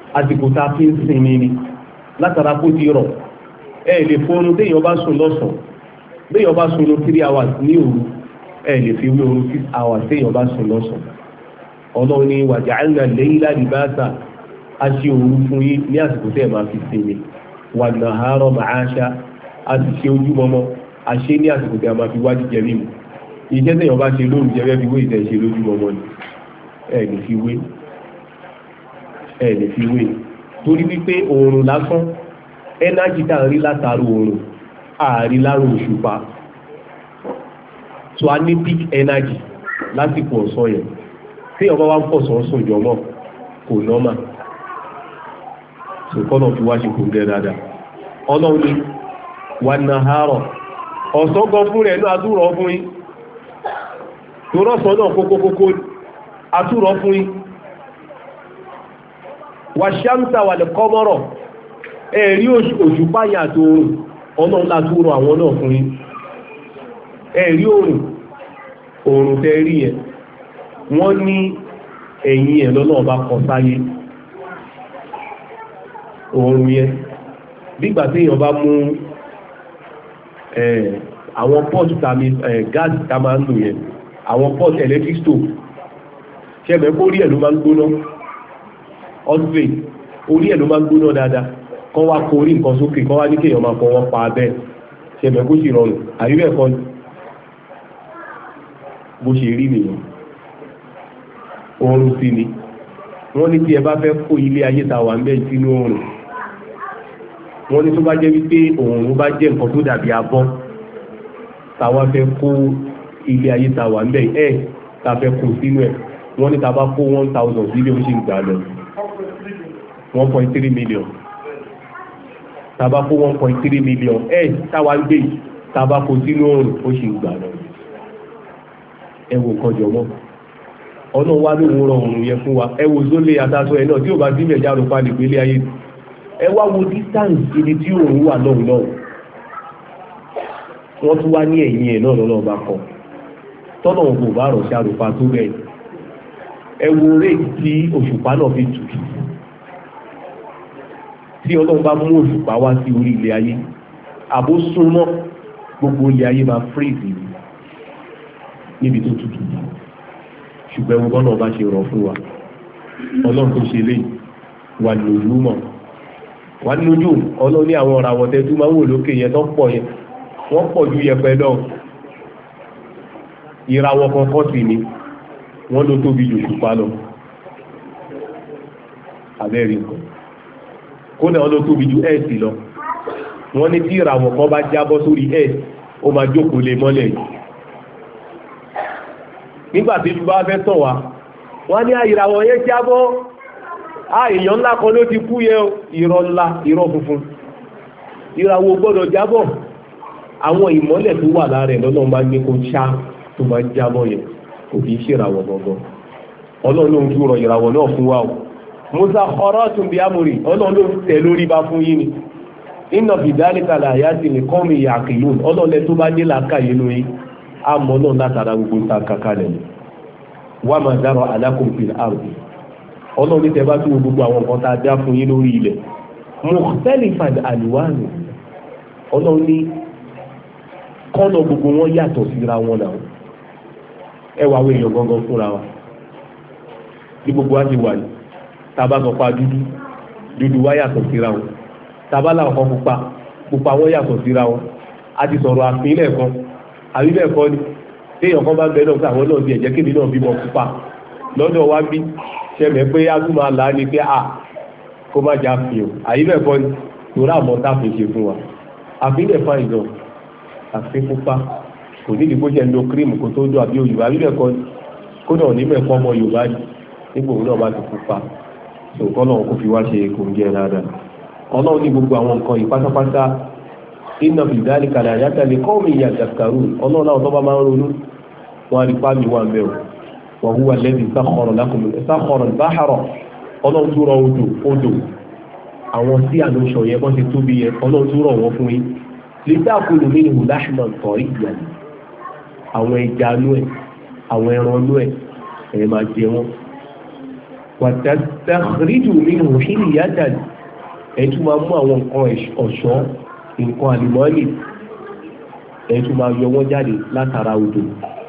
àsìkò tá a fi ń sinmi ni látara kó ti rọ̀ lè fóorun téèyàn bá sùn lọ́sàn béèyàn bá sùn lọ 3 hours ní òru lè fi wé oorun 6 hours téèyàn bá sùn lọ́sàn ọlọ́run ní waja'alna al-layla libasa a ṣe òru fún yín ní àsìkò tẹ́ ẹ̀ máa fi sinmi wan-nahara ma'asha a sì ṣe ojúmọmọ a ṣe ní àsìkò tẹ́ ẹ̀ máa fi wá jíjẹ mímu iṣẹ́ téèyàn bá ṣe lóru jẹ́ fẹ́ fi wé ìtẹ̀ ṣe lójúmọmọ ni ẹ̀ lè fi wé torí wípé oòrùn lásán ẹnájì tá à ń rí látàrí oòrùn ààrí lárò òṣùpá so a ní peak energy lásìkò ọ̀sán yẹn tí ọba wa ń pọ̀ sọ́sùn jọmọ́ kò nọ́mà so kọ́nà fi wá ṣe kò gẹ́ dáadáa ọlọ́run ni wà nàárọ̀ ọ̀sán gan fún rẹ̀ náà àtúrọ̀ fún yín tó rọ́sán náà kókókókó àtúrọ̀ fún yín wà ṣámsà wà lè kọ́mọ́rọ̀ ẹ̀rí òṣùpá yà tó oòrùn ọlọ́run látúrọ̀ àwọn náà fún yín ẹ̀rí oòrùn tẹ́ rí yẹn wọ́n ní ẹ̀yìn ẹ̀ lọ́nà ọba kọ sáyé oòrùn yẹn nígbà tí èèyàn bá mú àwọn pọ́ọ̀tù gáàsì tá máa ń lò yẹn àwọn pọ́ọ̀tù electric stove ṣẹ́bẹ̀ kó orí ẹ̀ ló máa ń gbóná ọ́sùlẹ̀ orí ẹ̀ ló máa ń gbóná dáadáa kọ́ wá kó orí nǹkan sókè kọ́ wá ní kéèyàn máa fọwọ́ pa abẹ́ ṣẹ́bẹ̀ kó sì rọrùn àríwẹ̀ kan bó ṣe rí nìyẹn oòrùn sí ni wọ́n ní tí ẹ bá fẹ́ kó ilé ayé ta wà ń bẹ́ sínú oòrùn wọ́n ní tó bá jẹ́ wípé oòrùn bá jẹ́ nǹkan tó dàbí abọ́ táwa fẹ́ kó ilé ayé ta wà ń bẹ́ ta fẹ́ kó sínú ẹ̀ wọ́n ní ta bá kó 1,000 sílé ó ṣe ń gbà lọ 1.3 million ta bá kó 1.3 million táwa ń gbé ta bá kó sínú oòrùn ó ṣe ń gbà lọ ẹ wo nǹkan jọmọ́ ọlọ́run wá lóhun rọrùn yẹn fún wa ẹ wo zólé àtàtọ ẹ náà tí ò bá sí mẹjá ló pa nìgbélé ayé ẹ wá wo distance ibi tí òun wà lọ́hùn náà wọ́n tún wá ní ẹ̀yìn ẹ̀ náà lọ́nà bá kọ tọ́nà kò bá rọ̀ sí àrùpá tó bẹ́ẹ̀ ẹ wo réèkì tí òṣùpá náà fi tutù tí ọlọ́run bá mú òṣùpá wá sí orí ilé ayé àbó súnmọ́ gbogbo ilé ayé máa freeze níbi tó tutù ṣùgbọ́n ẹwọ́n bọ́nà ọba ṣe rọ̀ fún wa ọlọ́run tó ṣe léyìí wà lójú mọ̀ wà lójú ọlọ́run ní àwọn ọ̀rọ̀ àwọ̀tẹ́ tó máa ń wò lókè yẹn tó pọ̀ yẹn wọ́n pọ̀ ju yẹpẹ lọ ìràwọ̀ kankan sì ni wọ́n ló tóbi jù òṣùpá lọ abẹ́rẹ́ nǹkan kódà wọ́n ló tóbi ju ẹ̀ẹ́sì lọ wọ́n ní tí ìràwọ̀ kan bá jábọ́ sórí ẹ̀ẹ́sì ó máa jókòó lé mọ́lẹ̀ yìí nígbàtí ìlú bá fẹ́ tàn wá wọ́n ní ìràwọ̀ yẹn jábọ́ èèyàn ńlá kan ló ti kú yẹ irọ́ ńlá irọ́ funfun ìràwọ̀ gbọ́dọ̀ jábọ́ àwọn ìmọ́lẹ̀ tó wà lára ẹ̀ lọ́nà bá gbé kó ṣá tó bá jábọ́ yẹn kò kì í ṣe ìràwọ̀ gangan ọlọ́run ló ń túrọ ìràwọ̀ náà fún wa o musa ọ̀rọ̀ tún bí amòrì ọlọ́run ló ń tẹ̀ lórí bá fún yín ni iná fìdálẹ́kà làyà sí ní kọ́mì àkìlú ọlọ́run tó bá dé làákàyè lóyún àmọ́ náà látara gbogbo ta kakalẹ̀ wà máa dára alákùn fil ardi ọlọ́run ní tẹ́bá tí gbogbo àwọn nǹkan tá a dá fún yín lórí ilẹ̀ mukhtalifan alwanu ọlọ́run ní kọ́nà gbogbo wọn yàtọ̀ síra wọn náà ẹ wà wọ èèyàn gangan fúnra wa bí gbogbo wa ti wà ní tábà sọ pa dúdú wa yàtọ̀ síra wọn tábà làwọn kan pupa wọn yàtọ̀ síra wọn a ti sọ̀rọ̀ àpínlẹ̀ kan àbí bẹ́ẹ̀ kọ́ ni téèyàn kan bá ń bẹ náà pé àwọn náà bí ẹ̀jẹ̀ kébì náà bímọ pupa lọ́dọ̀ wá bí ṣẹlẹ̀ pé á tún máa là á ní pé kó má já fi o àbí bẹ́ẹ̀ kọ́ ni torí àmọ́ tá a fi ṣe fún wa àfihàn fún àìsàn àfi pupa kò ní ìdìbò ṣe ń lo kírímù kó tó dùn àbí òyìnbó àbí bẹ́ẹ̀ kọ́ ni kó náà ní mẹ́kọ́ ọmọ Yorùbá ni nígbà òun náà bá ti pupa ṣòkọ́ náà kó fi wá ṣe kò ń jẹ dáadáa ọlọ́run ní gbogbo àwọn nǹkan yìí pátápátá iná fìdálì kàlà àyàtà lè kọ́ mi ìyà jàkàrù ọlọ́run náà tó bá máa ń ronú wọn rí pàmì wà mẹ́wọ̀ wọ́n húwa lẹ́bi sáxọ̀rọ̀ báhàrọ̀ ọlọ́run tó rọ odò àwọn tí àlóṣọ yẹn bọ́n ti tóbi yẹn ọlọ́run tó rọ wọn fún yín lítàkùnù mi ìhù láṣìmọ̀ tọ̀ ìgbà àwọn ẹja nú ẹ̀ àwọn ẹran nú ẹ̀ máa jẹ wọn wàtàkìrìjù minhu hilyatan ẹ̀tún máa mú àwọn nǹkan ọ̀ṣọ́ nǹkan àlùmọ́ọ́nì ẹ̀tún máa yọ wọ́n jáde látara odò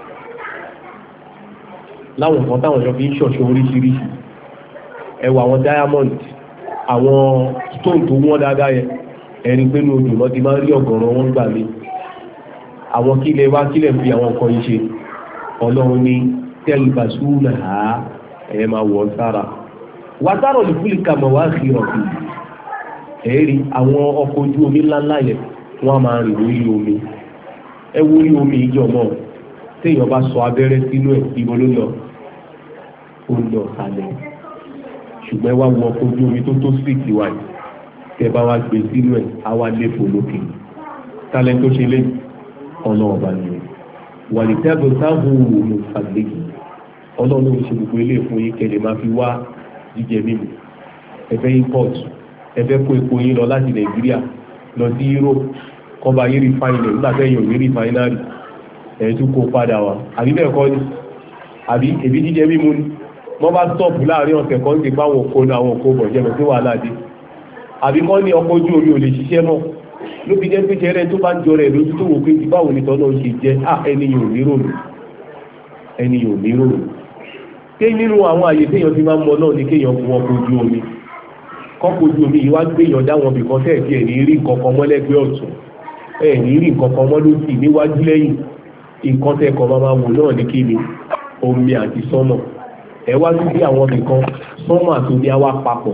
láwọn nǹkan táwọn èèyàn fi ń ṣọ̀ṣọ́ oríṣiríṣi ẹwà àwọn diamond àwọn stone tó wọ́n dáadáa yẹn ẹ̀rí pé ní odò lọ́ọ́ ti máa ń rí ọ̀gọ̀rọ̀ wọn gbà mí àwọn kílẹ̀ wá kílẹ̀ fi àwọn nǹkan yìí ṣe ọlọ́run ní tẹ́lifásúnà ẹ̀ máa wọ̀ sára wàtárọ̀ lè fúlì kàmọ̀ wá sí ọ̀sìn ẹ̀rí àwọn ọkọ̀ ojú omi ńláńlá yẹn wọ́n máa rìn lórí omi ẹ wo orí omi ìjọmọ́ téèyàn bá sọ abẹ́rẹ́ sínú ẹ̀ ibo ló lọ ó lọ sálẹ̀ ṣùgbọ́n wá wọ ọkọ̀ ojú omi tó tó street wa yìí tẹ́ bá wá gbé sínú ẹ̀ á wá léfò lókè tálẹ́ tó ṣe lé ọ̀nà ọ̀bà nìyẹn wàlítẹ́bù sáhù òmù fàgbégi ọlọ́run ló ṣe gbogbo ilé fún yín kẹ́lẹ̀ máa fi wá jíjẹ mímu ẹ̀fẹ́ import ẹ̀fẹ́ kó epo yín lọ láti nàìjíríà lọ sí Europe kọba yín refinery nígbà tẹ́yìn òní refinery ẹ̀ẹ́dún kó padà wá àbí bẹ́ẹ̀ kọ́ ni àbí èbí jíjẹ mímu ni wọ́n bá stop láàrin ọ̀sẹ̀ kan ń ti pa àwọn òkò náà àwọn òkò bọ̀ jẹ́ sí wàhálà dé àbí kọ́ ní ọkọ̀ ojú omi ò lè ṣiṣẹ́ mọ́ ló fi jẹ́ pé jẹ́rẹ́ tó bá ń jọ rẹ̀ lójú tó wò pé báwo ni tọ́lọ́ ṣe jẹ́ ẹni yóò ní ròrò pé nínú àwọn àyè téèyàn ti máa ń mọ náà ní kéèyàn fún ọkọ̀ ojú omi kọ́kọ́ ojú omi yìí wá gbéyàn dáwọn bìkan tẹ́ẹ̀kì ẹ̀ ní rí nǹkan mọ́ lẹ́gbẹ́ ọ̀tún ẹ̀ ní rí nǹkan mọ́ lókì níwájú lẹ́yìn nǹkan tẹ́ẹ̀kọ́ máa wò náà ní kí ni omi àti sọ́nà ẹ wá tún bí àwọn bìkan sọ́nà àti omi á wá papọ̀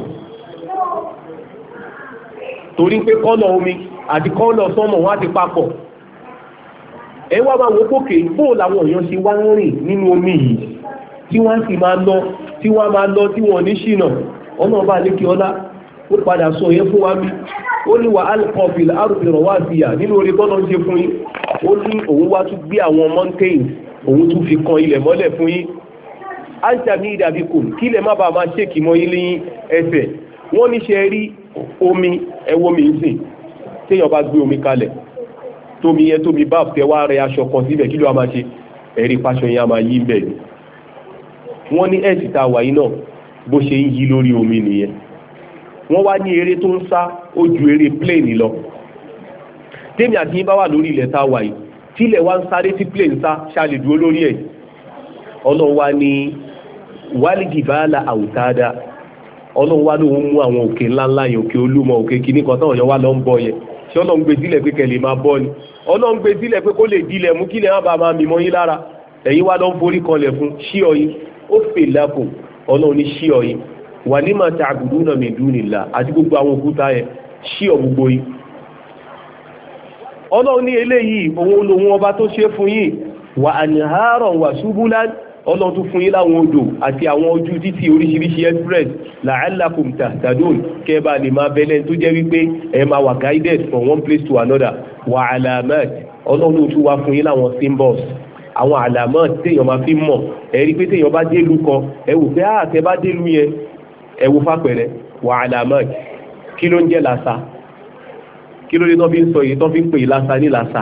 torí pé kọ́nà omi àti kọ́nà sọ́nà wọ́n á ti papọ̀ ẹ wá máa wò pókè bóò làwọn èèyàn ṣe wá ń rìn nínú omi yìí tí wọ́n sì máa lọ tí wọ́n ní ṣìnà ọ̀nà ọba àlékè ọlá ó padà sọ yẹn fún wa bí ó ní wà alkọfìl arúgbìrọ̀ wá sí à nínú orí tọ́nà ń ṣe fún yín ó ní òun wá tún gbé àwọn mountains òun tún fi kan ilẹ̀ mọ́lẹ̀ fún yín áńtàmí ìdàbíkò kí ilẹ̀ má bàa máa ṣèkì mọ́ yín lẹ́yìn ẹsẹ̀ wọ́n ní ṣe rí omi ẹwọ́ mi ń sìn téèyàn bá gbé omi kalẹ̀ tómi bá fẹ́ wá rẹ aṣọ kan síbẹ̀ kí ló máa ṣe ẹ̀rí pàṣọ yẹn a máa yí bẹ̀ ni wọ́n ní ẹ̀sì tá a wà yìí náà bó ṣe ń yí lórí omi nìyẹn wọ́n wá ní eré tó ń sá ó ju eré plane lọ tèmi àti yín bá wà lórí ilẹ̀ tá a wà yìí tílẹ̀ wá ń sáré tí plane sá ṣáàlì dúró lórí ẹ̀ ọlọ́run wá ní wálìdì báàlà àwùtáàdá ọlọ́run wá lóun mú àwọn òkè ńláńlá yẹn òkè olúmọ òkè kìíní kan táwọn èèyàn wá lọ ń bọ yẹn ṣé ọlọ́run gbé sílẹ̀ pé kẹlẹ̀ máa bọ́ ni ọlọ́run gbé sílẹ̀ pé kó lè dilẹ̀ mú kílẹ̀ má bàa máa mìmọ́ yín lára ẹ̀yin wá lọ ń forí kanlẹ̀ fún ṣí ọyìn ó fè lápò ọlọ́run ní ṣí ọyìn wà ní máa ta àgùdú náà mi dùn nìlá àti gbogbo àwọn òkúta yẹn ṣí ọ gbogbo yìí ọlọ́run ní eléyìí òun lòun ọba tó ṣe fún yìí wà àníhàárọ̀ wà ṣubúlá ọlọ́run tún fún yín láwọn odò àti àwọn ojú títì oríṣiríṣi express la'allakum tahtadun kẹba lè máa bẹ́lẹ̀ tó jẹ́ wípé ẹ máa wà guided from one place to another wà alamat ọlọ́run tún wá fún yín láwọn symbols àwọn alamat téèyàn máa fi mọ̀ ẹ rí pé téèyàn bá délùú kan ẹ wò pé tẹ bá délùú yẹn ẹ wò fàpẹ̀rẹ̀ wà alamat kí ló ń jẹ́ làṣà kí ló dé tó fi ń sọ yìí tó fi ń pè làṣà ní làṣà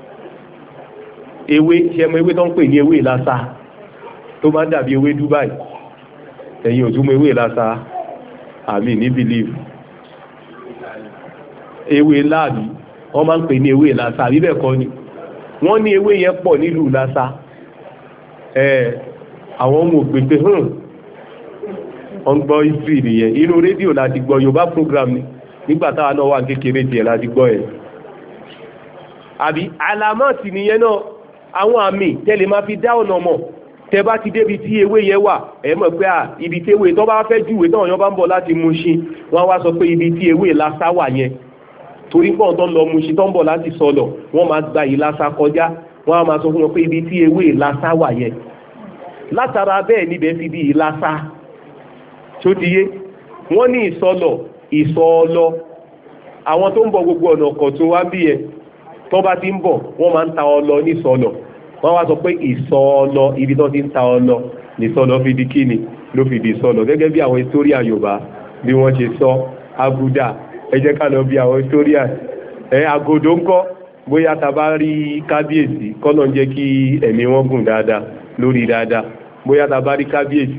ewé ṣẹmọ ewé tó ń pè ní ewé làṣà tó máa ń dàbí ewé Dubai ẹ̀yin òtúmọ̀ ewé lásà àmì ní believe ewé láàbí wọ́n máa ń pè ní ewé lásà bíbẹ̀ kọ́ ni wọ́n ní ewé yẹn pọ̀ nílùú lásà àwọn ọmọ òpèpè wọ́n gbọ́ history nìyẹn inú rédíò láti gbọ́ Yorùbá program ni nígbàtá náà wà kékeré tiẹ̀ láti gbọ́ ẹ̀ àbí alamọ́ọ̀tì nìyẹn náà àwọn àmì tẹ́lẹ̀ máa fi dá ọ̀nà mọ̀ tẹ bá ti débi tí ewé yẹn wà ẹ mọ̀ pé ibi tí ewé tó bá fẹ́ júwèé náà yọ bá ń bọ̀ láti Mùṣín wọ́n wá sọ pé ibi tí ewé lásà wà yẹn torí pọ̀ tó ń lọ Mùṣín tó ń bọ̀ láti sọlọ̀ wọ́n máa gba ìlàsà kọjá wọ́n á máa sọ fún wọn pé ibi tí ewé lásà wà yẹn látara bẹ́ẹ̀ níbẹ̀ fi di ìlàsà tó ti yé wọ́n ní ìsọlọ̀ ìsọọlọ àwọn tó ń bọ̀ gbogbo ọ̀nà kọ̀tún wá bí ẹ tó bá ti ń bọ̀ wọ́n máa ń ta ọlọ ní ìsọlọ̀ wọ́n wá sọ pé ìsọọlọ ibi tó ti ń ta ọlọ nìsọlọ fi di kíni ló fi di ìsọlọ gẹ́gẹ́ bí àwọn historia Yorùbá bí wọ́n ṣe sọ aguda ẹ jẹ́ ká lọ bí àwọn historia agodo ńkọ́ bóyá ta bá rí kábíyèsí kọ́nà jẹ́ kí ẹ̀mí wọn gùn dáadáa lórí dáadáa bóyá ta bá rí kábíyèsí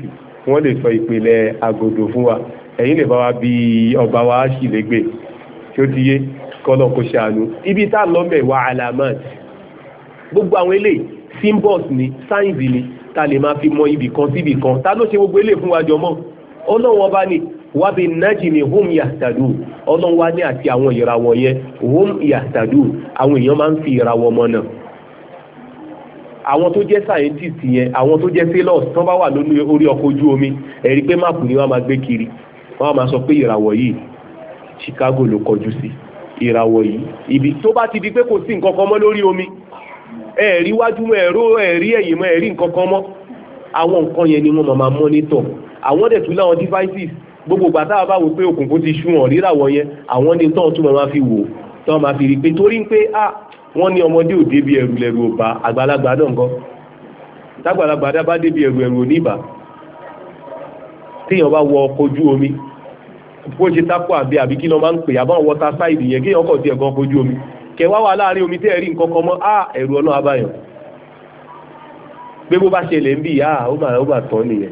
wọ́n lè sọ ìpìlẹ̀ àgòdò fún wa ẹ̀yin lè bá wa bí ọba wa sì lẹ́gbẹ̀ẹ́ tí ó ti yé kọ́lọ̀ kó ṣàánú ibi tá lọ́mẹ̀ wà alamat gbogbo àwọn eléyìí symbols ni signs ni ta lè máa fi mọ ibì kan síbì kan ta ló ṣe gbogbo eléyìí fún wa jọmọ́ ọlọ́run ọba ni wàbí najmi hum yahtadun ọlọ́run wa ní àti àwọn ìràwọ̀ yẹn hum yahtadun àwọn èèyàn máa ń fi ìràwọ̀ mọ̀ náà àwọn tó jẹ́ scientist yẹn àwọn tó jẹ́ sailors tán bá wà lórí orí ọkọ̀ ojú omi ẹ̀rí pé máàpù ni wọ́n máa gbé kiri wọ́n máa sọ pé ìràwọ̀ yìí Chicago ló kọjú sí ìràwọ̀ yìí ibi tó bá ti di pé kò sí nǹkan kan mọ́ lórí omi ẹ̀rí wájú mọ́ ẹ̀rí ẹ̀yìn mọ́ ẹ̀rí nǹkan kan mọ́ àwọn nǹkan yẹn ni wọ́n máa monitor àwọn dẹ̀ tún láwọn devices gbogbo gbàtà bá wò pé òkùnkùn ti ṣú hàn ríràwọ̀ yẹn àwọn ní tán tún máa fi wò tán máa fi rí pé torí pé wọ́n ní ọmọdé ò débi ẹrù lẹ́rù ò bá àgbàlagbà náà nǹkan tágbàlagbà dá bá débi ẹrù ò ní ìbá téèyàn bá wọ ọkọ̀ ojú omi bó ṣe tápò àbí kí lọ máa ń pè àbáwọn water side yẹn kéèyàn kọ̀ sí ẹ̀kan ọkọ̀ ojú omi kẹwàá wà láàrin omi tẹ́ ẹ̀rí nǹkan kan mọ́ ẹ̀rù ọ̀nà abáyàn pé bó bá ṣẹlẹ̀ ń bì ó bà tán nìyẹn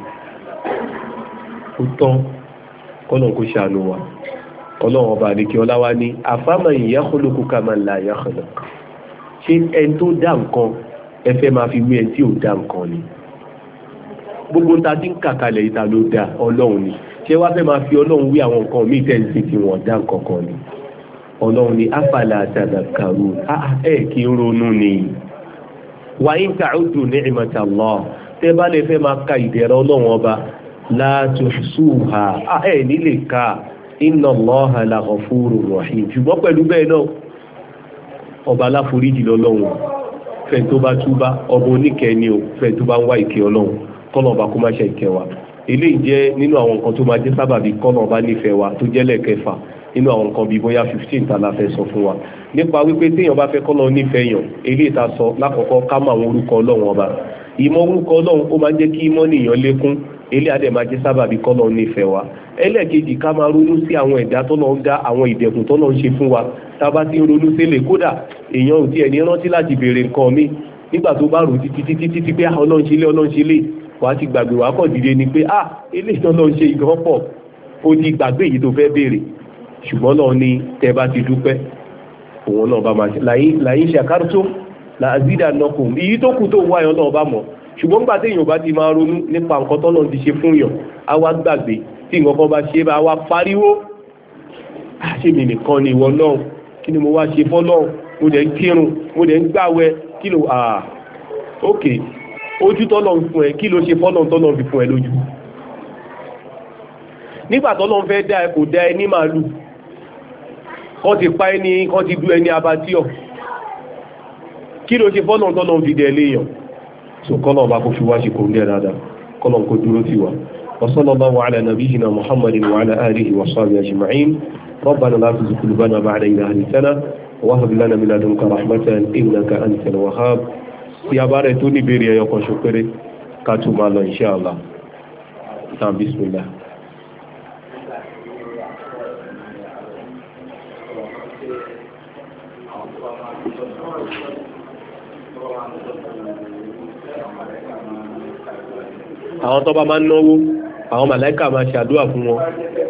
ó tán kọ́nà kó ṣàánú wa ọlọ́run ọba àdékí ọláwá ní afaman yakhluqu kaman la yakhluq ṣé ẹni tó dá nǹkan ẹ fẹ́ máa fi wé ẹni tí ò dá nǹkan ni gbogbo ta ti ń kàkalẹ̀ ìta ló dá ọlọ́run ni ṣé wá fẹ́ máa fi ọlọ́run wí àwọn nǹkan míì tẹ́ǹsì tí wọ́n dá nǹkan kan ni ọlọ́run ni afala tadhakkarun kí ń ronú ni wa in ta'uddu ni'matallah tẹ́ bá lè fẹ́ máa ka ìdẹ̀rẹ̀ ọlọ́run ọba la tuhsuha nílé ká inna Allaha la ghafurur rahim ṣùgbọ́n pẹ̀lú bẹ́ẹ̀ náà ọba aláforíjì lọ́lọ́run fẹ́ tó bá túbá ọba oníkẹ́ ni ó fẹ́ tó bá ń wá ìkẹ́ ọlọ́run kọ́nà ọba kó má ṣe ìkẹ́ wa eléyìí jẹ́ nínú àwọn nǹkan tó máa jẹ́ sábàbí kọ́nà ọba nífẹ̀ẹ́ wa tó jẹ́ lẹ́ẹ̀kẹfà nínú àwọn nǹkan bíi bóyá 15 tá la fẹ́ sọ fún wa nípa wípé téèyàn bá fẹ́ kọ́nà nífẹ̀ẹ́ yàn eléyìí tá sọ lákọ̀ọ́kọ́ ká mọ àwọn orúkọ ọlọ́run ọba ìmọ̀ orúkọ ọlọ́run ó máa ń jẹ́ kí ìmọ̀ nìyàn lékún ilé adé máa jẹ́ sábàbí kọ́nà nífẹ̀ẹ́ wa ẹlẹ́ẹ̀kejì ká máa ronú sí àwọn ẹ̀dá tọ́nà ń dá àwọn ìdẹ̀kùn tọ́nà ń ṣe fún wa tá a bá ti ń ronú sílẹ̀ kódà èèyàn ò tiẹ̀ ní rántí láti béèrè nǹkan mi nígbà tó bá rò títí pé ọlọ́run ṣe lé wà á ti gbàgbé wà á kàn dìde ni pé eléyìí tọ́nà ń ṣe ìgbọ́n pọ̀ ó ti gbàgbé èyí tó fẹ́ béèrè ṣùgbọ́n náà ni tẹ́ bá ti dúpẹ́ òun náà bá máa ṣe làyín ṣàkárùtó làzídà nọkùn èyí tó kù tó wáyọ̀ náà bá mọ̀ ṣùgbọ́n nígbà tí èèyàn bá ti máa ronú nípa nǹkan tọ́lọ́run ti ṣe fún yàn á wá gbàgbé tí nǹkan kan bá ṣe bá wá pariwo àṣèmì nìkan ni ìwọ náà kí ni mo wá ṣe fọ́lọ́run mo dẹ̀ ń kírun mo dẹ̀ ń gbàwẹ̀ kí ló ok ojú tọ́lọ́run fún ẹ kí ló ṣe fọ́lọ́run tọ́lọ́run fi fún ẹ lójú nígbà tọ́lọ́run fẹ́ dá ẹ kò dá ẹ ní màálù kọ́ ti pa ẹni kọ́ ti dú ẹni abatíọ̀ kí ló ṣe fọ́lọ́run tọ́lọ́run fi dẹ̀ léèyàn so kọ́nà ọba kò fi wá ṣe kò ń dẹ̀ dáadáa kọ́nà kò dúró sí wa وصلى الله على نبينا محمد وعلى آله وصحبه أجمعين ربنا لا تزغ قلوبنا بعد إذ هديتنا وهب لنا من لدنك رحمة إنك أنت الوهاب يا بارے تو ní béèrè ẹyọ kan ṣokere ká tó máa lọ inshallah náà bismillah. àwọn tó bá máa ń náwó àwọn màláíkà máa ṣàdúrà fún wọn.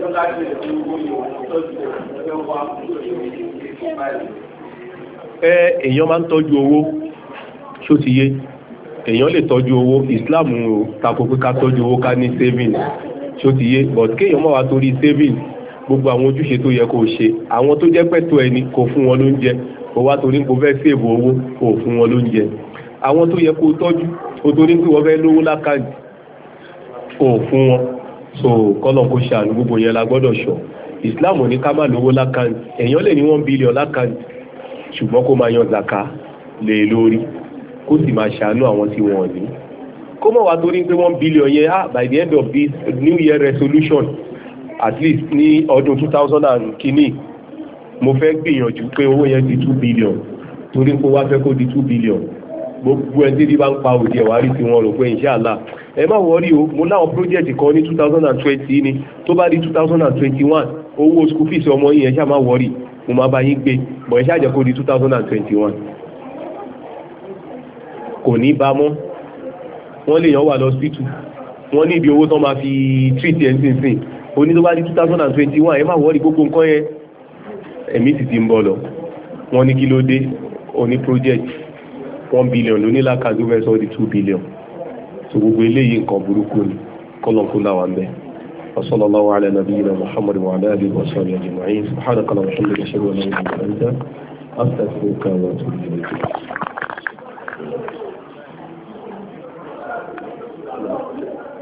Èèyàn máa ń tọ́jú owó ṣó ti yé èèyàn lè tọ́jú owó Islam ò tako pé ká tọ́jú owó ká ní savings ṣó ti yé but kéèyàn máa wá torí savings gbogbo àwọn ojúṣe tó yẹ kó ṣe àwọn tó jẹ́ pẹ̀tọ́ ẹni kò fún wọn lóúnjẹ kò wá torí kò fẹ́ save owó kò fún wọn lóúnjẹ àwọn tó yẹ kó tọ́jú kò torí pé wọ́n fẹ́ lówó lákàntì kò fún wọn so kọ́lọ̀ kó ṣàánú gbogbo yẹn la gbọ́dọ̀ ṣọ́ Islam ní ká má lówó lákàntì èèyàn lè ní 1 billion lákàntì ṣùgbọ́n kó máa yan zaka lè lórí kó sì máa ṣàánú àwọn tí wọ́n ní kó mọ̀ wá torí pé 1 billion yẹn by the end of this new year resolution at least ní ọdún 2000 and kìíní mo fẹ́ gbìyànjú pé owó yẹn di 2 billion torí pé wá fẹ́ kó di 2 billion gbogbo ẹni tí bá ń pa òdì ẹ̀wà rí tí wọ́n rò pé inshallah ẹ má wọrí o mo láwọn project kan ní 2020 ni tó bá di 2021 owó school fees ọmọ yìí ẹ ṣáà má wọrí mo máa bá yín gbé bọ̀ ẹ ṣáà jẹ́ kó di 2021 kò ní bá mọ́ wọ́n lè yàn wà lọ hospital wọ́n ní ìdí owó tó máa fi treat ẹ̀ nísinsìnyí oní tó bá di 2021 ẹ má wọ́ọ̀rì gbogbo nǹkan yẹn ẹ̀mí sì ti ń bọ̀ lọ wọ́n ní kí ló dé oní project 1 billion lónílàkàdó fẹ́ sọ di 2 billion so gbogbo eléyìí nǹkan burúkú ni kọ́lọ́nkú láwa ń bẹ وصلى الله على نبينا محمد وعلى اله وصحبه اجمعين سبحانك اللهم وبحمدك اشهد ان لا اله الا انت استغفرك واتوب اليك